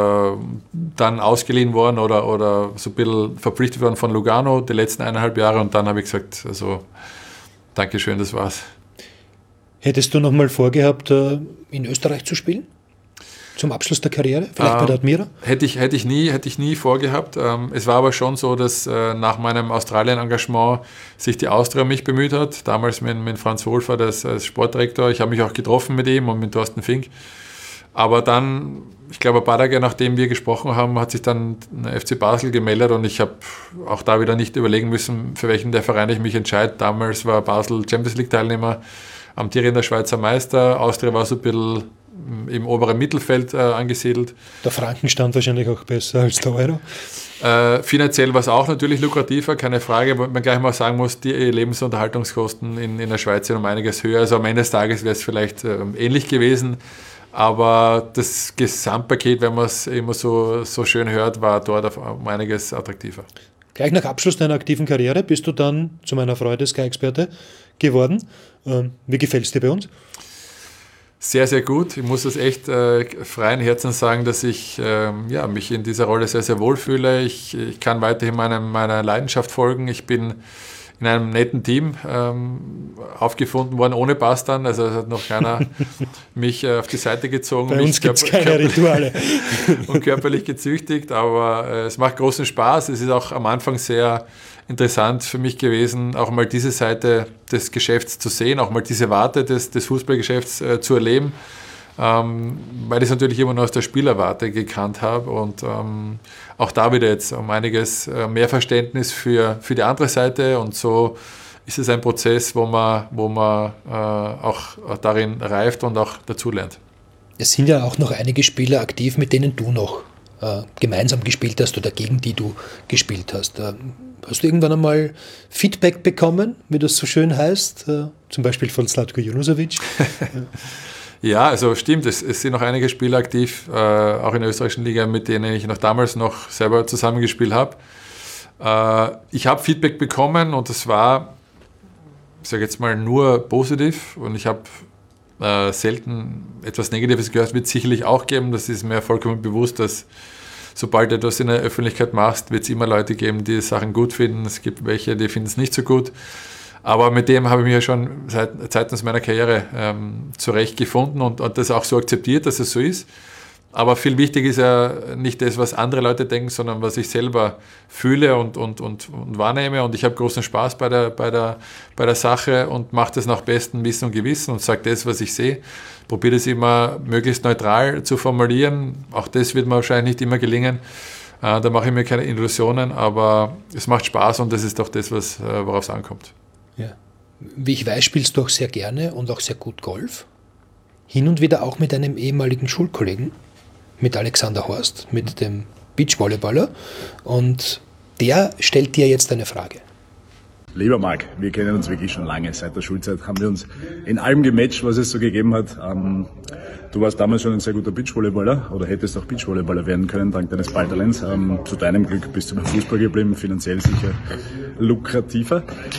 dann ausgeliehen worden oder so ein bisschen verpflichtet worden von Lugano die letzten 1,5 Jahre, und dann habe ich gesagt, also Dankeschön, das war's. Hättest du noch mal vorgehabt, in Österreich zu spielen? Zum Abschluss der Karriere? Vielleicht bei der Admira? Hätte ich nie vorgehabt. Es war aber schon so, dass nach meinem Australien-Engagement sich die Austria um mich bemüht hat. Damals mit Franz Wohlfahrt als Sportdirektor. Ich habe mich auch getroffen mit ihm und mit Thorsten Fink. Aber dann, ich glaube, ein paar Tage nachdem wir gesprochen haben, hat sich dann der FC Basel gemeldet, und ich habe auch da wieder nicht überlegen müssen, für welchen der Vereine ich mich entscheide. Damals war Basel Champions League-Teilnehmer, amtierender Schweizer Meister. Austria war so ein bisschen im oberen Mittelfeld angesiedelt. Der Franken stand wahrscheinlich auch besser als der Euro. Finanziell war es auch natürlich lukrativer, keine Frage, wo man gleich mal sagen muss, die Lebensunterhaltungskosten in der Schweiz sind um einiges höher. Also am Ende des Tages wäre es vielleicht ähnlich gewesen. Aber das Gesamtpaket, wenn man es immer so schön hört, war dort um einiges attraktiver. Gleich nach Abschluss deiner aktiven Karriere bist du dann zu meiner Freude Sky-Experte geworden. Wie gefällt es dir bei uns? Sehr, sehr gut. Ich muss das echt freien Herzens sagen, dass ich mich in dieser Rolle sehr, sehr wohl fühle. Ich kann weiterhin meiner Leidenschaft folgen. Ich bin in einem netten Team aufgefunden worden, ohne Pass dann. Also es hat noch keiner mich auf die Seite gezogen. Bei uns gibt es keine Rituale. Und körperlich gezüchtigt, aber es macht großen Spaß. Es ist auch am Anfang sehr interessant für mich gewesen, auch mal diese Seite des Geschäfts zu sehen, auch mal diese Warte des Fußballgeschäfts zu erleben, weil ich es natürlich immer nur aus der Spielerwarte gekannt habe, und auch da wieder jetzt um einiges mehr Verständnis für die andere Seite, und so ist es ein Prozess, wo man auch darin reift und auch dazulernt. Es sind ja auch noch einige Spieler aktiv, mit denen du noch gemeinsam gespielt hast oder gegen die du gespielt hast. Hast du irgendwann einmal Feedback bekommen, wie das so schön heißt, zum Beispiel von Zlatko Junusovic? Ja, also stimmt, es sind noch einige Spieler aktiv, auch in der österreichischen Liga, mit denen ich damals noch selber zusammengespielt habe. Ich habe Feedback bekommen, und das war, ich sage jetzt mal, nur positiv, und ich habe selten etwas Negatives gehört, wird es sicherlich auch geben. Das ist mir vollkommen bewusst, dass sobald du etwas in der Öffentlichkeit machst, wird es immer Leute geben, die Sachen gut finden. Es gibt welche, die finden es nicht so gut. Aber mit dem habe ich mich ja schon seitens meiner Karriere zurechtgefunden und das auch so akzeptiert, dass es so ist. Aber viel wichtig ist ja nicht das, was andere Leute denken, sondern was ich selber fühle und wahrnehme. Und ich habe großen Spaß bei der Sache und mache das nach bestem Wissen und Gewissen und sage das, was ich sehe. Probiere das immer möglichst neutral zu formulieren. Auch das wird mir wahrscheinlich nicht immer gelingen. Da mache ich mir keine Illusionen, aber es macht Spaß und das ist doch das, worauf es ankommt. Ja. Wie ich weiß, spielst du auch sehr gerne und auch sehr gut Golf. Hin und wieder auch mit einem ehemaligen Schulkollegen, mit Alexander Horst, mit dem Beachvolleyballer. Und der stellt dir jetzt eine Frage. Lieber Marc, wir kennen uns wirklich schon lange. Seit der Schulzeit haben wir uns in allem gematcht, was es so gegeben hat. Du warst damals schon ein sehr guter Beachvolleyballer oder hättest auch Beachvolleyballer werden können, dank deines Balltalents. Zu deinem Glück bist du beim Fußball geblieben, finanziell sicher lukrativer.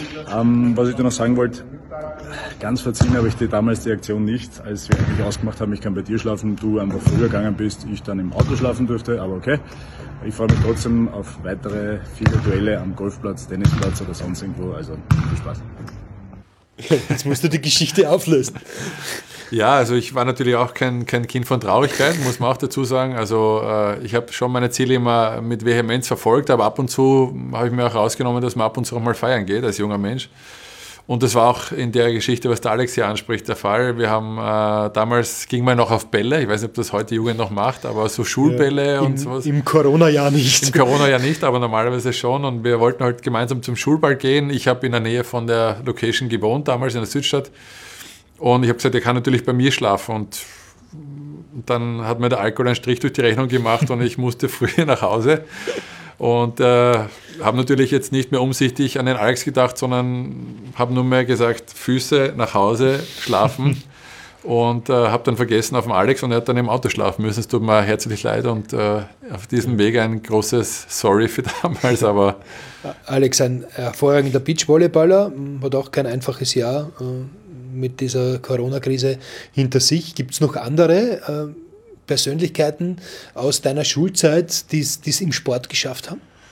Was ich dir noch sagen wollte, ganz verziehen habe ich dir damals die Aktion nicht, als wir eigentlich ausgemacht haben, ich kann bei dir schlafen, du einfach früher gegangen bist, ich dann im Auto schlafen durfte, aber okay. Ich freue mich trotzdem auf weitere viele Duelle am Golfplatz, Tennisplatz oder sonst irgendwo, also viel Spaß. Jetzt musst du die Geschichte auflösen. Ja, also ich war natürlich auch kein Kind von Traurigkeit, muss man auch dazu sagen. Also ich habe schon meine Ziele immer mit Vehemenz verfolgt, aber ab und zu habe ich mir auch rausgenommen, dass man ab und zu auch mal feiern geht als junger Mensch. Und das war auch in der Geschichte, was der Alex hier anspricht, der Fall. Wir haben damals, ging man noch auf Bälle, ich weiß nicht, ob das heute die Jugend noch macht, aber so Schulbälle und sowas. Im Corona-Jahr nicht. Im Corona-Jahr nicht, aber normalerweise schon. Und wir wollten halt gemeinsam zum Schulball gehen. Ich habe in der Nähe von der Location gewohnt, damals in der Südstadt. Und ich habe gesagt, er kann natürlich bei mir schlafen. Und dann hat mir der Alkohol einen Strich durch die Rechnung gemacht und ich musste früher nach Hause. Und habe natürlich jetzt nicht mehr umsichtig an den Alex gedacht, sondern habe nur mehr gesagt, Füße nach Hause, schlafen. Und habe dann vergessen auf den Alex und er hat dann im Auto schlafen müssen. Es tut mir herzlich leid und auf diesem Weg ein großes Sorry für damals. Aber Alex, ein hervorragender Beachvolleyballer, hat auch kein einfaches Jahr mit dieser Corona-Krise hinter sich. Gibt es noch andere Persönlichkeiten aus deiner Schulzeit, die es im Sport geschafft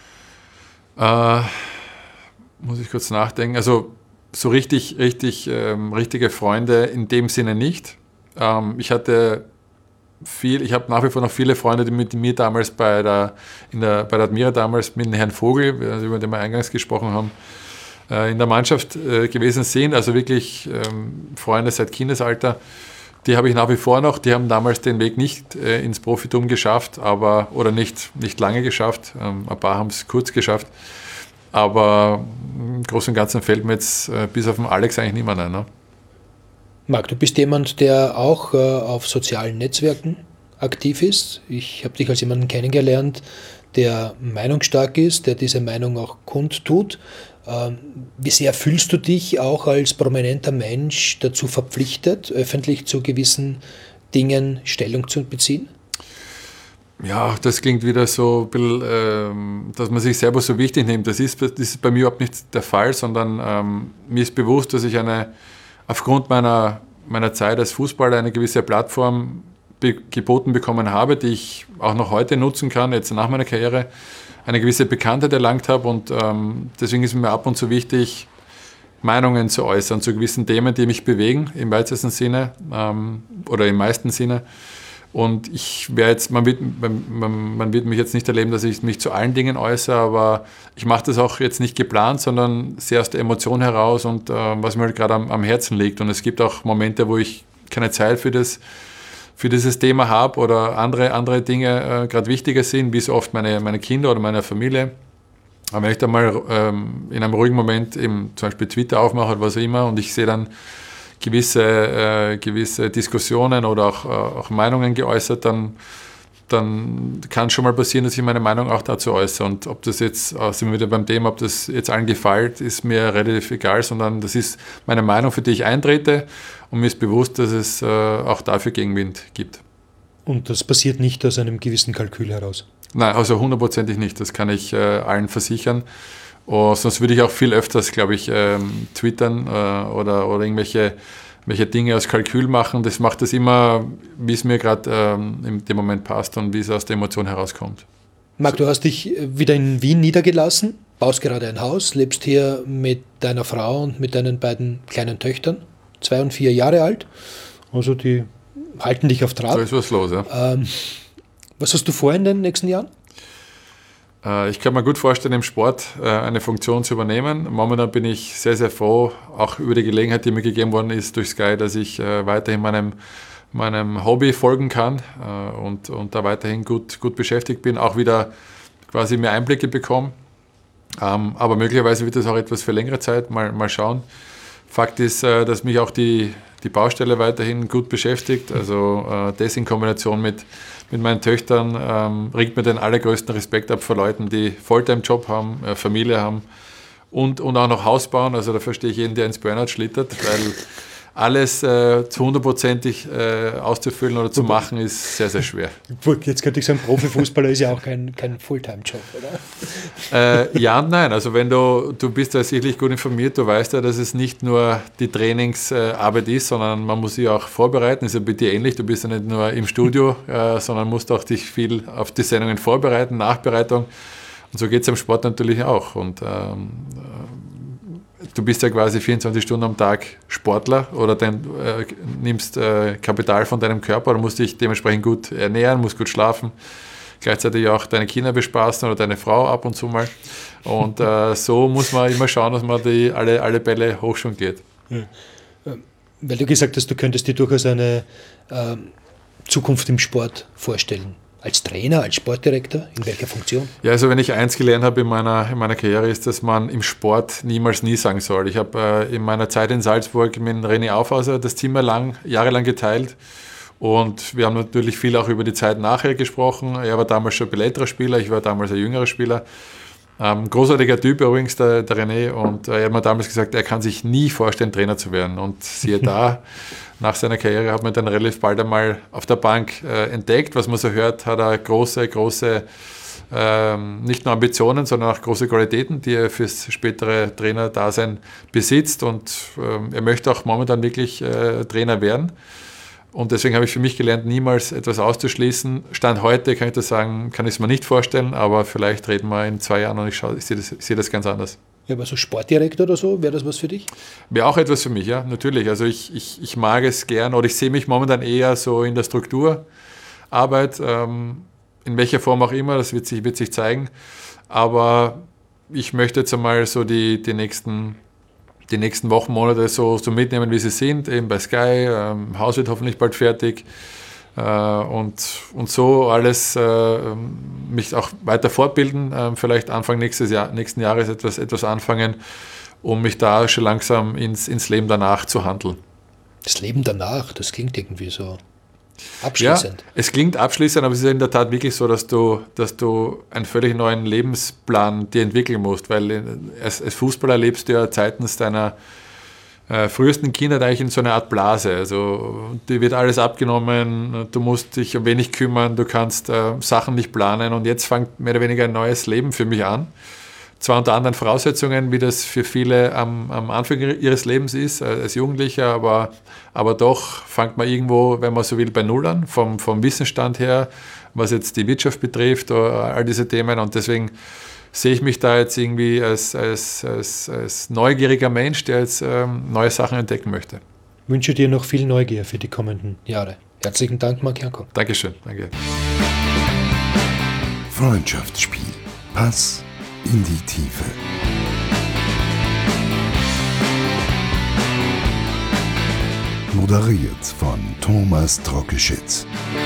haben? Muss ich kurz nachdenken. Also so richtige Freunde in dem Sinne nicht. Ich habe nach wie vor noch viele Freunde, die mit mir damals bei der Admira damals mit dem Herrn Vogel, über den wir eingangs gesprochen haben, in der Mannschaft gewesen sind. Also wirklich Freunde seit Kindesalter. Die habe ich nach wie vor noch. Die haben damals den Weg nicht ins Profitum geschafft, oder nicht lange geschafft. Ein paar haben es kurz geschafft. Aber im Großen und Ganzen fällt mir jetzt bis auf den Alex eigentlich niemand ein. Ne? Marc, du bist jemand, der auch auf sozialen Netzwerken aktiv ist. Ich habe dich als jemanden kennengelernt, der meinungsstark ist, der diese Meinung auch kundtut. Wie sehr fühlst du dich auch als prominenter Mensch dazu verpflichtet, öffentlich zu gewissen Dingen Stellung zu beziehen? Ja, das klingt wieder so ein bisschen, dass man sich selber so wichtig nimmt. Das ist bei mir überhaupt nicht der Fall, sondern mir ist bewusst, dass ich aufgrund meiner Zeit als Fußballer eine gewisse Plattform geboten bekommen habe, die ich auch noch heute nutzen kann, jetzt nach meiner Karriere, eine gewisse Bekanntheit erlangt habe und deswegen ist mir ab und zu wichtig, Meinungen zu äußern zu gewissen Themen, die mich bewegen, im weitesten Sinne oder im meisten Sinne. Und man wird mich jetzt nicht erleben, dass ich mich zu allen Dingen äußere, aber ich mache das auch jetzt nicht geplant, sondern sehr aus der Emotion heraus und was mir halt gerade am Herzen liegt. Und es gibt auch Momente, wo ich keine Zeit für dieses Thema habe oder andere Dinge gerade wichtiger sind, wie so oft meine Kinder oder meine Familie. Aber wenn ich dann mal in einem ruhigen Moment eben zum Beispiel Twitter aufmache oder was auch immer und ich sehe dann gewisse Diskussionen oder auch Meinungen geäußert, dann kann es schon mal passieren, dass ich meine Meinung auch dazu äußere. Und ob das jetzt, sind wir wieder beim Thema, ob das jetzt allen gefällt, ist mir relativ egal, sondern das ist meine Meinung, für die ich eintrete und mir ist bewusst, dass es auch dafür Gegenwind gibt. Und das passiert nicht aus einem gewissen Kalkül heraus? Nein, also 100%ig nicht, das kann ich allen versichern. Sonst würde ich auch viel öfters, glaube ich, twittern oder irgendwelche Dinge aus Kalkül machen. Das macht das immer, wie es mir gerade in dem Moment passt und wie es aus der Emotion herauskommt. Marc, du hast dich wieder in Wien niedergelassen, baust gerade ein Haus, lebst hier mit deiner Frau und mit deinen beiden kleinen Töchtern, 2 und 4 Jahre alt. Also die halten dich auf Trab. So ist was los, ja. Was hast du vor in den nächsten Jahren? Ich kann mir gut vorstellen, im Sport eine Funktion zu übernehmen. Momentan bin ich sehr, sehr froh, auch über die Gelegenheit, die mir gegeben worden ist durch Sky, dass ich weiterhin meinem Hobby folgen kann und da weiterhin gut beschäftigt bin, auch wieder quasi mehr Einblicke bekomme. Aber möglicherweise wird das auch etwas für längere Zeit, mal schauen. Fakt ist, dass mich auch die Baustelle weiterhin gut beschäftigt. Also das in Kombination mit meinen Töchtern ringt mir den allergrößten Respekt ab vor Leuten, die Fulltime-Job haben, Familie haben und auch noch Haus bauen. Also da verstehe ich jeden, der ins Burnout schlittert, weil alles zu 100%ig auszufüllen oder zu machen ist sehr, sehr schwer. Jetzt könnte ich sagen, Profifußballer ist ja auch kein Fulltime-Job, oder? Ja und nein. Also wenn du bist ja sicherlich gut informiert, du weißt ja, dass es nicht nur die Trainingsarbeit ist, sondern man muss sich auch vorbereiten. Ist ja bei dir ähnlich, du bist ja nicht nur im Studio, sondern musst auch dich viel auf die Sendungen vorbereiten, Nachbereitung. Und so geht es am Sport natürlich auch. Und du bist ja quasi 24 Stunden am Tag Sportler oder nimmst Kapital von deinem Körper, du musst dich dementsprechend gut ernähren, musst gut schlafen, gleichzeitig auch deine Kinder bespaßen oder deine Frau ab und zu mal. Und so muss man immer schauen, dass man alle Bälle hochjongliert. Ja. Weil du gesagt hast, du könntest dir durchaus eine Zukunft im Sport vorstellen. Als Trainer, als Sportdirektor, in welcher Funktion? Ja, also wenn ich eins gelernt habe in meiner Karriere, ist, dass man im Sport niemals nie sagen soll. Ich habe in meiner Zeit in Salzburg mit René Aufhauser das Zimmer jahrelang geteilt und wir haben natürlich viel auch über die Zeit nachher gesprochen. Er war damals schon ein älterer Spieler, ich war damals ein jüngerer Spieler. Großartiger Typ übrigens, der René, und er hat mir damals gesagt, er kann sich nie vorstellen, Trainer zu werden. Und siehe da, nach seiner Karriere hat man dann relativ bald einmal auf der Bank entdeckt. Was man so hört, hat er große, nicht nur Ambitionen, sondern auch große Qualitäten, die er fürs spätere Trainerdasein besitzt. Und er möchte auch momentan wirklich Trainer werden. Und deswegen habe ich für mich gelernt, niemals etwas auszuschließen. Stand heute kann ich das sagen, kann ich es mir nicht vorstellen, aber vielleicht reden wir in 2 Jahren und ich sehe das ganz anders. Ja, aber so Sportdirektor oder so, wäre das was für dich? Wäre auch etwas für mich, ja, natürlich. Also ich mag es gern oder ich sehe mich momentan eher so in der Strukturarbeit, in welcher Form auch immer, das wird sich zeigen. Aber ich möchte jetzt einmal so die nächsten Wochen, Monate so mitnehmen, wie sie sind, eben bei Sky, Haus wird hoffentlich bald fertig und so alles mich auch weiter fortbilden, vielleicht Anfang nächsten Jahres etwas anfangen, um mich da schon langsam ins Leben danach zu handeln. Das Leben danach, das klingt irgendwie so abschließend. Ja, es klingt abschließend, aber es ist in der Tat wirklich so, dass du einen völlig neuen Lebensplan dir entwickeln musst, weil als Fußballer lebst du ja seitens deiner frühesten Kindheit eigentlich in so einer Art Blase. Also dir wird alles abgenommen, du musst dich um wenig kümmern, du kannst Sachen nicht planen und jetzt fängt mehr oder weniger ein neues Leben für mich an. Zwar unter anderen Voraussetzungen, wie das für viele am Anfang ihres Lebens ist, als Jugendlicher, aber doch fängt man irgendwo, wenn man so will, bei Null an, vom Wissensstand her, was jetzt die Wirtschaft betrifft, oder all diese Themen. Und deswegen sehe ich mich da jetzt irgendwie als neugieriger Mensch, der jetzt neue Sachen entdecken möchte. Ich wünsche dir noch viel Neugier für die kommenden Jahre. Herzlichen Dank, Marc Janko. Dankeschön. Danke. Freundschaftsspiel. Pass in die Tiefe. Moderiert von Thomas Trokeschitz.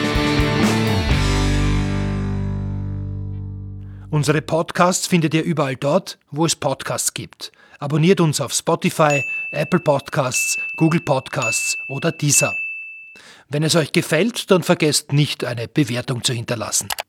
Unsere Podcasts findet ihr überall dort, wo es Podcasts gibt. Abonniert uns auf Spotify, Apple Podcasts, Google Podcasts oder Deezer. Wenn es euch gefällt, dann vergesst nicht, eine Bewertung zu hinterlassen.